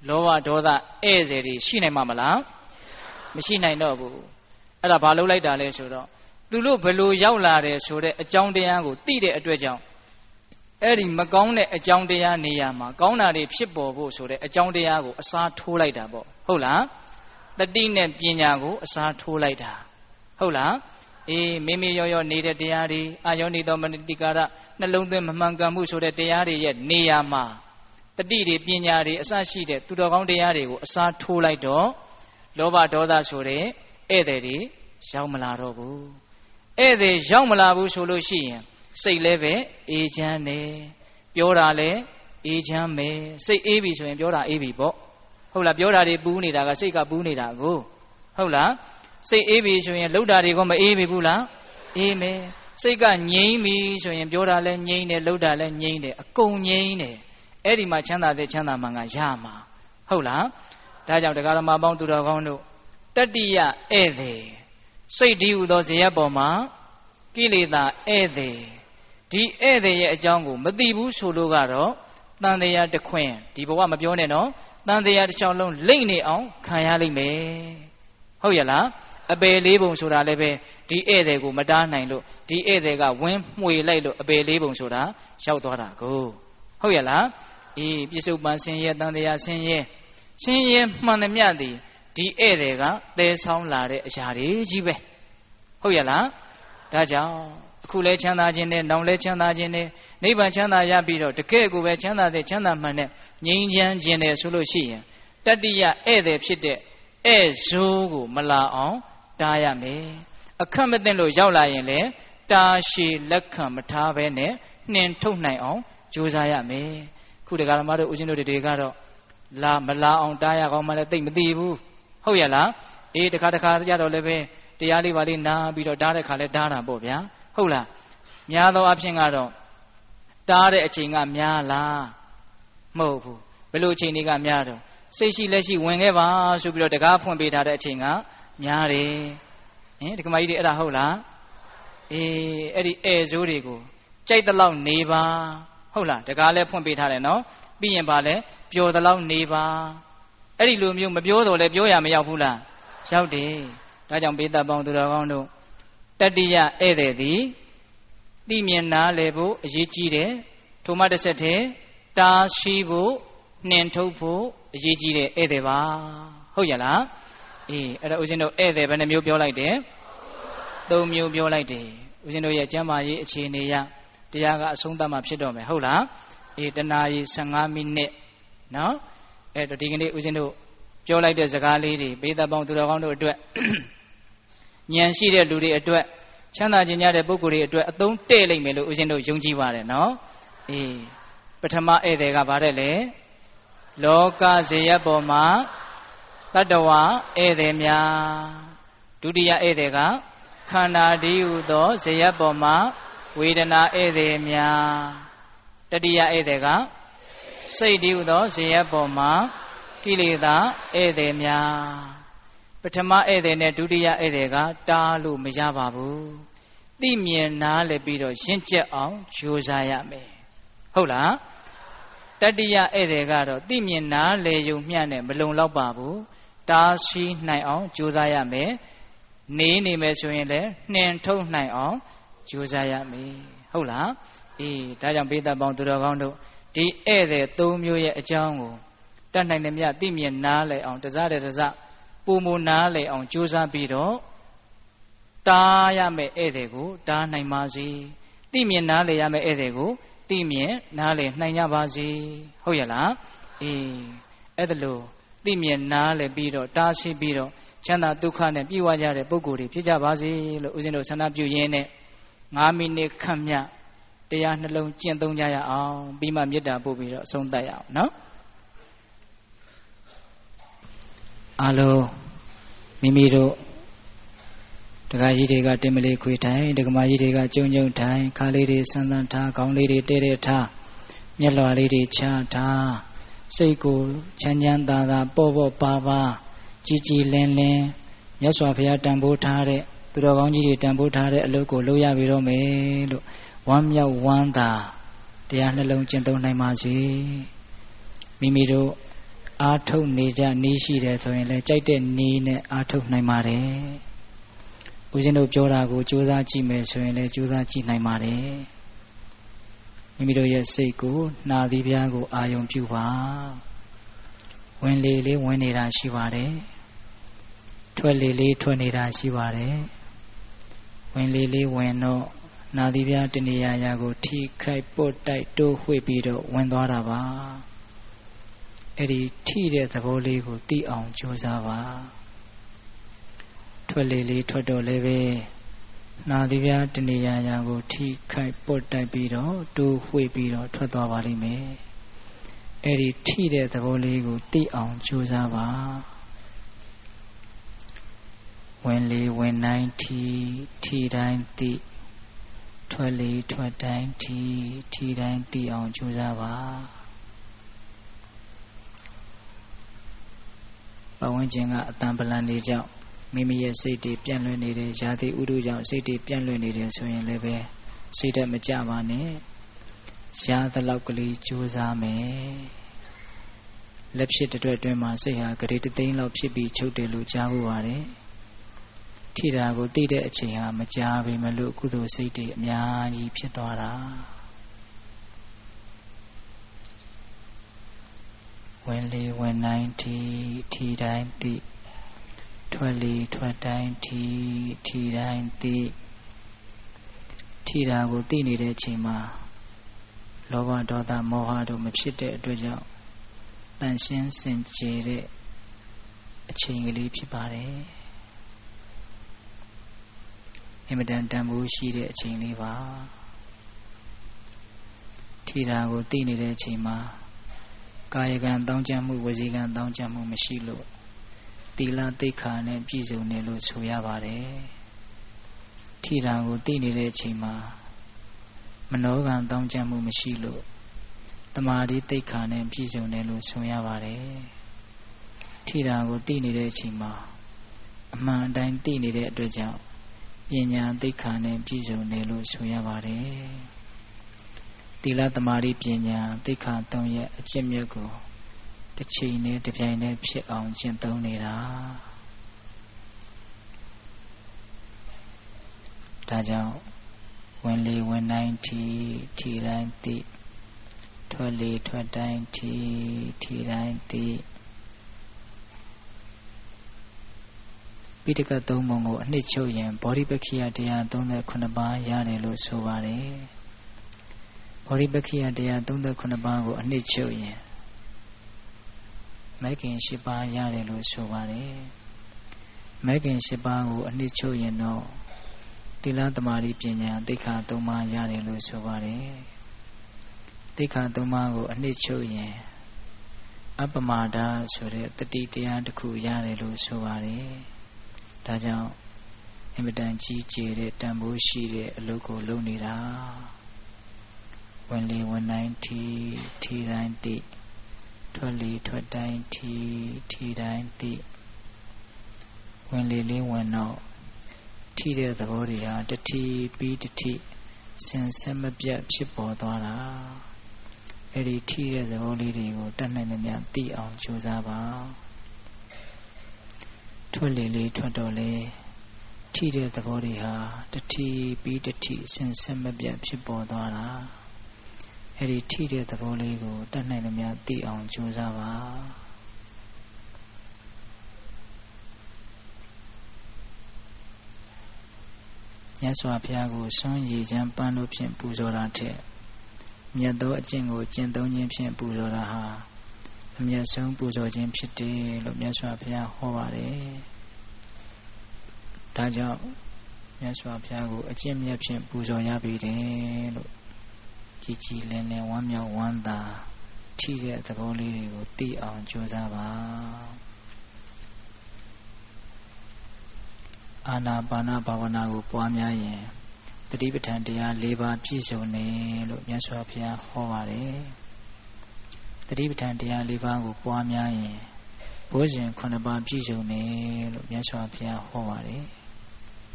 လောဘဒေါသဧည့်သည်တွေရှိနိုင်မှာမလားမရှိနိုင်တော့ဘူးအဲ့ဒါဘာလုပ်လိုက်တာလဲဆိုတော့သူတို့ဘယ်လိုရောက်လာတယ်ဆိုတဲ့အကြောင်းတရားကိုသိတဲ့အတွက်ကြောင့်အဲ့ဒီမကောင်းတဲ့အကြောင်းတရားနေရာမှာကောင်းတာတွေဖြစ်ပေါ်ဖို့ဆိုတဲ့အကြောင်းတရားကိုအစားထိုးလိုက်တာပေါ့ဟုတ်လားတတိနဲ့ပညာကိုအစားထိုးလိုက်တာဟုတ်လားအေးမိမိရောရောနေတဲ့တရားတွေအာယောနိသောမနတိကာရနှလုံးသွင်းမမှန်ကန်မှုဆိုတဲ့တရားတွေရဲ့နေရာမှာတတိတွေပညာတွေအစရှိတဲ့သူတော်ကောင်းတရားတွေကိုအစားထိုးလိုက်တော့လောဘဒေါသဆိုတဲ့ဧည့်သည်တွေရောက်မလာတော့ဘူးဧည့်သည်ရောက်မလာဘူးဆိုလို့ရှိရင်စိတ်လည်းပဲအေးချမ်းနေပြောတာလည်းအေးချမ်းမယ်စိတ်အေးပြီဆိုရင်ပြောတာအေးပြီပေါ့ဟုတ်လားပြောတာတွေပူးနေတာကစိတ်ကပူးနေတာကိုဟုတ်လားစိတ်အေးပြီဆိုရင်လှုပ်တာတွေကမအေးပြီဘူးလားအေးမယ်စိတ်ကငြိမ်းပြီဆိုရင်ပြောတာလည်းငြိမ်းတယ်လှုပ်တာလည်းငြိမ်းတယ်အကုန်ငြိမ်းတယ်အဲ့ဒီမှာချမ်းသာတဲ့ချမ်းသာမှန်ကရမှာဟုတ်လားဒါကြောင့်တရားဓမ္မပေါင်းသူတော်ကောင်းတို့တတ္တိယဧည့်သည်စိတ်ဒီဟုသောဇေယျပေါ်မှာကိလေသာဧည့်သည်ဒီဧည့်သည်ရဲ့အကြောင်းကိုမသိဘူးဆိုလို့ကတော့တန်တရားတစ်ခွင်ဒီဘဝမပြောနဲ့နော်တန်တရားတစ်ချောင်းလုံးလိမ့်နေအောင်ခံရလိမ့်မယ်ဟုတ်ရဲ့လားအပေလေးပုံဆိုတာလည်းပဲဒီဧည့်သည်ကိုမတားနိုင်လို့ဒီဧည့်သည်ကဝင်းမှွေလိုက်လို့အပေလေးပုံဆိုတာရောက်သွားတာကိုဟုတ်ရဲ့လားအေးပြစ္ဆုတ်ပန်ဆင်းရဲတန်တရားဆင်းရဲဆင်းရဲမှန်သမျှသည်ဒီဧည့်သည်ကသဲဆောင်လာတဲ့အရာတွေကြီးပဲဟုတ်ရဲ့လားဒါကြောင့်အခုလဲချမ်းသာခြင်းနဲ့နောင်လဲချမ်းသာခြင်းနဲ့နိဗ္ဗာန်ချမ်းသာရပြီးတော့တကယ့်ကိုပဲချမ်းသာတဲ့ချမ်းသာမှန်တဲ့ငြိမ်းချမ်းခြင်းနဲ့ဆိုလို့ရှိရင်တတ္တိယဧည့်သည်ဖြစ်တဲ့ဧည့်ဇိုးကိုမလာအောင်တားရမယ်အခက်မသိလို့ရောက်လာရင်လည်းတာရှည်လက်ခံမထားဘဲနဲ့နှင်ထုတ်နိုင်အောင်ကြိုးစားရမယ်ခုတရားဓမ္မတို့ဦးဇင်းတို့တွေကတော့လာမလာအောင်တားရကောင်းမှလည်းသိမသိဘူးဟုတ်ရဲ့လားအေးတခါတခါကြတော့လည်းပဲတရားလေးပါလေးနားပြီးတော့တားတဲ့ခါလဲတားတာပေါ့ဗျာဟုတ်လားများသောအားဖြင့်ကတော့တားတဲ့အချိန်ကများလားမဟုတ်ဘူးဘယ်လိုအချိန်တွေကများတော့စိတ်ရှိလက်ရှိဝင်ခဲ့ပါဆိုပြီးတော့တကားဖွင့်ပေးထားတဲ့အချိန်ကများတယ်ဟင်ဒီကမကြီးတွေအဲ့ဒါဟုတ်လားအေးအဲ့ဒီဧည့်ဇိုးတွေကိုကြိုက်တဲ့လောက်နေပါဟုတ်လားတကားလဲဖွင့်ပေးထားတယ်နော်ပြီးရင်ပါလဲပျော်တဲ့လောက်နေပါအဲ့ဒီလိုမျိုးမပြောတော့လဲပြောရမရောက်ဘူးလားရောက်တယ်ဒါကြောင့်ပေတပေါင်းသူတော်ကောင်းတို့တတ္တိယဧည့်သည်သည်သိမြင်နာလေဖို့အရေးကြီးတယ်ထိုမှတစ်ဆက်တည်းတားရှိဖို့နှင်ထုတ်ဖို့အရေးကြီးတဲ့ဧည့်သည်ပါဟုတ်ရလားအေးအဲ့တော့ဦးဇင်းတို့ဧည့်သည်ဘယ်နှမျိုးပြောလိုက်တယ်သုံးမျိုးပြောလိုက်တယ်ဦးဇင်းတို့ရဲ့ကျမ်းမာရေးအခြေအနေရတရားကအဆုံးသတ်မှဖြစ်တော့မယ်ဟုတ်လားအေးတနာရီဆယ်ငါးမိနစ်နော်အဲ့တော့ဒီကနေ့ဦးဇင်းတို့ပြောလိုက်တဲ့စကားလေးတွေဘေးသက်ပေါင်းသူတော်ကောင်းတို့အတွက်ဉာဏ်ရှိတဲ့လူတွေအတွက်ချမ်းသာခြင်းရတဲ့ပုဂ္ဂိုလ်တွေအတွက်အသုံးတဲ့လိမ့်မယ်လို့ဦးဇင်းတို့ယုံကြည်ပါတယ်နော်အေးပထမဧည့်သည်ကဗါတဲ့လေလောကဇေယျပေါ်မှာတတ္တဝါဧည့်သည်များဒုတိယဧည့်သည်ကခန္ဓာတည်းဟုသောဇေယျပေါ်မှာဝေဒနာဧည့်သည်များတတိယဧည့်သည်ကစိတ်တည်းဟုသောဇေယျပေါ်မှာကိလေသာဧည့်သည်များပထမဧည့်သည်နဲ့ဒုတိယဧည့်သည်ကတားလို့မရပါဘူးသိမြင်နားလည်ပြီးတော့ရင့်ကျက်အောင်ကြိုးစားရမယ်ဟုတ်လားတတိယဧည့်သည်ကတော့သိမြင်နားလည်ယုံမျှနဲ့မလုံလောက်ပါဘူးတားရှိနိုင်အောင်ကြိုးစားရမယ်နေနေမယ်ဆိုရင်လည်းနှင်ထုတ်နိုင်အောင်ကြိုးစားရမယ်ဟုတ်လားအေးဒါကြောင့်ဘေးသက်ပေါင်းသူတော်ကောင်းတို့ဒီဧည့်သည်သုံးမျိုးရဲ့အကြောင်းကိုတတ်နိုင်တဲ့မြတ်သိမြင်နားလည်အောင်တစားတဲ့တစားပုံမနားလည်အောင်ကြိုးစားပြီးတော့တားရမယ်ဧည့်သည်ကိုတားနိုင်ပါစေသိမြင်နားလည်ရမယ်ဧည့်သည်ကိုသိမြင်နားလည်နိုင်ကြပါစေဟုတ်ရဲ့လားအေးအဲ့ဒါလို့သိမြင်နားလည်ပြီးတော့တားရှိပြီးတော့ချမ်းသာဒုက္ခနဲ့ပြည့်ဝကြတဲ့ပုဂ္ဂိုလ်တွေဖြစ်ကြပါစေလို့ဦးဇင်းတို့ဆန္ဒပြုရင်းနဲ့ငါးမိနစ်ခန့်မြတ်တရားနှလုံးကျင့်သုံးကြရအောင်ပြီးမှမေတ္တာပို့ပြီးတော့အဆုံးသတ်ရအောင်နော်အားလုံးမိမိတို့တက္ကကြီးတွေကတင်မလေးခွေထိုင်ဒကမာကြီးတွေကကျုံကျုံထိုင်ခါလေးတွေဆန်းဆန်းထားခေါင်းလေးတွေတဲတဲထားမျက်လွှာလေးတွေချထားစိတ်ကိုချမ်းချမ်းသာသာပေါ့ပေါ့ပါပါကြည်ကြည်လင်းလင်းမြတ်စွာဘုရားတန်ဖိုးထားတဲ့သူတော်ကောင်းကြီးတွေတန်ဖိုးထားတဲ့အလုပ်ကိုလုပ်ရပြီတော့မယ်လို့ဝမ်းမြောက်ဝမ်းသာတရားနှလုံးကျင့်သုံးနိုင်ပါစေမိမိတို့အားထုတ်နေကြနီးရှိတယ်ဆိုရင်လည်းကြိုက်တဲ့နီးနဲ့အားထုတ်နိုင်ပါတယ်ဦးဇင်းတို့ပြောတာကိုကြိုးစားကြည့်မယ်ဆိုရင်လည်းကြိုးစားကြည့်နိုင်ပါတယ်မိမိတို့ရဲ့စိတ်ကိုနှာသီးပြားကိုအာယုံပြုပါဝင်လေလေးဝင်နေတာရှိပါတယ်ထွက်လေလေးထွက်နေတာရှိပါတယ်ဝင်လေလေးဝင်တော့နာသီးပြားတနေရာရာကိုထိခိုက်ပုတ်တိုက်တိုးဝှေ့ပြီးတော့ဝင်သွားတာပါအဲ့ဒီထိတဲ့သဘောလေးကိုသိအောင်ကြိုးစားပါထွက်လေလေးထွက်တော့လည်းပဲနာသီးပြားတနေရာရာကိုထိခိုက်ပုတ်တိုက်ပြီးတော့တိုးဝှေ့ပြီးတော့ထွက်သွားပါလိမ့်မယ်အဲ့ဒီထိတဲ့သဘောလေးကိုသိအောင်ကြိုးစားပါဝင်လေဝင်တိုင်းထိထိတိုင်းသိထွက်လေထွက်တိုင်းထိထိတိုင်းသိအောင်ကြိုးစားပါပဝန်းကျင်ကအတန်ပလန်တွေကြောင့်မိမိရဲ့စိတ်တွေပြန့်လွင့်နေတဲ့ဇာတိဥဒုကြောင့်စိတ်တွေပြန့်လွင့်နေတယ်ဆိုရင်လည်းပဲစိတ်ဓာတ်မကြပါနဲ့ရှားသလောက်ကလေးကြိုးစားမယ်လက်ဖြစ်တဲ့အတွက်အတွင်းမှာစိတ်ဟာဂရေတသိန်းလောက်ဖြစ်ပြီးချုပ်တယ်လို့ကြားဖို့ပါတယ်ထိတာကိုသိတဲ့အချိန်ဟာမကြားပေမဲ့လို့ကုသိုလ်စိတ်တွေအများကြီးဖြစ်သွားတာဝင်လေဝင်တိုင်းထိထိတိုင်းသိထွက်လေထွက်တိုင်းထိထိတိုင်းသိထိတာကိုသိနေတဲ့အချိန်မှာလောဘဒေါသမောဟတို့မဖြစ်တဲ့အတွက်ကြောင့်တန်ရှင်းစင်ကြယ်တဲ့အချိန်ကလေးဖြစ်ပါတယ်အင်မတန်တန်ဖိုးရှိတဲ့အချိန်လေးပါထိတာကိုသိနေတဲ့အချိန်မှာကာယကံတောင်းကြမှုဝစီကံတောင်းကြမှုမရှိလို့သီလသိက္ခာနဲ့ပြည့်စုံတယ်လို့ဆိုရပါတယ်ထိတာကိုသိနေတဲ့အချိန်မှာမနောကံတောင်းကြမှုမရှိလို့တမာတိသိက္ခာနဲ့ပြည့်စုံတယ်လို့ဆိုရပါတယ်ထိတာကိုသိနေတဲ့အချိန်မှာအမှန်အတိုင်းသိနေတဲ့အတွက်ကြောင့်ပညာသိက္ခာနဲ့ပြည့်စုံတယ်လို့ဆိုရပါတယ်သီလတမာတိပညာသိက္ခာသုံးရဲ့အကျင့်မြတ်ကိုတစ်ချိန်နဲ့တစ်ပြိုင်တည်းဖြစ်အောင်ကျင့်သုံးနေတာဒါကြောင့်ဝင်လေဝင်တိုင်းထိထိတိုင်းသိထွက်လေထွက်တိုင်းထိထိတိုင်းသိပိဋကတ်သုံးပုံကိုအနှစ်ချုပ်ရင်ဗောဓိပက္ခိယတရားသုံးခုပါးရတယ်လို့ဆိုပါတယ်ဗောဓိပက္ခိယတရားသုံးခုပါးကိုအနှစ်ချုပ်ရင်မဲခင်၈ပါးရတယ်လို့ဆိုပါတယ်မဲခင်၈ပါးကိုအနှစ်ချုပ်ရင်တော့သီလသမာဓိပညာသိက္ခာ၃ပါးရတယ်လို့ဆိုပါတယ်သိက္ခာ၃ပါးကိုအနှစ်ချုပ်ရင်အပမာဒဆိုတဲ့တတိတရားတစ်ခုရတယ်လို့ဆိုပါတယ်ဒါကြောင့်အင်မတန်ကြီးကျယ်တဲ့တန်ဖိုးရှိတဲ့အလုပ်ကိုလုပ်နေတာဝင်လေဝင်တိုင်းထိထိတိုင်းသိထွက်လေထွက်တိုင်းထိထိတိုင်းသိဝင်လေလေးဝင်တော့ထိတဲ့သဘောတွေဟာတတိပြီးတတိစင်ဆက်မပြတ်ဖြစ်ပေါ်သွားတာအဲ့ဒီထိတဲ့သဘောလေးတွေကိုတတ်နိုင်သမျှသိအောင်ကြိုးစားပါထွက်လေလေးထွက်တော့လေထိတဲ့သဘောတွေဟာတတိပြီးတတိစင်ဆက်မပြတ်ဖြစ်ပေါ်သွားတာအဲ့ဒီထိတဲ့သဘောလေးကိုတတ်နိုင်သမျှသိအောင်ကြိုးစားပါမြတ်စွာဘုရားကိုဆွမ်းရည်ချမ်းပန်းတို့ဖြင့်ပူဇော်တာထက်မြတ်သောအကျင့်ကိုကျင့်သုံးခြင်းဖြင့်ပူဇော်တာဟာအမြတ်ဆုံးပူဇော်ခြင်းဖြစ်တယ်လို့မြတ်စွာဘုရားဟောပါတယ်ဒါကြောင့်မြတ်စွာဘုရားကိုအကျင့်မြတ်ဖြင့်ပူဇော်ရပြီတယ်လို့ကြည်ကြည်လင်းလင်းဝမ်းမြောက်ဝမ်းသာထိတဲ့သဘောလေးတွေကိုသိအောင်ကြိုးစားပါအာနာပါနဘာဝနာကိုပွားများရင်တတိပဋ္ဌာန်တရား၄ပါးပြည့်စုံတယ်လို့မြတ်စွာဘုရားဟောပါတယ်တတိပဋ္ဌာန်တရား၄ပါးကိုပွားများရင်ဘုဇဉ်ခုနှစ်ပါးပြည့်စုံတယ်လို့မြတ်စွာဘုရားဟောပါတယ်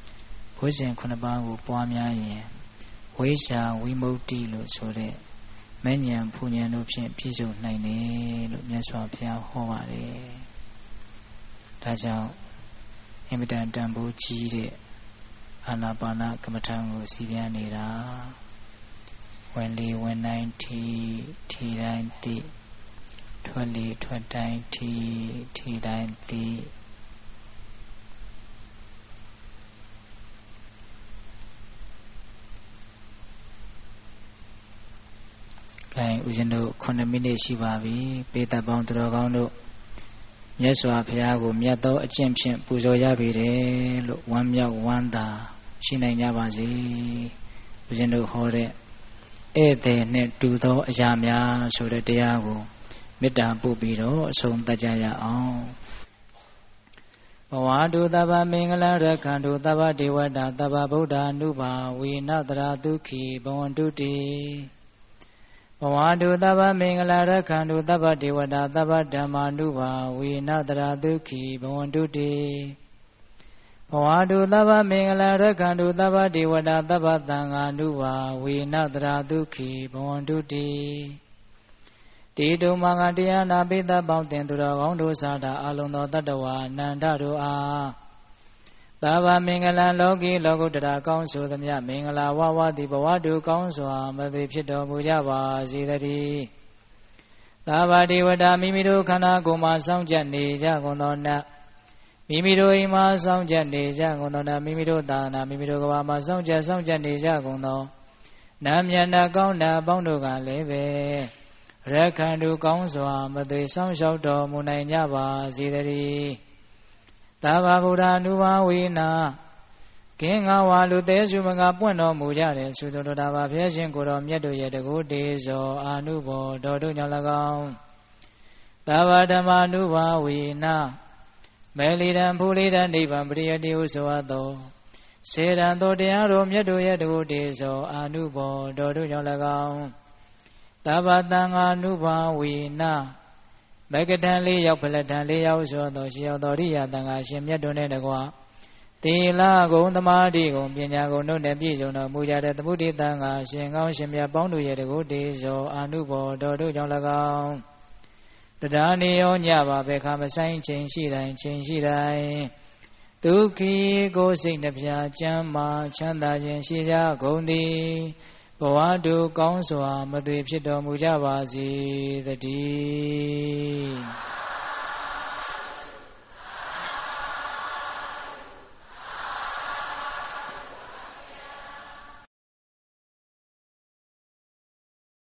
ဘုဇဉ်ခုနှစ်ပါးကိုပွားများရင်ဝိဇ္ဇာဝိမု ക്തി လို့ဆိုတဲ့မဲဉဏ်ဖူဉဏ်တို့ဖြင့်ပြည့်စုံနိုင်တယ်လို့မြတ်စွာဘုရားဟောပါတယ်ဒါကြောင့်အင်မတန်တန်ဖိုးကြီးတဲ့အာနာပါနကမ္မထံကိုစီးပြန်နေတာဝင်လေဝင်တိုင်းထီထီတိုင်းတိထွက်လေထွက်တိုင်းထီထီတိုင်းတိကဲဦးဇင်းတို့ခုနှစ်မိနစ်ရှိပါပြီပေတပေါင်းသူတော်ကောင်းတို့မြတ်စွာဘုရားကိုမြတ်သောအကျင့်ဖြင့်ပူဇော်ရပေတယ်လို့ဝမ်းမြောက်ဝမ်းသာရှိနိုင်ကြပါစေဦးဇင်းတို့ဟောတဲ့ဧည့်သည်နဲ့တူသောအရာများဆိုတဲ့တရားကိုမေတ္တာပို့ပြီးတော့အဆုံးသတ်ကြရအောင်ဘဝတုသဗ္ဗမင်္ဂလရက္ခန္တုသဗ္ဗဒေဝတာသဗ္ဗဗုဒ္ဓ ानु ဘာဝေနတရာဒုက္ခိဘဝန္တုတိဘဝတုသဗ္ဗမင်္ဂလရက္ခန္တုသဗ္ဗဒေဝတာသဗ္ဗဓမ္မာ ानु ဘာဝေနတရာဒုက္ခိဘဝန္တုတိဘဝတုသဗ္ဗမင်္ဂလရက္ခန္တုသဗ္ဗဒေဝတာသဗ္ဗသံဃာ ानु ဘာဝေနတရာဒုက္ခိဘဝန္တုတိတေတုမင်္ဂတရားနာပိသပေါင်းတင်သူတော်ကောင်းတို့သာတာအလုံးသောတတ္တဝါအနန္တတို့အားသဗ္ဗမင်္ဂလလောကီလောကုတ္တရာကောင်းဆိုသမျှမင်္ဂလာဝဝတိဘဝတုကောင်းစွာမသိဖြစ်တော်မူကြပါစေတည်းသဗ္ဗဒေဝတာမိမိတို့ခန္ဓာကိုယ်မှာစောင့်ကြနေကြကုန်သောနတ်မိမိတို့အိမ်မှာစောင့်ကြနေကြကုန်သောနတ်မိမိတို့သာနာမိမိတို့ကဘာမှာစောင့်ကြစောင့်ကြနေကြကုန်သောနတ်မြတ်နာကောင်းနာပေါင်းတို့ကလည်းပဲရက္ခန္တုကောင်းစွာမသွေဆောင်လျှောက်တော်မူနိုင်ကြပါစေတည်းသဗ္ဗဗုဒ္ဓ ानु ဘာဝေနာကင်းငါဝါလူသေးစုမကပွင့်တော်မူကြတဲ့သုတတော်တာပါဖျက်ရှင်ကိုတော်မြတ်တို့ရဲ့တကုတေဇောအာနုဘောတော်တို့ကြောင့်၎င်းသဗ္ဗဓမ္မာ ानु ဘာဝေနာမေလီတံဖူလီတံနိဗ္ဗာန်ပရိယတိဟုဆိုအပ်သောစေတံသောတရားတော်မြတ်တို့ရဲ့တကုတေဇောအာနုဘောတော်တို့ကြောင့်၎င်းသဗ္ဗတံဃာ ानु ဘာဝေနာမဂ္ဂတံလေးရောက်ဖလတံလေးရောက်ဆိုသောရှိရောက်သောရိယတံဃာရှင်မြတ်တို့နဲ့တကွသီလဂုဏ်သမာဓိဂုဏ်ပညာဂုဏ်တို့နဲ့ပြည့်စုံတော်မူကြတဲ့သမုဒိတံဃာရှင်ကောင်းရှင်မြတ်ပေါင်းတို့ရဲ့တကုတေဇောအာနုဘောတော်တို့ကြောင့်၎င်းတရားနေရောညပါဘယ်ခါမဆိုင်ချိန်ရှိတိုင်းချိန်ရှိတိုင်းဒုက္ခိကိုယ်စိတ်နှပြချမ်းမာချမ်းသာခြင်းရှိကြကုန်သည်ဘဝတုကောင်းစွာမသွေဖြစ်တော်မူကြပါစေတည်း